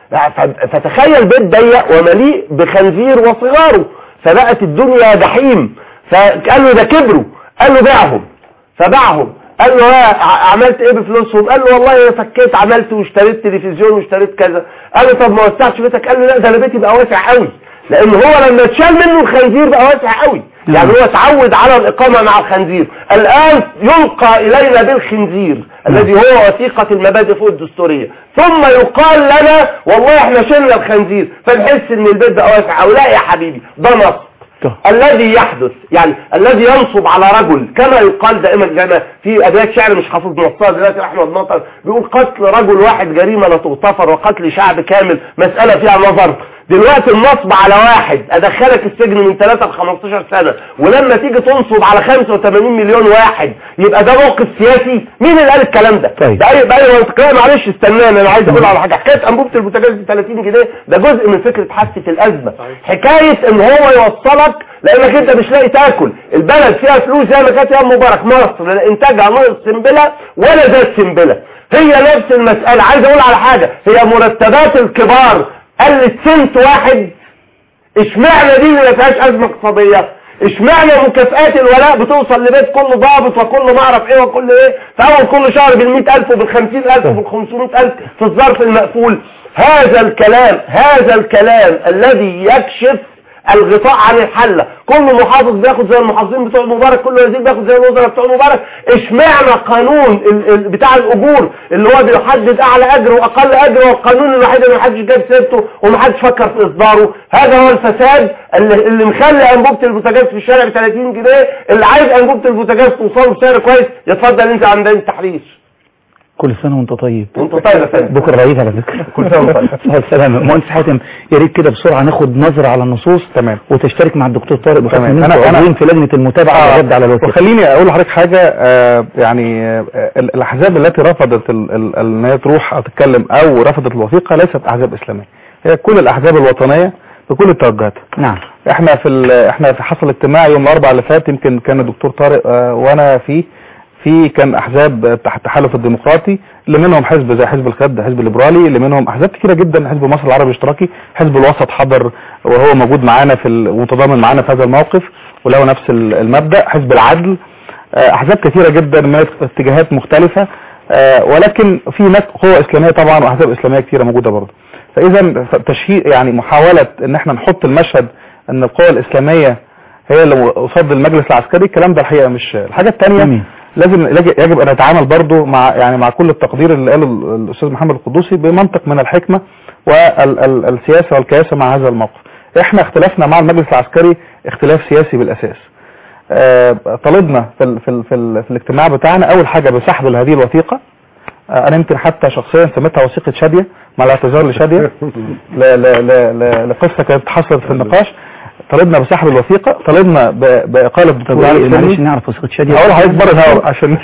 فتخيل بيت ضيق ومليء بخنزير وصغاره، فبقت الدنيا جحيم. فقال له ده كبروا، قال له باعهم، فباعهم. قال له عملت ايه بفلوسهم؟ قال له والله فكيت عملت واشتريت تلفزيون واشتريت كذا. قال له طب ما وسعتش بيتك؟ قال له لا ده انا بيتي بقى واسع قوي، لان هو لما اتشال منه الخنزير بقى واسع قوي، يعني هو اتعود على الاقامه مع الخنزير. الان يلقى الينا بالخنزير الذي هو وثيقه المبادئ فوق الدستوريه، ثم يقال لنا والله احنا شلنا الخنزير فنحس ان البيت بقى واسع قوي. لا يا حبيبي، ده نصب. الذي يحدث يعني الذي ينصب على رجل، كما يقال دائما كما في ابيات شعر مش حافظ نصها دلوقتي احمد مطر بيقول قتل رجل واحد جريمه لا تغتفر وقتل شعب كامل مساله فيها نظر. دلوقتي النصب على واحد ادخلك السجن من ثلاثة ل خمستاشر سنة، ولما تيجي تنصب على خمسة وثمانين مليون واحد يبقى ده موقف سياسي. مين اللي قال الكلام ده؟ طيب. ده اي بقى منطقيه. معلش استناني انا عايز اقول على حاجه. حكايه انبوبه البوتاجاز ب ثلاثين جنيه ده جزء من فكره حاسه الازمه. حكايه ان هو يوصلك لانك انت مش لاقي تاكل، البلد فيها فلوس زي ما كانت يا مبارك مصر لا انتاجها ناقص سنبله ولا زاد سنبله. هي نفس المساله. عايز اقول على حاجه، هي مرتبات الكبار قلت سنت واحد. اشمعنى دي اللي ما فيهاش ازمه اقتصاديه؟ اشمعنى مكافآت الولاء بتوصل لبيت كل ضابط وكل ما اعرف ايه وكل ايه في اول كل شهر بالمئة الف وبالخمسين الف وبالخمسمائة الف في الظرف المقفول؟ هذا الكلام هذا الكلام الذي يكشف الغطاء عن الحلة. كل محافظ بياخد زي المحافظين بتوع مبارك، كل وزير بياخد زي الوزراء بتوع مبارك. اشمعنى قانون ال ال بتاع الاجور اللي هو بيحدد اعلى اجر واقل اجر، والقانون الوحيد اللي محدش جاب سيرته ومحدش فكر في اصداره؟ هذا هو الفساد اللي, اللي مخلي انبوبه البوتاجاز في الشارع ب ثلاثين جنيه. اللي عايز انبوبه البوتاجاز توصله بسعر كويس يتفضل انت عند التحرير. كل سنة وانت طيب. وانت طيب يا فندم. بكره العيد على فكرة. كل سنة وانت طيب. صحة السلامة. مهندس حاتم يا ريت كده بسرعة ناخد نظرة على النصوص. تمام. وتشترك مع الدكتور طارق بحكم تمام. ان انتوا انا عضوين في لجنة المتابعة آه والرد على الوثيقة. وخليني اقول لحضرتك حاجة. آه يعني آه الاحزاب التي رفضت ان هي تروح او تتكلم او رفضت الوثيقة ليست احزاب اسلامية، هي كل الاحزاب الوطنيه بكل التوجهات. نعم. احنا في احنا في حصل اجتماع يوم الاربعاء اللي فات، يمكن كان الدكتور طارق آه وانا فيه في كان احزاب تحت التحالف الديمقراطي، اللي منهم حزب زي حزب الخد، حزب الليبرالي، اللي منهم احزاب كثيره جدا، حزب مصر العربي الاشتراكي، حزب الوسط حضر وهو موجود معانا في ومتضامن معانا في هذا الموقف وله نفس المبدا، حزب العدل، احزاب كثيره جدا من اتجاهات مختلفه، ولكن في ناس قوى اسلاميه طبعا واحزاب اسلاميه كثيره موجوده برضه. فاذا تشهير يعني محاوله ان احنا نحط المشهد ان القوى الاسلاميه هي اللي قصاد المجلس العسكري، الكلام ده الحقيقه مش. الحاجه الثانيه لازم يجب ان نتعامل برضو مع يعني مع كل التقدير اللي قاله الاستاذ محمد القدوسي بمنطق من الحكمة والسياسة والكياسة مع هذا الموقف. احنا اختلافنا مع المجلس العسكري اختلاف سياسي بالاساس. اه طلبنا في ال في ال في, ال في الاجتماع بتاعنا اول حاجة بسحب هذه الوثيقة. اه انا يمكن حتى شخصيا سميتها وثيقة شادية مع الاعتذار لشادية لقصة كانت حصلت في النقاش. طلبنا بسحب الوثيقة، طلبنا بإقالة الدكتور علي السلمي. معلش نعرف وثيقة شادية اقول حضرتك بره عشان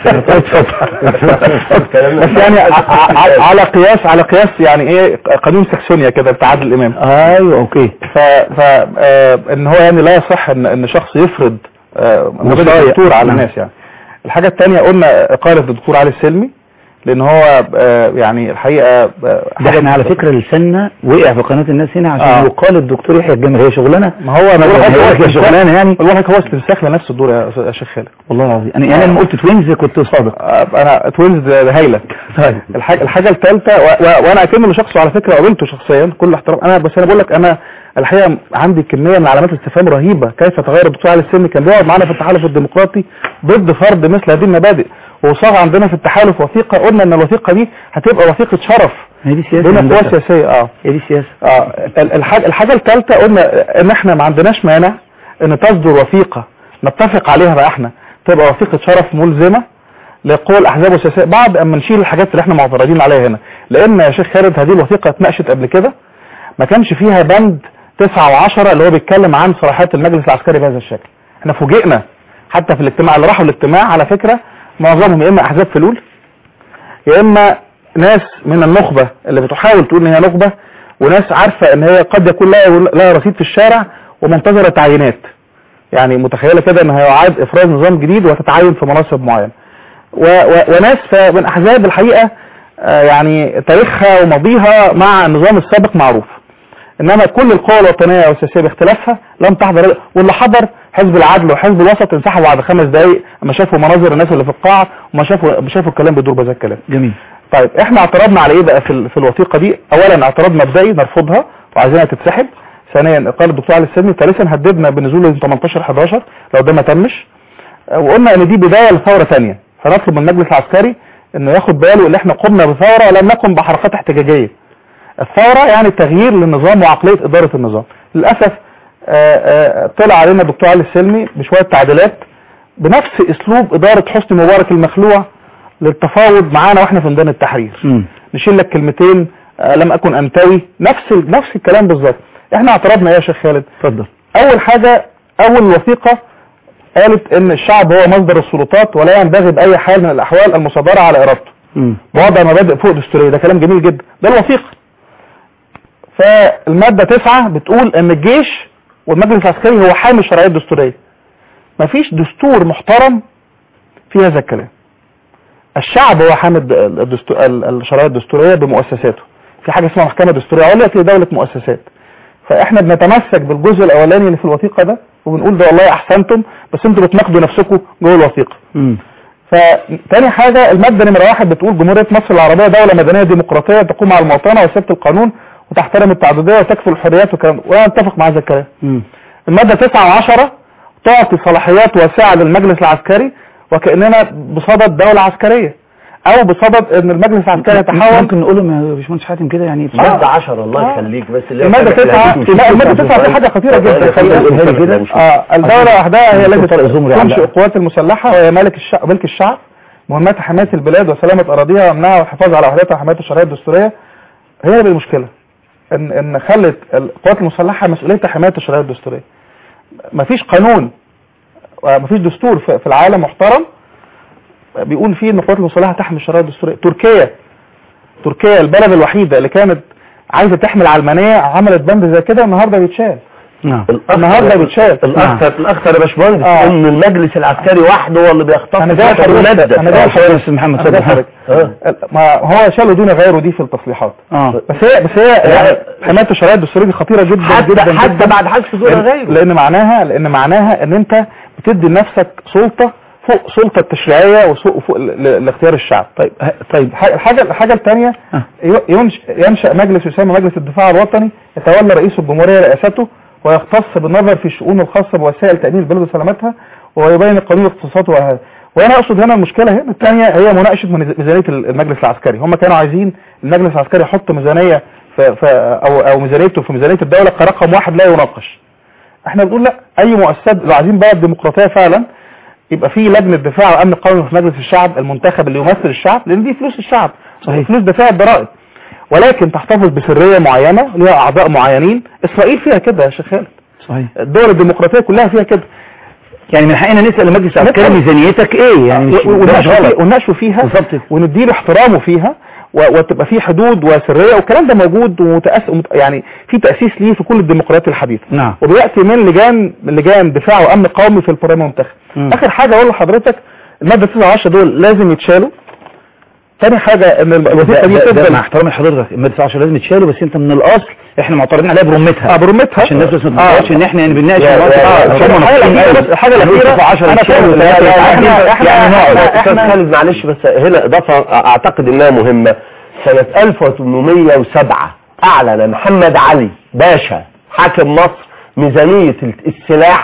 بس يعني على قياس على قياس يعني ايه قانون ساكسونيا كده بتاع عادل الامام. ايوه اوكي. ف ف ان هو يعني لا يصح ان ان شخص يفرض مبادئ الدكتور على الناس يعني. الحاجة الثانية قلنا إقالة الدكتور علي السلمي لان هو يعني الحقيقه ده احنا على فكره لساننا وقع في قناه الناس هنا عشان آه. يقال الدكتور يحيى الجمال. هي شغلانه ما هو انا بقول لك شغلانه يعني والله هو استنساخ لنفس الدور يا شيخ خالد والله العظيم. انا يعني لما قلت توينز كنت صادق. انا توينز هايله. طيب الحاجه الحاجه الثالثه وانا اكمل شخصه على فكره قابلته شخصيا كل احترام انا بس انا بقول لك انا الحقيقه عندي كميه من علامات الاستفهام رهيبه. كيف تغير الدكتور علي السلمي؟ كان بيقعد معانا في التحالف الديمقراطي ضد فرض مثل هذه المبادئ وصاغ عندنا في التحالف وثيقه قلنا ان الوثيقه دي هتبقى وثيقه شرف هي دي سياسه بين القوى هندسة. السياسيه. اه هي دي سياسه. اه ال- الحاجه الحاجه الثالثه قلنا ان احنا ما عندناش مانع ان تصدر وثيقه نتفق عليها بقى احنا تبقى وثيقه شرف ملزمه لقوى الاحزاب السياسيه بعد اما نشيل الحاجات اللي احنا معترضين عليها هنا. لان يا شيخ خالد هذه الوثيقه اتناقشت قبل كده ما كانش فيها بند تسعة وعشرة اللي هو بيتكلم عن صلاحيات المجلس العسكري بهذا الشكل. احنا فوجئنا حتى في الاجتماع اللي راحوا الاجتماع على فكره معظمهم يا اما احزاب فلول يا اما ناس من النخبه اللي بتحاول تقول ان هي نخبه وناس عارفه ان هي قد يكون لها لها رصيد في الشارع ومنتظره تعيينات. يعني متخيله كده ان هيعاد افراز نظام جديد وتتعين في مناصب معينه. و و وناس من احزاب الحقيقه آه يعني تاريخها وماضيها مع النظام السابق معروف. انما كل القوى الوطنيه والسياسيه باختلافها لم تحضر، واللي حضر حزب العدل وحزب الوسط انسحبوا بعد خمس دقائق اما شافوا مناظر الناس اللي في القاعه وما شافوا شافوا الكلام بيدور بهذا الكلام. جميل. طيب احنا اعترضنا على ايه بقى في, في الوثيقه دي؟ اولا اعتراض مبدئي نرفضها وعايزينها تتسحب. ثانيا قال الدكتور علي السلمي. ثالثا هددنا بنزول يوم تمنتاشر حداشر لو ده ما تمش، وقلنا ان دي بدايه لثوره ثانيه، فنطلب من المجلس العسكري انه ياخد باله ان احنا قمنا بثوره ولم نقم بحركات احتجاجيه. الثوره يعني تغيير للنظام وعقليه اداره النظام. للاسف آآ آآ طلع علينا الدكتور علي السلمي بشويه تعديلات بنفس اسلوب اداره حسني مبارك المخلوع للتفاوض معانا واحنا في ميدان التحرير. م. نشيل لك كلمتين لم اكن انتوي، نفس نفس الكلام بالظبط. احنا اعترضنا يا شيخ خالد. اتفضل. اول حاجه اول وثيقه قالت ان الشعب هو مصدر السلطات ولا ينبغي باي حال من الاحوال المصادره على ارادته بوضع مبادئ فوق دستوريه. ده كلام جميل جدا، ده الوثيقه. فالماده تسعة بتقول ان الجيش والمجلس العسكري هو حامي الشرعيه الدستوريه. مفيش دستور محترم في هذا الكلام. الشعب هو حامي الشرعيه الدستوريه بمؤسساته. في حاجه اسمها محكمه دستوريه عليا في دوله مؤسسات. فاحنا بنتمسك بالجزء الاولاني اللي في الوثيقه ده وبنقول ده والله احسنتم بس انتوا بتناقضوا نفسكم جوه الوثيقه. فتاني حاجه الماده نمره واحد بتقول جمهوريه مصر العربيه دوله مدنيه ديمقراطيه تقوم على المواطنه وسياده القانون وتحترم التعدديه وتكفل الحريات والكلام، وانا اتفق مع هذا الكلام. الماده تسعة وعشرة تعطي صلاحيات واسعه للمجلس العسكري وكاننا بصدد دوله عسكريه او بصدد ان المجلس العسكري يتحول. ممكن نقول له يا باشمهندس حاتم كده يعني ماده عشرة الله يخليك بس اللي الماده تسعة الماده تسعة في حاجه خطيره جدا. خلينا كده اه الدوله وحدها هي التي تنشئ القوات المسلحه وهي مالك الشعب ملك الشعب، مهمتها حمايه البلاد وسلامه اراضيها وامنها والحفاظ على وحدتها وحمايه الشرعيه الدستوريه. هي المشكله ان ان خلت القوات المسلحه مسؤوليتها حمايه الشرعيه الدستوريه. مفيش قانون مفيش دستور في العالم محترم بيقول فيه ان القوات المسلحه تحمي الشرعيه الدستوريه. تركيا تركيا البلد الوحيده اللي كانت عايزه تحمي العلمانيه عملت بند زي كده النهارده بيتشال. نعم النهارده بيتشال. الاخطر الاخطر يا باشمهندس آه. ان المجلس العسكري وحده هو اللي بيختص. انا جاي الماده انا جاي حضرتك محمد اتفضل. ما هو شالوا دون غيره دي في التصليحات. اه بس هي بس هي يعني حمايه الشرعيه الدستوريه دي خطيره جدا حتى جدا حتى جدا بعد حذف دون غيره. لان معناها لان معناها ان انت بتدي لنفسك سلطه فوق سلطه التشريعيه وفوق لاختيار الشعب. طيب طيب الحاجه الحاجه الثانيه ينشا مجلس يسمى مجلس الدفاع الوطني يتولى رئيس الجمهوريه رئاسته ويختص بالنظر في الشؤون الخاصه بوسائل تامين البلاد وسلامتها ويبين القانون الاختصاصاته وهذا. وانا اقصد هنا المشكله هنا الثانيه هي مناقشه ميزانيه المجلس العسكري. هم كانوا عايزين المجلس العسكري يحط ميزانيه في في او او ميزانيته في ميزانيه الدوله كرقم واحد لا يناقش. احنا بنقول لا، اي مؤسسات لو عايزين بقى الديمقراطيه فعلا يبقى في لجنه دفاع وامن قومي في مجلس الشعب المنتخب اللي يمثل الشعب، لان دي فلوس الشعب صحيح فلوس دفاع الضرائب، ولكن تحتفظ بسريه معينه ليها اعضاء معينين. اسرائيل فيها كده يا شيخ خالد. صحيح الدول الديمقراطيه كلها فيها كده. يعني من حقنا نسال المجلس العسكري ميزانيتك ايه يعني ونناقشه فيها ونديله احترامه فيها وتبقى في حدود وسريه والكلام ده موجود ومتأس... يعني في تاسيس ليه في كل الديمقراطيات الحديثه. نعم. وبياتي من لجان من لجان دفاع وامن قومي في البرلمان المنتخب. اخر حاجه اقول لحضرتك الماده تسعة وعشرة دول لازم يتشالوا. ثاني حاجه ان الوظيفه دي تفضل مع احترام لحضرتك الماده تسعة وعشرة لازم يتشالوا، بس انت من الاصل احنا معترضين عليها برمتها. اه برمتها عشان الناس ما تتوقعش ان احنا يعني بنناقش الحاجه الاخيره انا يعني استاذ خالد معلش بس هنا اضافه اعتقد انها مهمه. سنه ألف وثمانمائة وسبعة اعلن محمد علي باشا حاكم مصر ميزانيه السلاح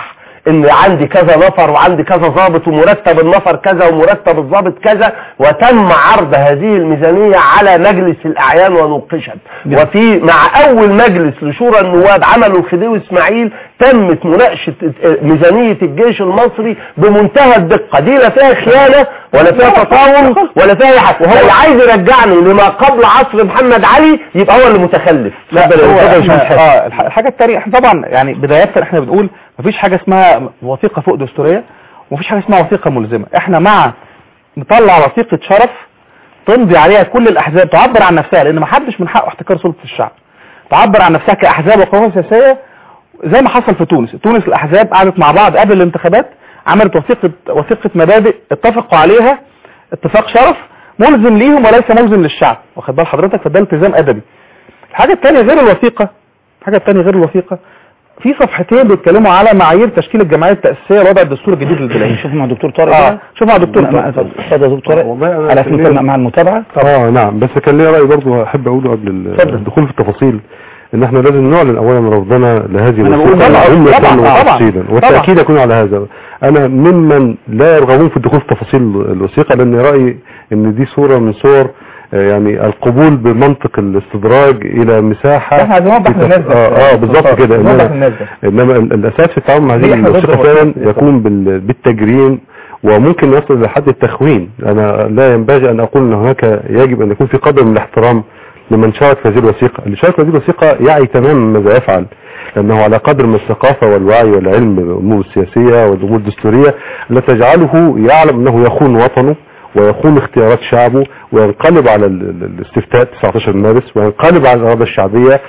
ان عندي كذا نفر وعندي كذا ضابط ومرتب النفر كذا ومرتب الضابط كذا، وتم عرض هذه الميزانية على مجلس الاعيان ونوقشت. وفي مع اول مجلس لشورى النواب عملوا الخديوي اسماعيل تمت مناقشة ميزانية الجيش المصري بمنتهى الدقة، دي لا فيها خيانة ولا فيها تطاول ولا فيها حاجة. وهو اللي عايز يرجعني لما قبل عصر محمد علي يبقى هو اللي متخلف. لا هو اه الحاجة التانية احنا طبعا يعني بداية احنا بنقول مفيش حاجة اسمها وثيقة فوق دستورية ومفيش حاجة اسمها وثيقة ملزمة. احنا مع نطلع وثيقة شرف تمضي عليها كل الاحزاب تعبر عن نفسها، لان ما حدش من حقه احتكار سلطة الشعب، تعبر عن نفسها كاحزاب وقوى سياسية زي ما حصل في تونس. تونس الاحزاب قعدت مع بعض قبل الانتخابات عملت وثيقة وثيقة مبادئ اتفقوا عليها اتفاق شرف ملزم ليهم وليس ملزم للشعب، واخد بال حضرتك؟ فده التزام ادبي. الحاجة الثانية غير الوثيقة الحاجة الثانية غير الوثيقة في صفحتين بيتكلموا على معايير تشكيل الجمعيه التاسيسيه لوضع الدستور الجديد للبلاد. شوف مع الدكتور طارق. اه شوف مع الدكتور طارق. اتفضل يا دكتور طارق على اساس مع المتابعه. اه نعم، بس كان لي راي برضه احب اقوله قبل الدخول في التفاصيل، ان احنا لازم نعلن اولا رفضنا لهذه الوثيقه طبعا تفصيلا، والتاكيد يكون على هذا. انا ممن لا يرغبون في الدخول في تفاصيل الوثيقه، لان رايي ان دي صوره من صور يعني القبول بمنطق الاستدراج الى مساحه احنا عايزين نوضح للناس اه, آه بالظبط كده. انما, إنما الاساس في التعامل مع هذه الوثيقه فعلا يكون بالتجريم وممكن يصل لحد التخوين. انا لا ينبغي ان اقول ان هناك يجب ان يكون في قدر من الاحترام لمن شارك في هذه الوثيقه. اللي شارك في هذه الوثيقه يعي تماما ماذا يفعل، لانه على قدر من الثقافه والوعي والعلم بالامور السياسيه والامور الدستوريه التي تجعله يعلم انه يخون وطنه ويخون اختيارات شعبه وينقلب على الاستفتاء تسعة عشر مارس وينقلب على الإرادة الشعبية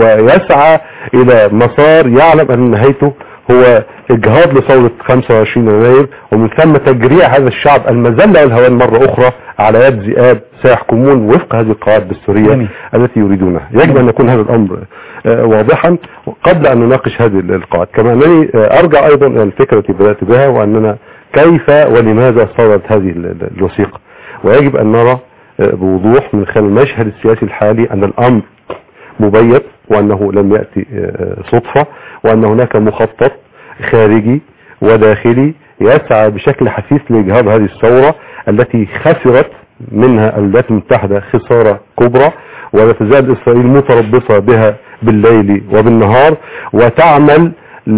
ويسعى إلى مسار يعلم أن نهايته هو إجهاض لثورة خمسة وعشرين يناير، ومن ثم تجريع هذا الشعب المذلة والهوان مرة أخرى على يد ذئاب سيحكمون وفق هذه القواعد الدستورية التي يريدونها. يجب أن يكون هذا الأمر واضحا قبل أن نناقش هذه القواعد. كما أنني أرجع أيضا إلى الفكرة التي بدأت بها، وأننا كيف ولماذا صدرت هذه الوثيقة. ويجب أن نرى بوضوح من خلال المشهد السياسي الحالي أن الأمر مبيت، وأنه لم يأتي صدفة، وأن هناك مخطط خارجي وداخلي يسعى بشكل حثيث لإجهاض هذه الثورة التي خسرت منها الولايات المتحدة خسارة كبرى، ولا تزال إسرائيل متربصة بها بالليل وبالنهار، وتعمل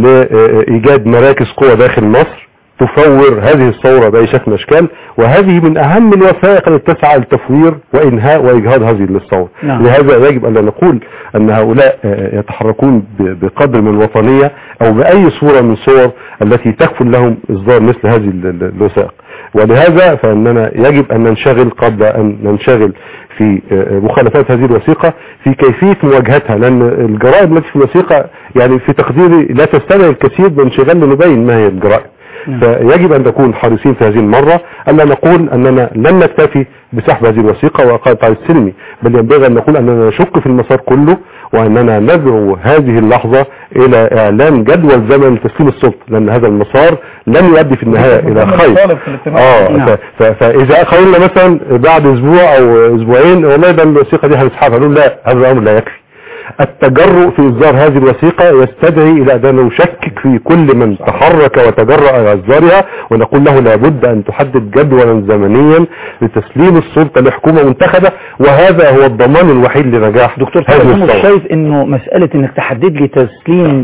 لإيجاد مراكز قوة داخل مصر تفور هذه الثورة بأي شكل من الأشكال. وهذه من أهم الوثائق التي تسعى لتفوير وإنهاء وإجهاض هذه الثورة. نعم. لهذا يجب أن نقول أن هؤلاء يتحركون بقدر من الوطنية أو بأي صورة من صور التي تكفل لهم إصدار مثل هذه الوثائق. ولهذا فإننا يجب أن ننشغل قبل أن ننشغل في مخالفات هذه الوثيقة في كيفية مواجهتها، لأن الجرائم التي في الوثيقة يعني في تقديري لا تستدعي الكثير من انشغال لنبين ما هي الجرائم. فيجب أن نكون حريصين في هذه المرة ألا نقول أننا لن نكتفي بسحب هذه الوثيقة وإيقاع التعريض السلمي، بل ينبغي أن نقول أننا نشك في المسار كله، وأننا ندعو هذه اللحظة إلى إعلان جدول زمن لتسليم السلطة، لأن هذا المسار لن يؤدي في النهاية إلى خير. آه فإذا قلنا مثلا بعد أسبوع أو أسبوعين والله ده الوثيقة دي هنسحبها، نقول لا، هذا الأمر لا يكفي. التجرؤ في إصدار هذه الوثيقة يستدعي إلى أن نشكك في كل من تحرك وتجرأ على إصدارها، ونقول له لابد أن تحدد جدولا زمنيا لتسليم السلطة لحكومة منتخبة، وهذا هو الضمان الوحيد لنجاح دكتور طارق. شايف إنه مسألة إنك تحدد لي تسليم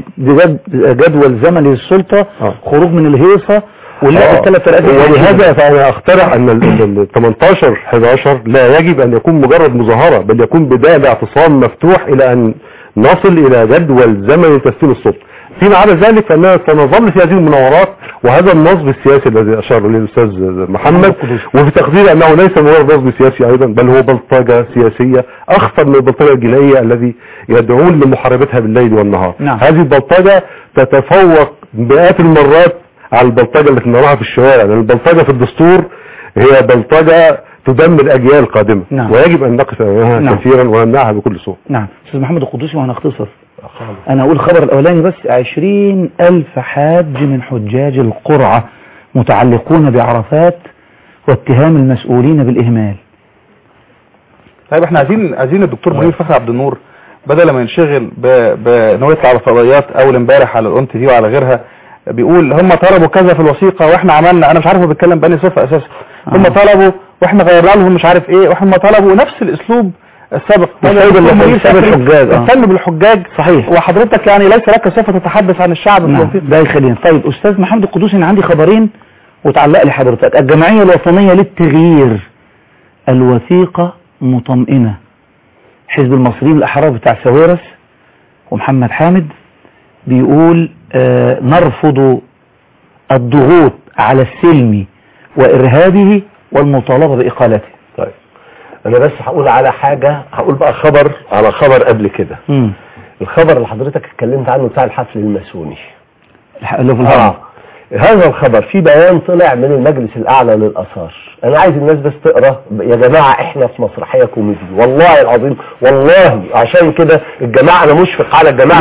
جدول زمني للسلطة آه. خروج من الهيصة ولا الثلاث فرقات. ولهذا فأنا أقترح أن ال ثمانية عشر أحد عشر لا يجب أن يكون مجرد مظاهرة، بل يكون بداية لاعتصام مفتوح إلى أن نصل إلى جدول زمني تسليم السلطة. فيما عدا ذلك فإننا سنظل في هذه المناورات وهذا النصب السياسي الذي أشار إليه الأستاذ محمد، وفي تقديري أنه ليس مجرد نصب سياسي أيضا، بل هو بلطجة سياسية أخطر من البلطجة الجنائية الذي يدعون لمحاربتها بالليل والنهار. نعم. هذه البلطجة تتفوق مئات المرات على البلطجة التي نراها في الشوارع، لأن البلطجة في الدستور هي بلطجة تدمر أجيال قادمة. نعم. ويجب أن نقف أمامها نعم. كثيرا ونمنعها بكل صورة. نعم. أستاذ محمد القدوسي، وهنختصر. أنا أقول خبر الأولاني بس. عشرين ألف حاج من حجاج القرعة متعلقون بعرفات واتهام المسؤولين بالإهمال. طيب احنا عايزين عايزين الدكتور منير فخري عبد النور بدل ما ينشغل بانه يطلع على فضائيات اول امبارح على الأون تي في وعلى غيرها بيقول هم طلبوا كذا في الوثيقة واحنا عملنا، انا مش عارف هو بيتكلم بأني صفة اساسا، هم طلبوا واحنا غيرنا لهم مش عارف ايه، وهم طلبوا نفس الاسلوب السابق اهتم بالحجاج. صحيح. وحضرتك يعني ليس لك صفة تتحدث عن الشعب في الوثيقة. ده يخلينا. طيب استاذ محمد القدوسي، انا عندي خبرين وتعلق لي حضرتك. الجمعية الوطنية للتغيير الوثيقة مطمئنة، حزب المصريين الأحرار بتاع ساويرس ومحمد حامد بيقول آه نرفض الضغوط على السلمي وإرهابه والمطالبة بإقالته. طيب أنا بس هقول على حاجة، هقول بقى خبر على خبر قبل كده. م. الخبر اللي حضرتك اتكلمت عنه بتاع الحفل الماسوني اللي في الهرم. آه. هذا الخبر في بيان طلع من المجلس الأعلى للآثار. أنا عايز الناس بس تقرأ يا جماعة، إحنا في مسرحية كوميدي والله العظيم، والله عشان كده الجماعة، أنا مشفق على الجماعة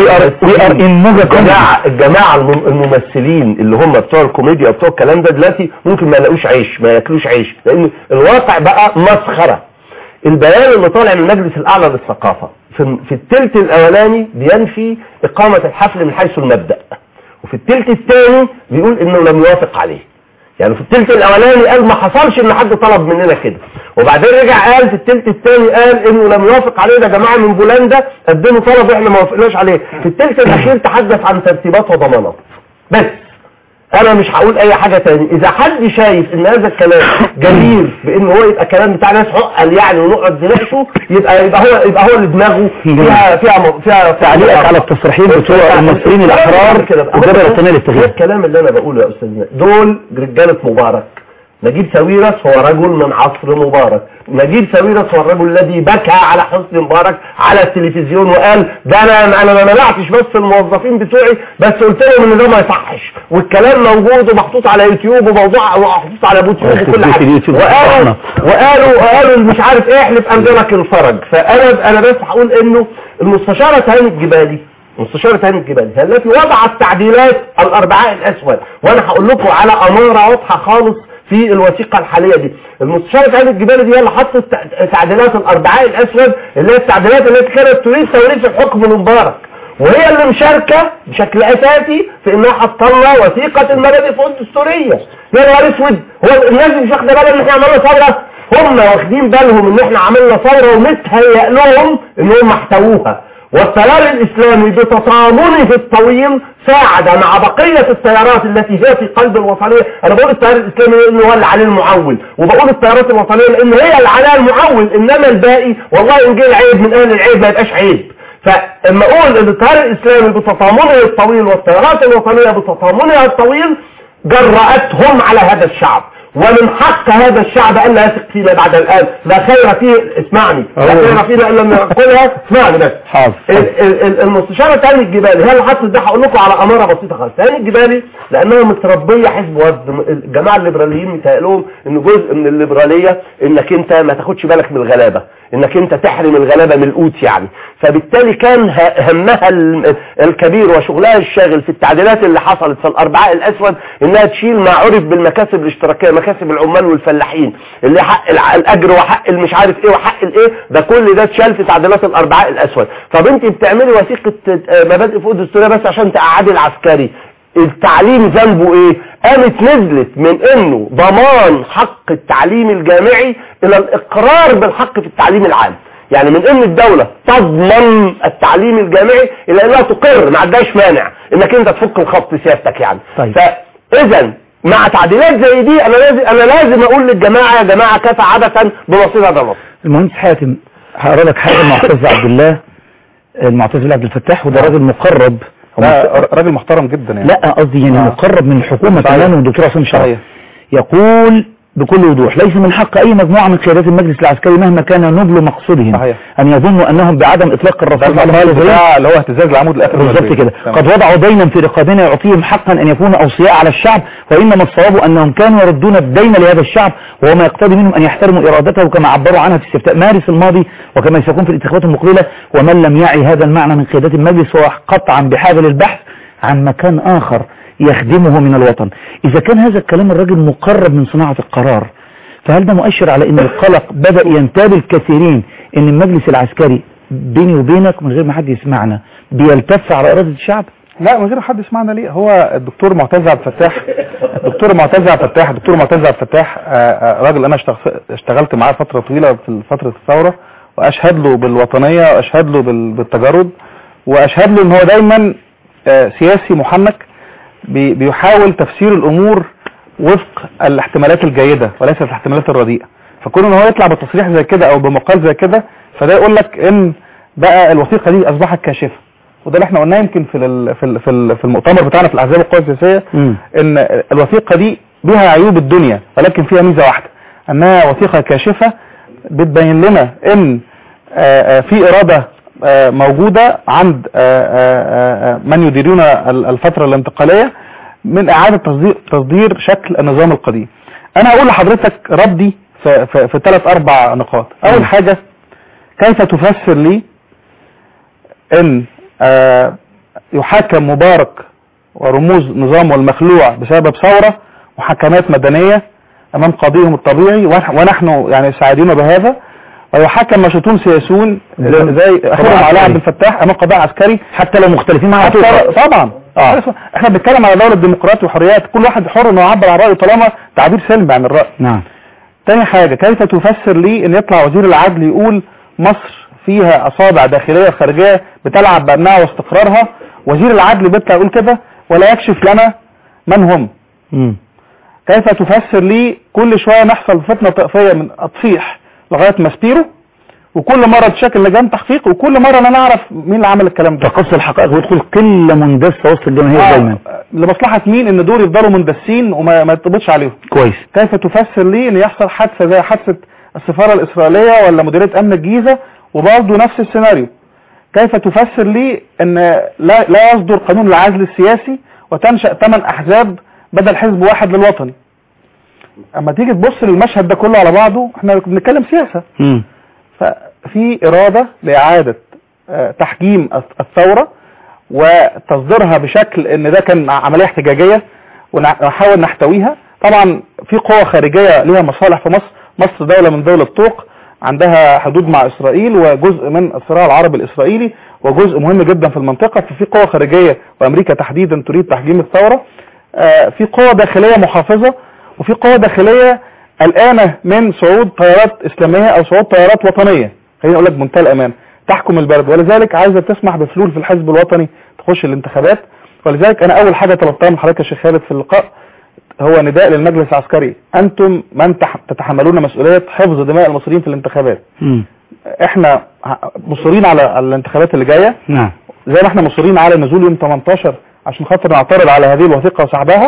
الجماعة الجماعة الممثلين اللي هم بتوع الكوميديا وبتوع الكلام ده دلوقتي ممكن ما يلاقوش عيش، ما ياكلوش عيش، لأن الواقع بقى مسخرة. البيان اللي طالع من المجلس الأعلى للثقافة في, في الثلث الأولاني بينفي إقامة الحفل من حيث المبدأ، وفي الثلث الثاني بيقول انه لم يوافق عليه. يعني في الثلث الاولاني قال ما حصلش ان حد طلب مننا كده، وبعدين رجع قال في الثلث الثاني قال انه لم يوافق عليه، ده جماعه من بولندا قدموا طلب واحنا ما وافقناش عليه. في الثلث الاخير تحدث عن ترتيبات وضمانات بس. انا مش هقول اي حاجة تاني. اذا حد شايف ان هذا الكلام جدير بان هو يبقى كلام بتاع ناس عقل يعني ونقعد نناقشه، يبقى يبقى هو يبقى هو اللي دماغه فيها فيها فيها تعليقك على التصريحين بتوع المصريين الاحرار والجبهة الوطنية للتغيير. الكلام اللي انا بقوله يا استاذنا، دول رجالة مبارك. نجيب ساويرس هو رجل من عصر مبارك، نجيب ساويرس هو الرجل الذي بكى على حسني مبارك على التلفزيون وقال ده انا انا ما منعتش بس الموظفين بتوعي، بس قلت لهم ان ده ما يصحش، والكلام موجود ومحطوط على يوتيوب وموضوع ومحطوط على يوتيوب وكل حاجه، وقالوا وقالوا وقالوا مش عارف ايه احلف انزلك الفرج. فانا انا بس هقول انه المستشاره هاني الجبالي مستشارة هاني الجبالي هي التي وضعت تعديلات الاربعاء الاسود، وانا هقول لكم على اماره واضحه خالص في الوثيقة الحالية دي. المستشارة هاني الجبالي دي هي اللي حطت تعديلات الاربعاء الاسود، اللي هي التعديلات التي كانت تريد توريث الحكم لمبارك، وهي اللي مشاركة بشكل اساسي في انها حطلنا وثيقة المبادئ فوق الدستورية. يا نهار اسود، هو الناس مش واخده بالها ان احنا عملنا ثورة؟ هم واخدين بالهم ان احنا عملنا ثورة ومتهيأ لهم انهم احتووها. والتيار الإسلامي بتطامنه الطويل ساعد مع بقية التيارات التي هي في قلب الوطنية. أنا بقول التيار الإسلامي لأنه هو اللي عليه المعول، وبقول التيارات الوطنية لأن هي اللي عليها المعول، إنما الباقي والله إن جه العيب من أهل العيب ما يبقاش عيب. فلما أقول إن التيار الإسلامي بتطامنه الطويل والتيارات الوطنية بتطامنها الطويل جرأتهم على هذا الشعب، ومن حق هذا الشعب أن لا يثق فينا بعد الآن. لا خير فيه، اسمعني، لا خير فينا إلا لما نقولها. اسمعني بس. المستشارة هاني الجبالي هي اللي حطت ده. هقول لكم على أمارة بسيطة خالص. هاني الجبالي لأنها متربية حزب وفد، الجماعة الليبراليين متهيألهم إن جزء من الليبرالية إنك أنت ما تاخدش بالك من الغلابة، إنك أنت تحرم الغلابة من القوت يعني. فبالتالي كان همها الكبير وشغلها الشاغل في التعديلات اللي حصلت في الأربعاء الأسود إنها تشيل ما عرف بالمكاسب الاشتراكية، مكاسب العمال والفلاحين اللي حق الأجر وحق المش عارف إيه وحق الإيه، ده كل ده اتشال في تعديلات الأربعاء الأسود. طب أنت بتعملي وثيقة مبادئ فوق الدستورية بس عشان تقعدي العسكري. التعليم ذنبه ايه؟ قامت نزلت من انه ضمان حق التعليم الجامعي الى الاقرار بالحق في التعليم العام. يعني من ان الدولة تضمن التعليم الجامعي الى انها تقر، ما عندهاش مانع انك انت تفك الخط سيادتك يعني. طيب. فاذا مع تعديلات زي دي انا لازم انا لازم اقول للجماعة يا جماعة كفى عبثا بمصير هذا الوطن. المهندس حاتم هقرا لك حاجة المعتز عبد الله المعتز عبد الفتاح، وده راجل مقرب، راجل محترم جدا يعني. لا قصدي يعني آه. مقرب من الحكومة كمان، والدكتور عصام شرف يقول بكل وضوح: ليس من حق اي مجموعة من قيادات المجلس العسكري مهما كان نبل مقصودهم صحيح. ان يظنوا انهم بعدم اطلاق الرصاص على هذا اللي هو اهتزاز العمود الاخر بالظبط كده. قد وضعوا دينا في رقابنا يعطيهم حقا ان يكونوا اوصياء على الشعب، وانما الصواب انهم كانوا يردون الدين لهذا الشعب، وهو ما يقتضي منهم ان يحترموا ارادته كما عبروا عنها في استفتاء مارس الماضي وكما سيكون في الانتخابات المقبلة. ومن لم يعي هذا المعنى من قيادات المجلس فهو قطعا بحاجة للبحث عن مكان آخر يخدمه من الوطن. إذا كان هذا الكلام الرجل مقرب من صناعة القرار، فهل ده مؤشر على أن القلق بدأ ينتاب الكثيرين أن المجلس العسكري بيني وبينك من غير ما حد يسمعنا بيلتف على إرادة الشعب؟ لا من غير حد يسمعنا ليه. هو الدكتور معتز عبد الفتاح الدكتور معتز عبد الفتاح الدكتور معتز عبد الفتاح راجل انا اشتغلت معاه فتره طويله في فتره الثوره، واشهد له بالوطنيه واشهد له بالتجرد، واشهد له ان هو دايما سياسي محنك بيحاول تفسير الامور وفق الاحتمالات الجيده وليس الاحتمالات الرديئه. فكون ان هو يطلع بتصريح زي كده او بمقال زي كده فده يقول لك ان بقى الوثيقه دي اصبحت كاشفه. وده اللي احنا قلناه يمكن في في في المؤتمر بتاعنا في الاحزاب القوى السياسيه، ان الوثيقه دي بها عيوب الدنيا ولكن فيها ميزه واحده، انها وثيقه كاشفه بتبين لنا ان في اراده موجوده عند من يديرون الفتره الانتقاليه من اعاده تصدير تصدير شكل النظام القديم. انا هقول لحضرتك ردي في في, في ثلاث اربع نقاط. اول حاجه، كيف تفسر لي ان آه يحاكم مبارك ورموز نظامه المخلوع بسبب ثورة محاكمات مدنية امام قاضيهم الطبيعي ونحن يعني سعيدين بهذا، ويحاكم ناشطون سياسيون زي اخوهم علاء عبد الفتاح امام قضاء عسكري حتى لو مختلفين معاه طبعا. آه. احنا بنتكلم على دولة ديمقراطية وحريات، كل واحد حر انه يعبر عن رأيه طالما تعبير سلمي عن الرأي. نعم. تاني حاجة، كيف تفسر لي ان يطلع وزير العدل يقول مصر فيها اصابع داخلية وخارجية بتلعب بأمنها واستقرارها، وزير العدل بيطلع يقول كده ولا يكشف لنا من هم؟ مم. كيف تفسر لي كل شوية نحصل فتنة طائفية من اطفيح لغاية ماسبيرو، وكل مرة تشكل لجان تحقيق، وكل مرة انا نعرف مين اللي عمل الكلام ده؟ تقص الحقائق ويدخل قلة مندسة وسط الجماهير آه دايما لمصلحة مين ان دول يفضلوا مندسين وما ما يتطبطش عليهم. كويس. كيف تفسر لي ان يحصل حادثة زي حادثة السفارة الاسرائيلية ولا مديرية امن الجيزة وبرضه نفس السيناريو؟ كيف تفسر لي ان لا, لا يصدر قانون العزل السياسي وتنشأ ثمان احزاب بدل حزب واحد للوطني؟ اما تيجي تبص للمشهد ده كله على بعضه احنا بنتكلم سياسة. م. ففي ارادة لاعادة تحجيم الثورة وتصديرها بشكل ان ده كان عملية احتجاجية ونحاول نحتويها. طبعا في قوة خارجية لها مصالح في مصر، مصر دولة من دولة طوق عندها حدود مع اسرائيل وجزء من الصراع العربي الاسرائيلي وجزء مهم جدا في المنطقة، ففي قوة خارجية وامريكا تحديدا تريد تحجيم الثورة. في قوة داخلية محافظة وفي قوة داخلية قلقانة من صعود طيارات اسلامية او صعود طيارات وطنية، خليني اقول لك بمنتهى الامان، تحكم البلد، ولذلك عايزة تسمح بفلول في الحزب الوطني تخش الانتخابات. ولذلك انا اول حاجة طلبتها من حضرتك يا شيخ خالد في اللقاء هو نداء للمجلس العسكري، انتم من تتحملون مسؤولية حفظ دماء المصريين في الانتخابات. م. احنا مصرين على الانتخابات اللي جاية. نعم. زي ما احنا مصرين على نزول يوم ثمانية عشر عشان خاطر نعترض على هذه الوثيقة وسحبها.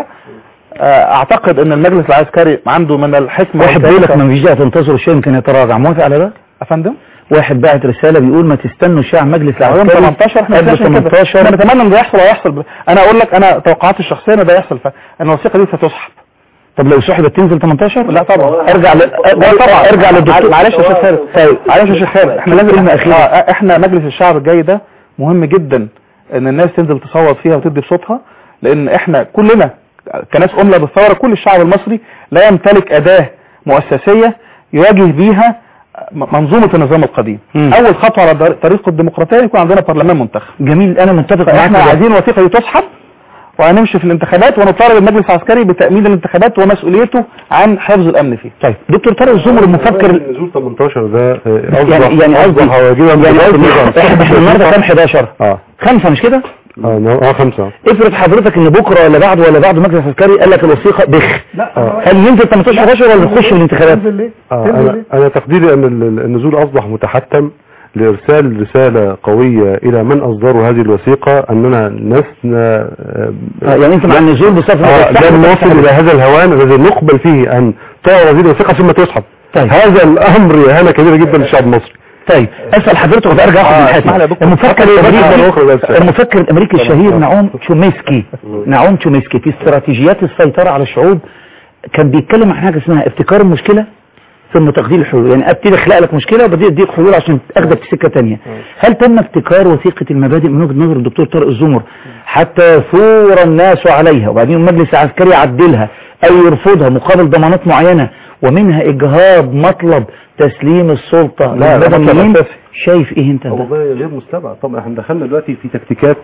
اعتقد ان المجلس العسكري عنده من الحكمة. واحد بيقول لك ما فيش داعي تنتظروا شيء يمكن يتراجع، موافق على ده؟ افندم؟ واحد بعت رسالة بيقول ما تستنوا الشعب مجلس العسكري يوم ثمانية عشر احنا ثمانية عشر انا نتمنى ان ده يحصل ويحصل. انا اقول لك انا توقعاتي الشخصية ان ده يحصل، فان الوثيقة دي ستسحب. طب لو سحبت تنزل ثمانية عشر؟ لا طبعا. ارجع ل... طبعا ارجع للدكتور. معلش يا شيخ خالد. طيب معلش يا شيخ خالد، احنا لازم آه احنا مجلس الشعب الجاي ده مهم جدا ان الناس تنزل تصوت فيها وتدي بصوتها، لان احنا كلنا كناس املة بالثورة كل الشعب المصري لا يمتلك اداة مؤسسية يواجه بيها منظومة النظام القديم. مم. اول خطوة على طريق الديمقراطية يكون عندنا برلمان منتخب. جميل، انا متفق معاك. احنا عايزين وثيقة دي تسحب وهنمشي في الانتخابات ونطالب المجلس العسكري بتأمين الانتخابات ومسؤوليته عن حفظ الامن فيه. طيب دكتور طارق الزمر المفكر نزول ثمانية عشر ده يعني يعني قصدي يعني احنا النهارده كام احد عشر؟ اه خمسة مش كده؟ اه اه خمسة. افرض حضرتك ان بكره ولا بعد ولا بعد مجلس عسكري قال لك الوثيقه بخ، هل ينزل ثمانية عشر ولا نخش في الانتخابات؟ اه انا انا تقديري ان النزول اصبح متحتم لإرسال رسالة قوية إلى من أصدروا هذه الوثيقة أننا لسنا آه يعني أنت مع النزول بصفة آه لن نصل إلى هذا الهوان الذي نقبل فيه أن تعرض هذه الوثيقة ثم تسحب. طيب. هذا الأمر إهانة كبيرة جدا للشعب المصري. طيب أسأل حضرتك وأرجع أخذ من حاتم. المفكر الأمريكي المفكر الأمريكي الشهير نعوم تشومسكي نعوم تشومسكي في استراتيجيات السيطرة على الشعوب كان بيتكلم عن حاجة اسمها ابتكار المشكلة ثم تقدير الحلول، يعني ابتدي اخلق لك مشكله وبدي اديك حلول عشان اخدك في سكه ثانيه. هل تم ابتكار وثيقه المبادئ من وجهه نظر الدكتور طارق الزمر حتى يثور الناس عليها وبعدين المجلس العسكري يعدلها او يرفضها مقابل ضمانات معينه ومنها اجهاض مطلب تسليم السلطه للمدنيين؟ شايف ايه انت؟ والله غير مستبعد طبعا. احنا دخلنا دلوقتي في تكتيكات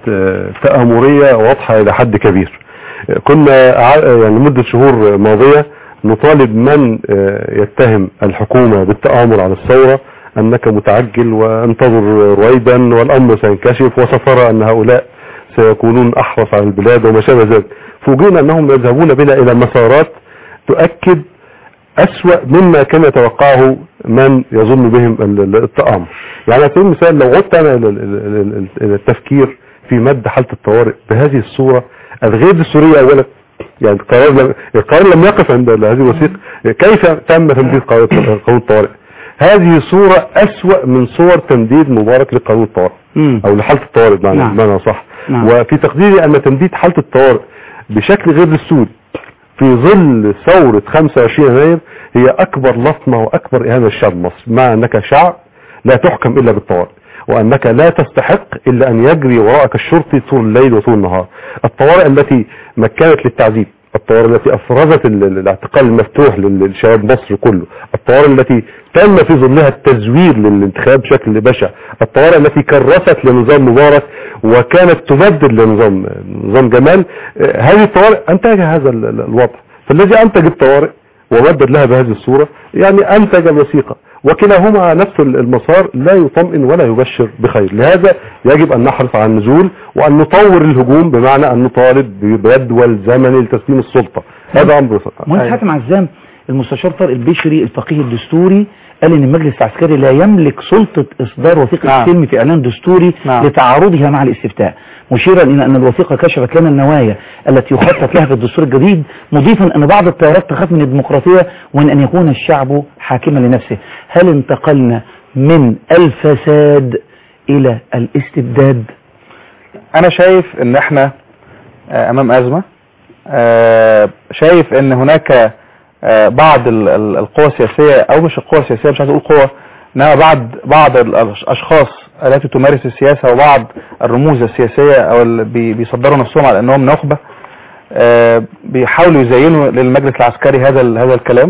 تآمريه واضحه الى حد كبير. كنا يعني لمده شهور ماضيه نطالب من يتهم الحكومة بالتآمر على الثورة أنك متعجل وانتظر رويدا والأمر سينكشف وسترى أن هؤلاء سيكونون أحرص على البلاد وما شابه ذلك. فوجئنا أنهم يذهبون بنا إلى مسارات تؤكد أسوأ مما كان يتوقعه من يظن بهم التآمر. يعني على سبيل المثال لو عدت أنا إلى التفكير في مد حالة الطوارئ بهذه الصورة الغير دستورية أولا، يعني القرار لم القرار لم يقف عند هذه الوثيقة، كيف تم تمديد قانون الطوارئ؟ هذه صورة أسوأ من صور تمديد مبارك لقانون الطوارئ أو لحالة الطوارئ بمعنى نعم. بمعنى صح. نعم. وفي تقديري أن تمديد حالة الطوارئ بشكل غير دستوري في ظل ثورة خمسة وعشرين يناير هي أكبر لطمة وأكبر إهانة للشعب المصري، مع أنك شعب لا تحكم إلا بالطوارئ وأنك لا تستحق إلا أن يجري وراءك الشرطي طول الليل وطول النهار. الطوارئ التي مكنت للتعذيب، الطوارئ التي أفرزت الاعتقال المفتوح للشباب مصر كله، الطوارئ التي تم في ظلها التزوير للانتخاب بشكل بشع، الطوارئ التي كرست لنظام مبارك وكانت تمدد لنظام نظام جمال، هذه الطوارئ أنتج هذا الوضع. فالذي أنتج الطوارئ ومدد لها بهذه الصورة يعني أنتج الوثيقة، وكلاهما نفس المسار لا يطمئن ولا يبشر بخير. لهذا يجب أن نحرص على النزول وأن نطور الهجوم بمعنى أن نطالب بجدول زمني لتسليم السلطة. هذا أمر مهندس حاتم عزام، المستشار طارق البشري الفقيه الدستوري قال ان المجلس العسكري لا يملك سلطة اصدار وثيقة نعم. السلم في اعلان دستوري نعم. لتعارضها مع الاستفتاء، مشيرا الى ان الوثيقة كشفت لنا النوايا التي يخطط لها في الدستور الجديد، مضيفا ان بعض التيارات تخاف من الديمقراطية وان ان يكون الشعب حاكما لنفسه. هل انتقلنا من الفساد الى الاستبداد؟ انا شايف ان احنا امام ازمة، شايف ان هناك بعض القوى السياسية او مش القوى السياسية، مش عايز اقول قوى، انما بعض بعض الاشخاص التي تمارس السياسة وبعض الرموز السياسية او اللي بيصدروا نفسهم على انهم نخبة بيحاولوا يزينوا للمجلس العسكري هذا هذا الكلام.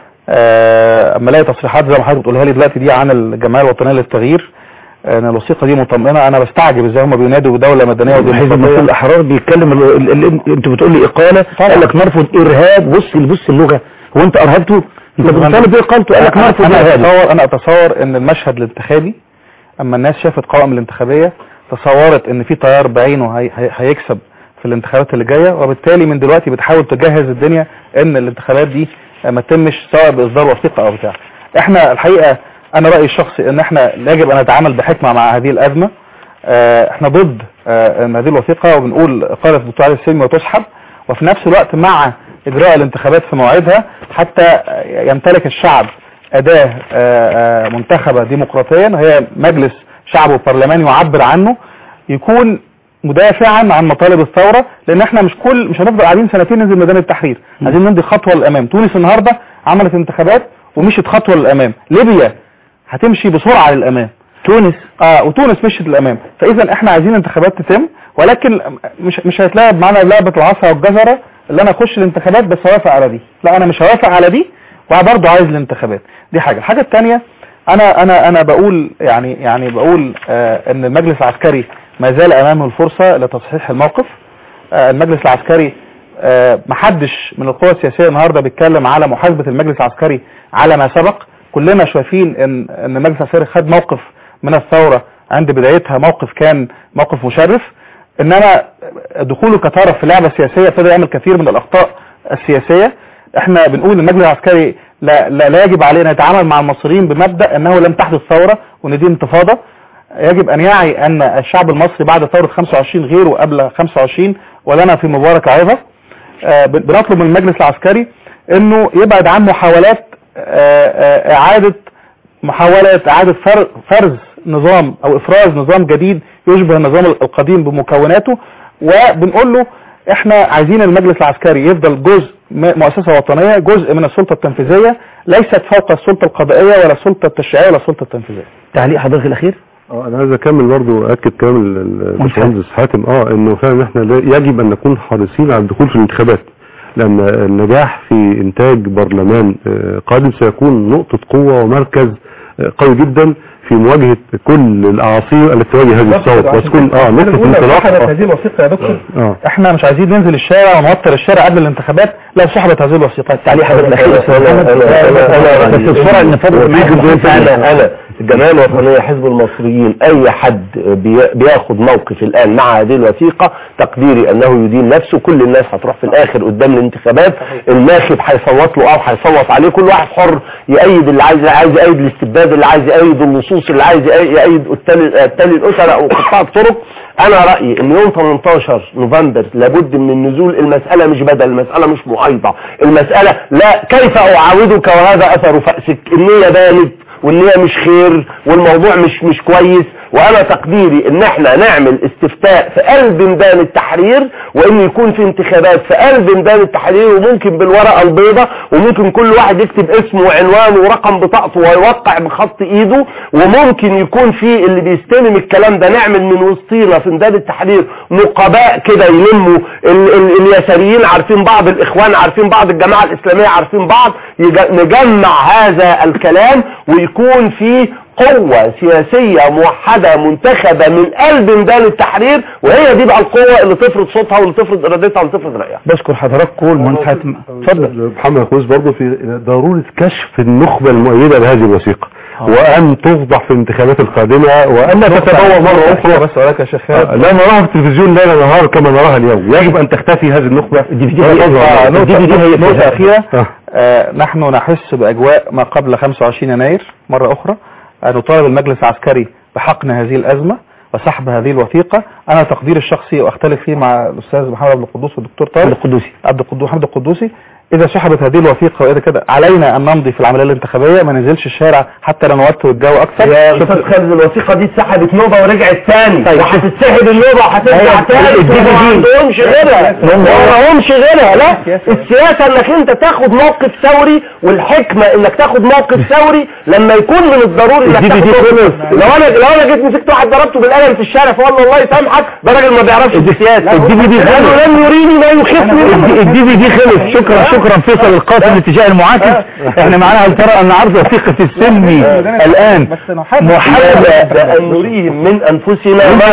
اما الاقي تصريحات زي ما حضرتك بتقولها لي دلوقتي دي عن الجمعية الوطنية للتغيير ان الوثيقة دي مطمئنة، انا بستعجب ازاي هم بينادوا بدولة مدنية وديمقراطية. الاحرار بيتكلم انت بتقول لي اقالة، قال لك نرفض ارهاب. بص بص اللغة، هو انت ارهبته؟ انت بتطالب باقالته، قال لك نرفض ارهاب. انا اتصور انا اتصور ان المشهد الانتخابي اما الناس شافت قوائم الانتخابية تصورت ان في تيار بعينه هي هيكسب في الانتخابات اللي جاية، وبالتالي من دلوقتي بتحاول تجهز الدنيا ان الانتخابات دي ما تتمش سواء باصدار وثيقة او بتاع. احنا الحقيقة انا رأيي الشخصي ان احنا يجب ان نتعامل بحكمة مع هذه الازمة. اه احنا ضد اه هذه الوثيقة وبنقول اقالة الدكتور علي السلمي وتسحب، وفي نفس الوقت مع اجراء الانتخابات في موعدها حتى يمتلك الشعب اداة اه منتخبة ديمقراطيا هي مجلس شعب وبرلمان يعبر عنه، يكون مدافعا عن مطالب الثورة، لان احنا مش كل مش هنفضل قاعدين سنتين ننزل ميدان التحرير، عايزين نمضي خطوة للامام. تونس النهاردة عملت انتخابات ومشيت خطوة للامام، ليبيا هتمشي بسرعة للامام، تونس اه وتونس مشيت للامام. فاذا احنا عايزين انتخابات تتم، ولكن مش مش هيتلعب معانا لعبة العصا والجزرة اللي انا اخش الانتخابات بس هوافق على دي، لا انا مش هوافق على دي وبرضه عايز الانتخابات. دي حاجة. الحاجة الثانية انا انا انا بقول يعني يعني بقول آه ان المجلس العسكري ما زال امامه الفرصة لتصحيح الموقف. آه المجلس العسكري آه محدش من القوى السياسية النهاردة بيتكلم على محاسبة المجلس العسكري على ما سبق. كلنا شايفين ان ان المجلس العسكري خد موقف من الثورة عند بدايتها، موقف كان موقف مشرف، انما دخوله كطرف في لعبة سياسية ابتدى يعمل كثير من الاخطاء السياسية. احنا بنقول المجلس العسكري لا, لا, لا يجب علينا يتعامل مع المصريين بمبدأ انه لم تحدث ثورة وان دي انتفاضة. يجب ان يعي ان الشعب المصري بعد ثورة خمسة وعشرين غير وقبل خمسة وعشرين ولنا في مبارك عظة. اه بنطلب من المجلس العسكري انه يبعد عن محاولات اه اعادة محاولة اعادة فرز نظام او افراز نظام جديد يشبه النظام القديم بمكوناته. وبنقول له احنا عايزين المجلس العسكري يفضل جزء مؤسسة وطنية جزء من السلطة التنفيذية، ليست فوق السلطة القضائية ولا السلطة التشريعية ولا السلطة التنفيذية. تعليق حضرتك الأخير؟ اه انا عايز اكمل برضو اكد كلام الباشمهندس حاتم اه انه فعلا احنا يجب ان نكون حريصين على الدخول في الانتخابات، لان النجاح في انتاج برلمان قادم سيكون نقطة قوة ومركز قوي جدا في مواجهة كل الاعاصير التي تواجه هذه الثورة، وتكون اه نقطة انطلاق. هذه الوثيقة يا دكتور آه. احنا مش عايزين ننزل الشارع ونوتر الشارع قبل الانتخابات لو صحبت هذه الوثيقة. تعليق حضرتك الأخير بس بسرعة انا انا الجمعية الوطنية حزب المصريين اي حد بياخد موقف الان مع هذه الوثيقة تقديري انه يدين نفسه. كل الناس هتروح في الاخر قدام الانتخابات، الناخب هيصوت له او هيصوت عليه، كل واحد حر يأيد اللي عايز عايز يأيد الاستبداد، اللي عايز يأيد اللصوص، اللي عايز يأيد التالي الاسر او قطاع الطرق. انا رأيي ان يوم ثمانية عشر نوفمبر لابد من النزول. المسألة مش بدل، المسألة مش معايضة، المسألة لا كيف اعاودك وهذا اثر فأسك. النية بانت والنية مش خير والموضوع مش مش كويس. وانا تقديري ان احنا نعمل استفتاء في قلب ميدان التحرير، وان يكون في انتخابات في قلب ميدان التحرير، وممكن بالورقة البيضاء، وممكن كل واحد يكتب اسمه وعنوانه ورقم بطاقته ويوقع بخط ايده، وممكن يكون في اللي بيستلم الكلام ده نعمل من وسطينا في ميدان التحرير نقباء كده يلموا ال ال اليساريين عارفين بعض، الاخوان عارفين بعض، الجماعة الاسلامية عارفين بعض، نجمع هذا الكلام ويكون في قوة سياسية موحدة منتخبة من قلب ميدان التحرير، وهي دي بقى القوة اللي تفرض صوتها واللي تفرض ارادتها واللي تفرض رأيها. بشكر حضراتكم. المهندس حاتم اتفضل. محمد كويس برضه في ضرورة كشف النخبة المؤيدة لهذه الوثيقة، وأن تفضح في الانتخابات القادمة، وأن تتبوى مرة أخرى. بس ولك يا شيخ لا نراها في التلفزيون ليل نهار كما نراها اليوم. يجب أن تختفي هذه النخبة. دي دي هي نقطة أخيرة. آه نحن نحس بأجواء ما قبل خمسة وعشرين يناير مرة أخرى. نطالب المجلس العسكري بحقن هذه الأزمة وسحب هذه الوثيقة. أنا تقدير الشخصي وأختلف فيه مع الأستاذ محمد عبد القدوس والدكتور طارق القدوسي عبد القدوس محمد القدوسي. إذا سحبت هذه الوثيقة وإذا كده علينا أن نمضي في العملية الانتخابية، ما ننزلش الشارع حتى لا نوتر الجو أكثر. يا أستاذ خالد الوثيقة دي اتسحبت نوبة ورجعت تاني، طيب وهتتسحب النوبة وهترجع تاني، ما عندهمش غيرها ما عندهمش غيرها. لا السياسة انك انت تاخد موقف ثوري، والحكمة انك تاخد موقف ثوري لما يكون من الضروري انك تاخد موقف. لو انا لو انا جيت مسكت واحد ضربته بالقلم في الشارع فقال له الله يسامحك، ده راجل ما بيعرفش السياسة. الدي في دي خلص، لم يريني ما يخفني. الدي في دي خلص. شكرا شكرا فيصل القاسم الاتجاه المعاكس. احنا معانا هل ترى ان عرض وثيقة السلمي الان محاولة ان نريهم من انفسنا ما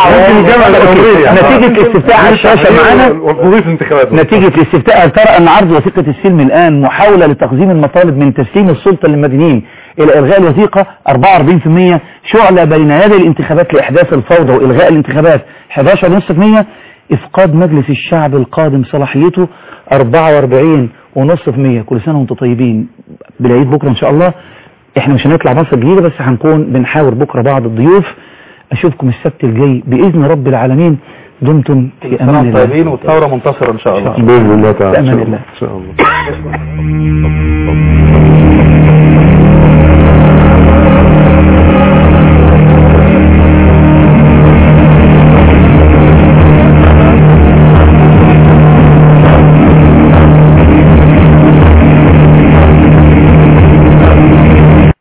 يرضى. نتيجة استفتاء على الشاشة معانا نتيجة الاستفتاء، هل ترى ان عرض وثيقة السلم الان محاولة لتقديم المطالب من تسليم السلطة للمدنيين الى الغاء الوثيقة أربعة وأربعين بالمئة، شعلة بين هذه الانتخابات لاحداث الفوضى والغاء الانتخابات أحد عشر فاصلة خمسة بالمئة، افقاد مجلس الشعب القادم صلاحيته أربعة وأربعين فاصلة خمسة بالمئة. كل سنة وانتم طيبين بالعيد بكرة ان شاء الله. احنا مش هنطلع مصر جديدة، بس هنكون بنحاور بكرة بعض الضيوف. اشوفكم السبت الجاي بإذن رب العالمين. دمتم في امان الله طيبين والثورة منتصرة ان شاء الله بإذن الله تعالى. في امان الله ان شاء الله.